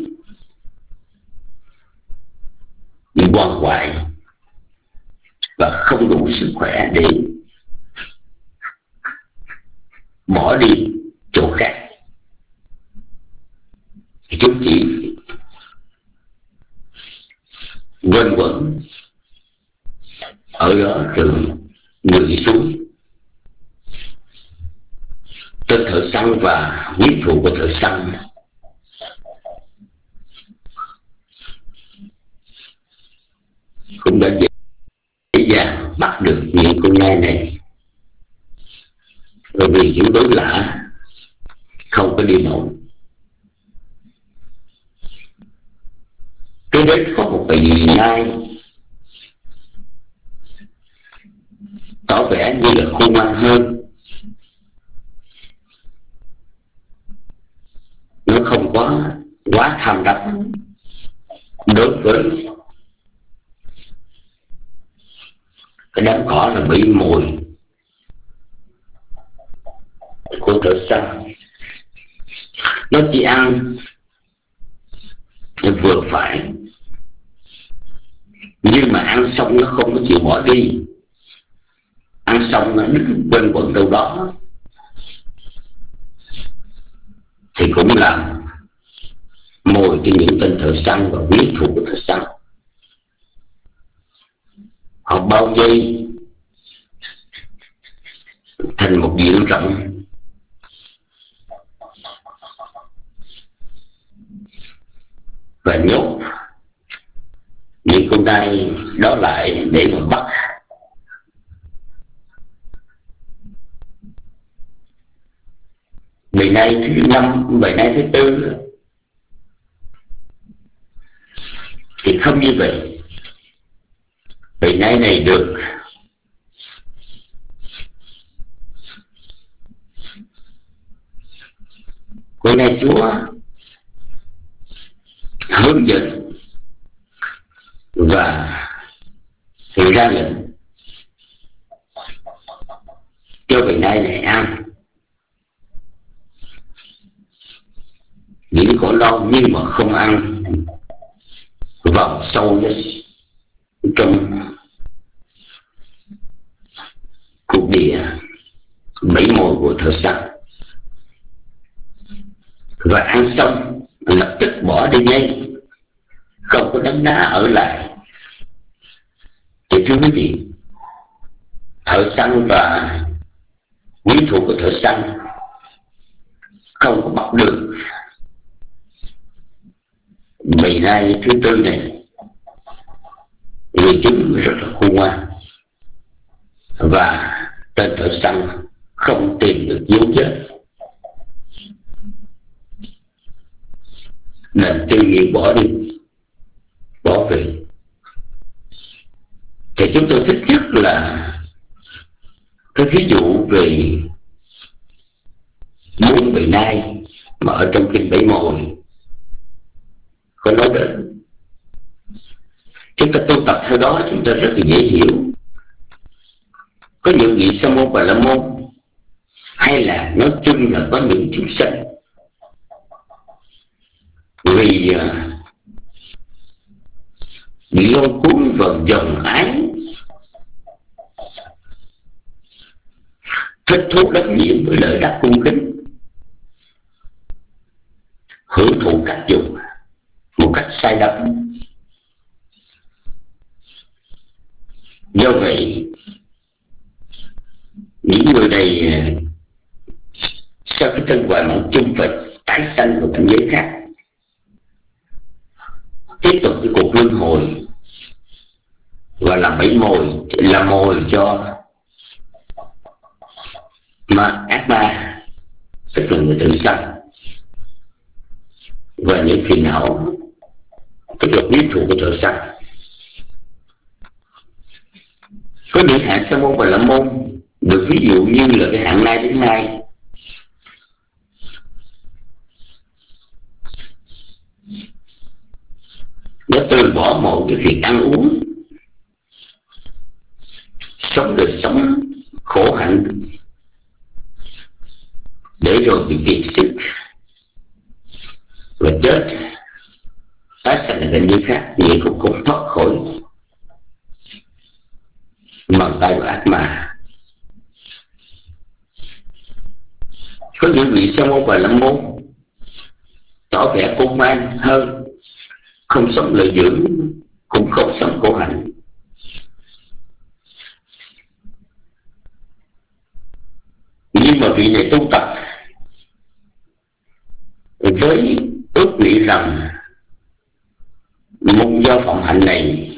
bị quằn quại và không đủ sức khỏe để bỏ đi chỗ khác. Chúng chỉ quanh quẩn ở đó từ người xuống. Tên thợ săn và quyến thuộc của thợ săn cũng đã dễ dàng bắt được những con nai này, bởi vì chúng đối lạ không có đi nổi. Cái đến có một bầy nai tỏ vẻ như là khôn ngoan hơn. Nó không quá quá tham đắm đối với cái đám cỏ là bị mồi của thợ săn. Nó chỉ ăn vừa phải, nhưng mà ăn xong nó không có chịu bỏ đi. Ăn xong nó đứng quanh quẩn đâu đó thì cũng làm mồi cho những tên thợ săn và quyến thuộc của thợ săn. Họ bao vây thành một diện rộng, và nhốt những con nai đó lại để mà bắt. Bầy nai thứ năm, bầy nai thứ tư thì không như vậy. Bầy nai này được cô nai chúa hướng dẫn và thì ra lệnh cho bầy nai này ăn những cỏ non, nhưng mà không ăn vào sâu trong cuộc địa bẫy mồi của thợ săn. Và ăn xong lập tức bỏ đi ngay, không có đấm đá ở lại. Thì thưa quý vị, thợ săn và quyến thuộc của thợ săn không có bắt được bầy nai thứ tư này, vì chúng rất là khôn ngoan, và tên thợ săn không tìm được dấu vết, nên tư nghĩ bỏ đi, bỏ về. Thì chúng tôi thích nhất là cái ví dụ về bốn bề nai mà ở trong kinh Bảy Mồi có nói đến. Chúng ta tu tập theo đó chúng ta rất là dễ hiểu. Có những vị Sa môn và La môn, hay là nói chung là có những chúng sanh, vì uh, bị lôi cuốn vào dòng ái, thích thú đắc nhiễm với lời đắc cung kính, hưởng thụ các dục một cách sai lầm. Do vậy những người này sau cái thân hoại mạng chung phải tái sanh vào cảnh giới khác, tiếp tục cái cuộc luân hồi và làm bẫy mồi, làm mồi cho mà ác ma, tức là người tự sanh, và những phiền não, tức là biết thụ của tự sanh. Có những hạng Sa môn và La môn được ví dụ như là cái hạng Nai đến Nai, đã từ bỏ mọi cái việc ăn uống, sống đời sống khổ hạnh, để rồi bị kiệt sức và chết, tái sanh ở cảnh giới khác, vậy cũng không thoát khỏi bàn tay của ác ma. Có những vị Sa môn và La môn tỏ vẻ khôn ngoan hơn, không sống lợi dưỡng, cũng không sống khổ hạnh. Nhưng mà vị này tu tập với ước nghĩ rằng môn do phạm hạnh này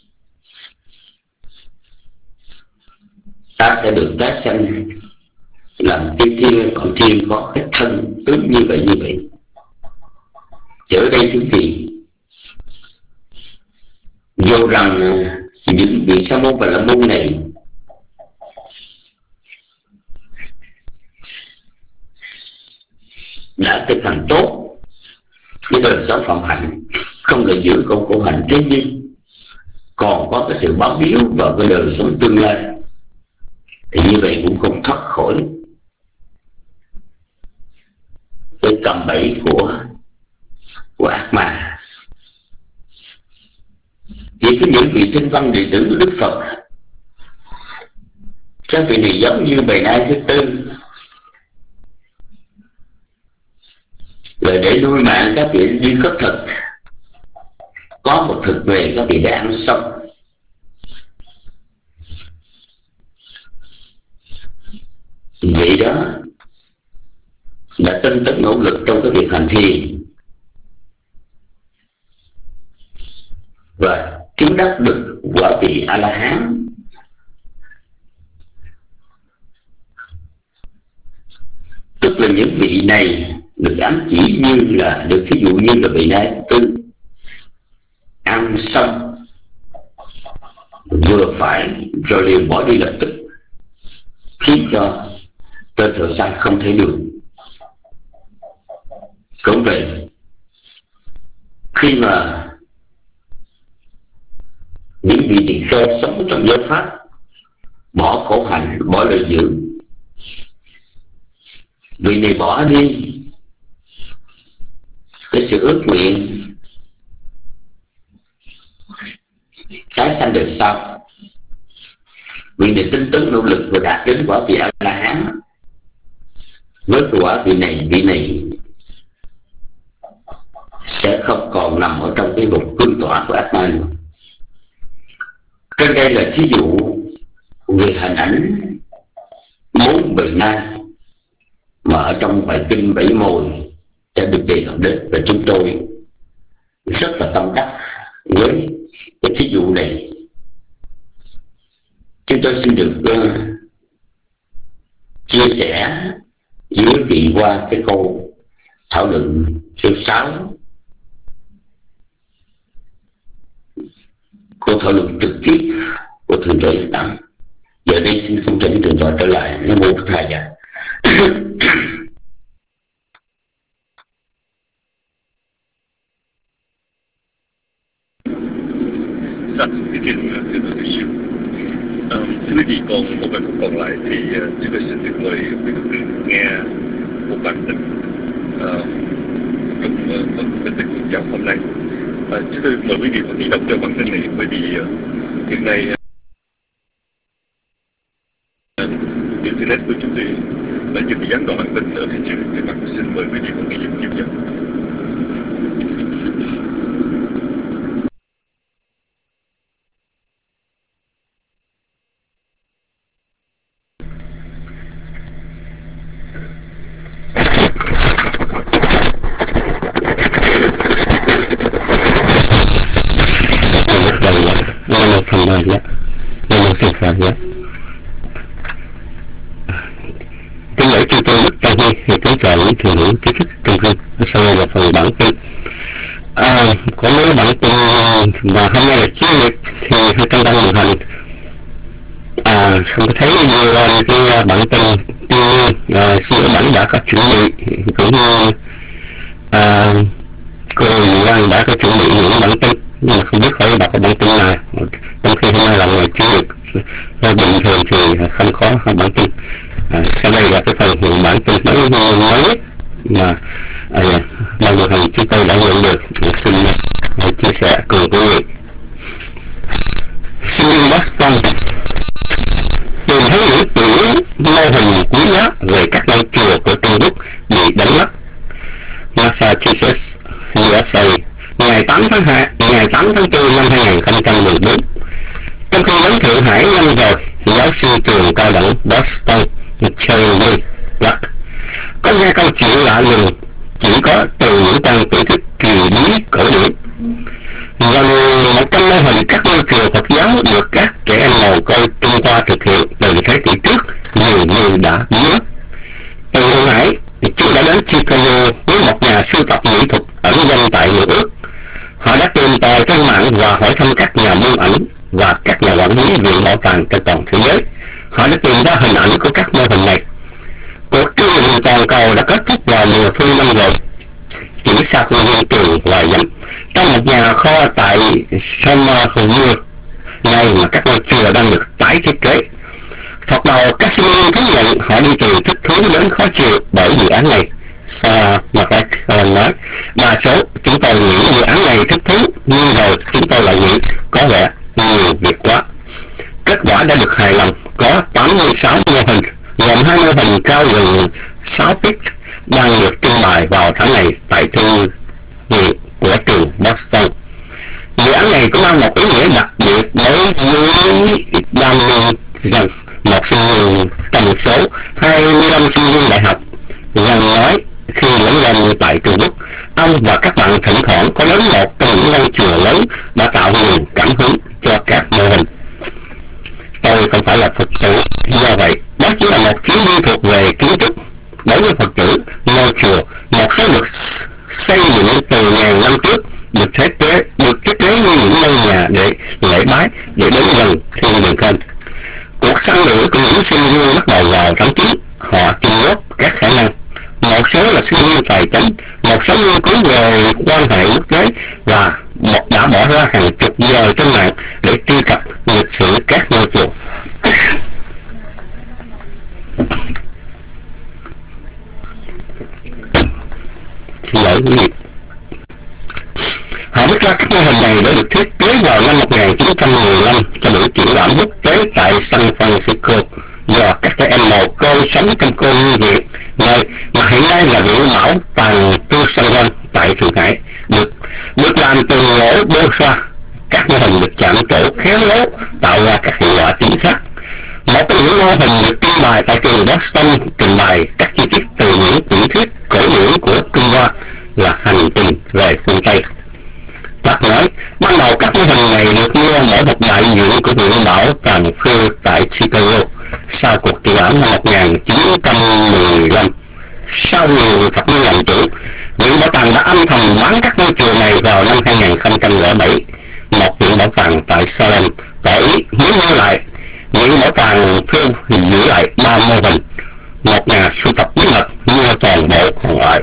ta sẽ được tái sanh làm tiên thiên, còn thiên có cái thân tướng như vậy như vậy. Thì ở đây thứ gì? Dù rằng những vị Sa môn và La môn này đã thực hành tốt cái đời sống phạm hạnh, không lợi giữ không khổ hạnh, thế nhưng còn có cái sự báo biếu vào cái đời sống tương lai, thì như vậy cũng không thoát khỏi cái cầm bẫy của của ác ma. Chỉ có những vị tinh văn đệ tử của Đức Phật, các vị này giống như bề nai thứ tư, là để nuôi mạng các vị đi khất thực, có một thực về các vị đã ăn xong. Vậy đó đã tinh tấn nỗ lực trong cái việc hành thiền và chứng đắc được quả vị A La Hán. Tức là những vị này được ám chỉ như là, được ví dụ như là vị này tư ăn xong vừa phải rồi liền bỏ đi lập tức, khiến cho tên thợ săn không thấy được. Cũng vậy, khi mà những vị tỳ kheo sống trong giới pháp, bỏ khổ hạnh, bỏ lợi dưỡng, vị này bỏ đi cái sự ước nguyện tái sanh đời sau, vị này tinh tấn nỗ lực và đạt đến quả vị A La Hán. Với quả vị này, vị này sẽ không còn nằm ở trong cái vùng cương tỏa của ác ma nữa. Trên đây là thí dụ về hình ảnh bốn bề nai mà ở trong bài kinh Bảy Mồi đã được đề cập đến, và chúng tôi rất là tâm đắc với cái thí dụ này. Chúng tôi xin được uh, chia sẻ với quý vị qua cái câu thảo luận số sáu, câu thảo luận trực tiếp của Thượng tọa Thích Tâm. Giờ đây xin cung kính Thượng tọa trở lại. Nam mô Bổn Thầy dạ. Dạ, kính trình Thượng tọa Thiền Sư. À, thưa quý vị, còn một bài phút còn lại thì uh, chúng tôi xin được mời quý Phật tử nghe một bản tịch uh, trong uh, bản tịch của giáo hôm nay. Uh, chúng tôi mời quý vị Phật tử đọc cho bản tịch này, bởi vì uh, hiện nay uh, internet của chúng tôi đã dừng gián đoạn bản tin ở phía trước, thì bạn xin mời quý vị Phật tử dùng tiếp nhận. Kính lễ chư tôn đức tăng ni thì kính chào những thiền hữu trí thức trong kinh. Sau đây là phần bản tin. À, có mấy bản tin mà hôm nay là chiến lược thì hai trăm đang điều hành. À, không thấy nhiều cái bản tin. Tuy nhiên, à, xin lỗi bản đã có chuẩn bị cũng như à, cô Quang đã có chuẩn bị những bản tin, nhưng mà không biết phải đọc cái bản tin nào. Trong khi hôm nay là ngày chiến lược, bình thường thì không có bản tin. À, sau đây là cái phần hiện bản tin mới mới nhất mà à, ban điều hành chúng tôi đã nhận được. Xin uh, chia sẻ cùng quý vị. Sinh viên Boston tìm thấy những tiểu mô hình quý giá về các ngôi chùa của Trung Quốc bị đánh mất. Massachusetts, u ét a, ngày tám tháng hai, ngày tám tháng tư năm hai nghìn không trăm mười bốn. Trong khi đến Thượng Hải năm rồi, giáo sư trường cao đẳng Boston Cherry Black có nghe câu chuyện lạ lùng chỉ có từ những trang tiểu thuyết kỳ bí cổ điển. Gần một trăm mô hình các ngôi chùa Phật giáo được các trẻ em mồ côi Trung Hoa thực hiện từ thế kỷ trước dường như đã biến mất. Từ Thượng Hải, chúng đã đến Chicago với một nhà sưu tập mỹ thuật ẩn danh tại New York. Họ đã tìm tòi trên mạng và hỏi thăm các nhà buôn ảnh và các nhà quản lý viện bảo tàng trên toàn thế giới. Họ đã tìm ra hình ảnh của các mô hình này. Cuộc truy lùng toàn cầu đã kết thúc vào mùa thu năm rồi, chỉ sau khi hiện trường vài dặm trong một nhà kho tại Somerville này mà các ngôi chùa đang được tái thiết kế. Thoạt đầu các sinh viên thú nhận họ đi từ thích thú đến khó chịu bởi dự án này. Sao McLeod nói, đa số chúng tôi nghĩ dự án này thích thú, nhưng rồi chúng tôi lại nghĩ có vẻ nhiều việc quá. Kết quả đã được hài lòng, có tám mươi sáu mô hình, gồm hai mô hình cao gần sáu feet đang được trưng bày vào tháng này tại thư viện của trường Boston. Dự án này cũng mang một ý nghĩa đặc biệt đối với đam mê rằng một sinh viên trong số hai mươi lăm sinh viên đại học rằng nói khi lớn lên tại Trung Quốc, ông và các bạn thỉnh thoảng có đến một trong những ngôi chùa lớn đã tạo nguồn cảm hứng cho các mô hình. Tôi không phải là Phật tử, do vậy đó chỉ là một chuyến đi thuộc về kiến trúc. Đối với Phật tử, ngôi chùa một số được xây dựng từ ngàn năm trước được thiết kế được thiết kế như những ngôi nhà để lễ bái, để đến gần thiên đường hơn. Cuộc săn lửa của những sinh viên bắt đầu vào tháng chín. Họ chung góp các khả năng. Một số là sinh viên tài chính, một số nghiên cứu về quan hệ quốc tế và một đã bỏ ra hàng chục giờ trên mạng để truy cập lịch sử các ngôi chùa. Xin lỗi quý vị. Họ biết ra các mô hình này đã được thiết kế vào năm một nghìn chín trăm mười lăm cho buổi triển lãm quốc tế tại San Francisco do các trẻ em mồ côi sống trong cô nhi viện, nơi mà hiện nay là viện bảo tàng Tucson tại Thượng Hải, được được làm từ gỗ bô xoa. Các mô hình được chạm trổ khéo léo tạo ra các hiệu quả chính xác. Một trong những mô hình được trưng bày tại trường Boston trình bày các chi tiết từ những tiểu thuyết cổ điển của Trung Hoa là hành trình về phương Tây. Bác nói, ban đầu các mô hình này được mua bởi một đại diện của viện bảo tàng Phil tại Chicago Sau cuộc triển lãm năm một nghìn chín trăm mười lăm, sau nhiều thập niên làm chủ, Viện Bảo tàng đã âm thầm bán các ngôi chùa này vào năm hai nghìn không trăm lẻ bảy. Một viện bảo tàng tại Salem tỏ ý muốn mua lại. Viện Bảo tàng Pew giữ lại ba mô hình, một nhà sưu tập bí mật mua toàn bộ còn lại.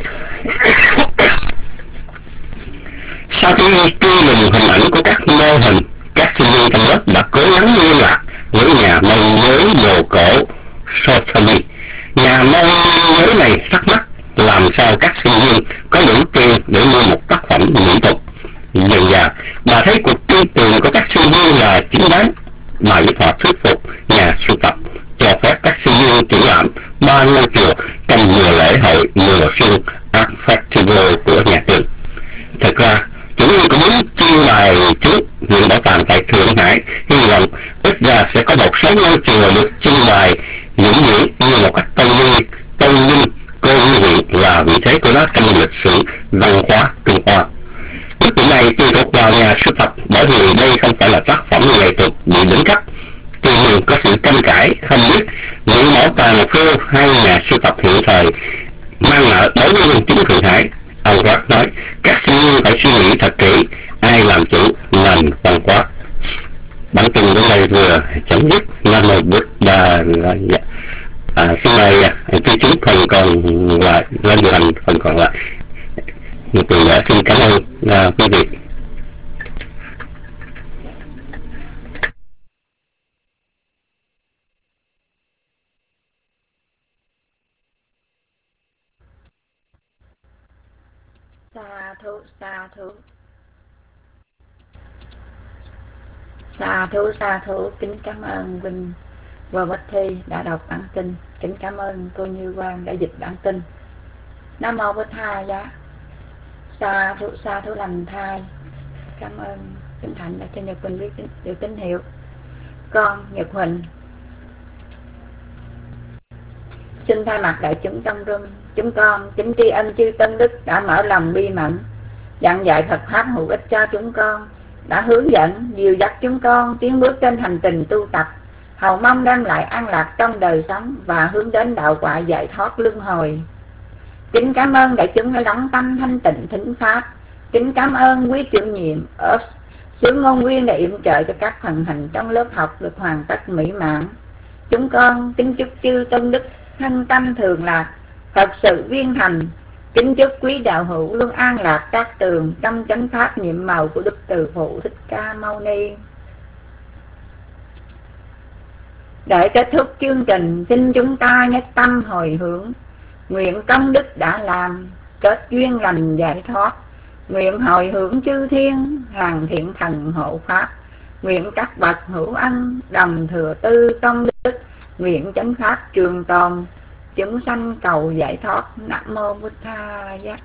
Sau khi truy lùng hình ảnh của các mô hình, các sinh viên trong lớp đã cố gắng liên lạc với nhà môi giới đồ cổ Sotheby. Nhà môi giới này thắc mắc làm sao các sinh viên có đủ tiền để mua một tác phẩm mỹ thuật. Dần dà, bà thấy cuộc truy tìm của các sinh viên là chính đáng. Bà giúp họ thuyết phục nhà sưu tập cho phép các sinh viên triển lãm ba ngôi chùa trong mùa lễ hội mùa xuân Art Festival của nhà trường. Thật ra, chủ nhân cũng muốn chiêu bài trước Viện Bảo tàng tại Thượng Hải, hy vọng ít ra sẽ có một số ngôi chùa được trưng bày vĩnh viễn như một cách tôn vinh tôn vinh cô như viện và vị thế của nó trong lịch sử văn hóa Trung Hoa. Quyết định này tùy thuộc vào nhà sưu tập, bởi vì đây không phải là tác phẩm nghệ thuật bị đỉnh cấp. Tuy nhiên có sự tranh cãi không biết Viện Bảo tàng Pew hay nhà sưu tập hiện thời mang nợ đối với dân chúng Thượng Hải. Ông Roth nói các sinh viên phải suy nghĩ thật kỹ ai làm chủ nền văn hóa. Bản tin đến đây vừa chấm dứt. Nam mô Buddha. À, xin mời tư chúng phần còn lại lên điều hành phần còn lại. Một lần nữa xin cảm ơn à, quý vị. Sa thú, sa thú. Sa thú, sa thú, kính cảm ơn Vinh và Bách Thi đã đọc bản kinh. Kính cảm ơn cô Như Quang đã dịch bản kinh. Nam mô Bích Tha Giá. Sa thú, sa thú lành thai. Cảm ơn Vinh Thành đã cho Nhật Quỳnh biết được tín hiệu. Con Nhật Huỳnh xin thay mặt đại chúng trong room, chúng con kính tri ân chư Tân Đức đã mở lòng bi mẫn dặn dạy Phật pháp hữu ích cho chúng con, đã hướng dẫn dìu dắt chúng con tiến bước trên hành trình tu tập, hầu mong đem lại an lạc trong đời sống và hướng đến đạo quả giải thoát luân hồi. Kính cảm ơn đại chúng đã lắng tâm thanh tịnh thính pháp. Kính cảm ơn quý chủ nhiệm ở xứ Ngôn Nguyên đã yểm trợ cho các phần hành trong lớp học được hoàn tất mỹ mãn. Chúng con kính chúc chư Tân Đức thân tâm thường lạc, Phật sự viên thành. Kính chúc quý đạo hữu luôn an lạc các tường trong chánh pháp nhiệm màu của Đức Từ Phụ Thích Ca Mâu Ni. Để kết thúc chương trình, xin chúng ta nhất tâm hồi hướng, nguyện công đức đã làm, kết duyên lành giải thoát, nguyện hồi hướng chư thiên, hàng thiện thần hộ pháp, nguyện các bậc hữu ân, đồng thừa tư công đức, nguyện chánh pháp trường tồn, chúng sanh cầu giải thoát. Nam mô Bụt Tha Giá.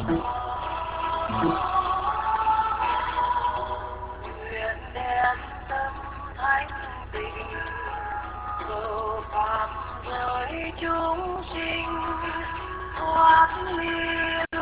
nguyện đem tâm thanh tịnh cầu pháp giới chúng sinh thoát ly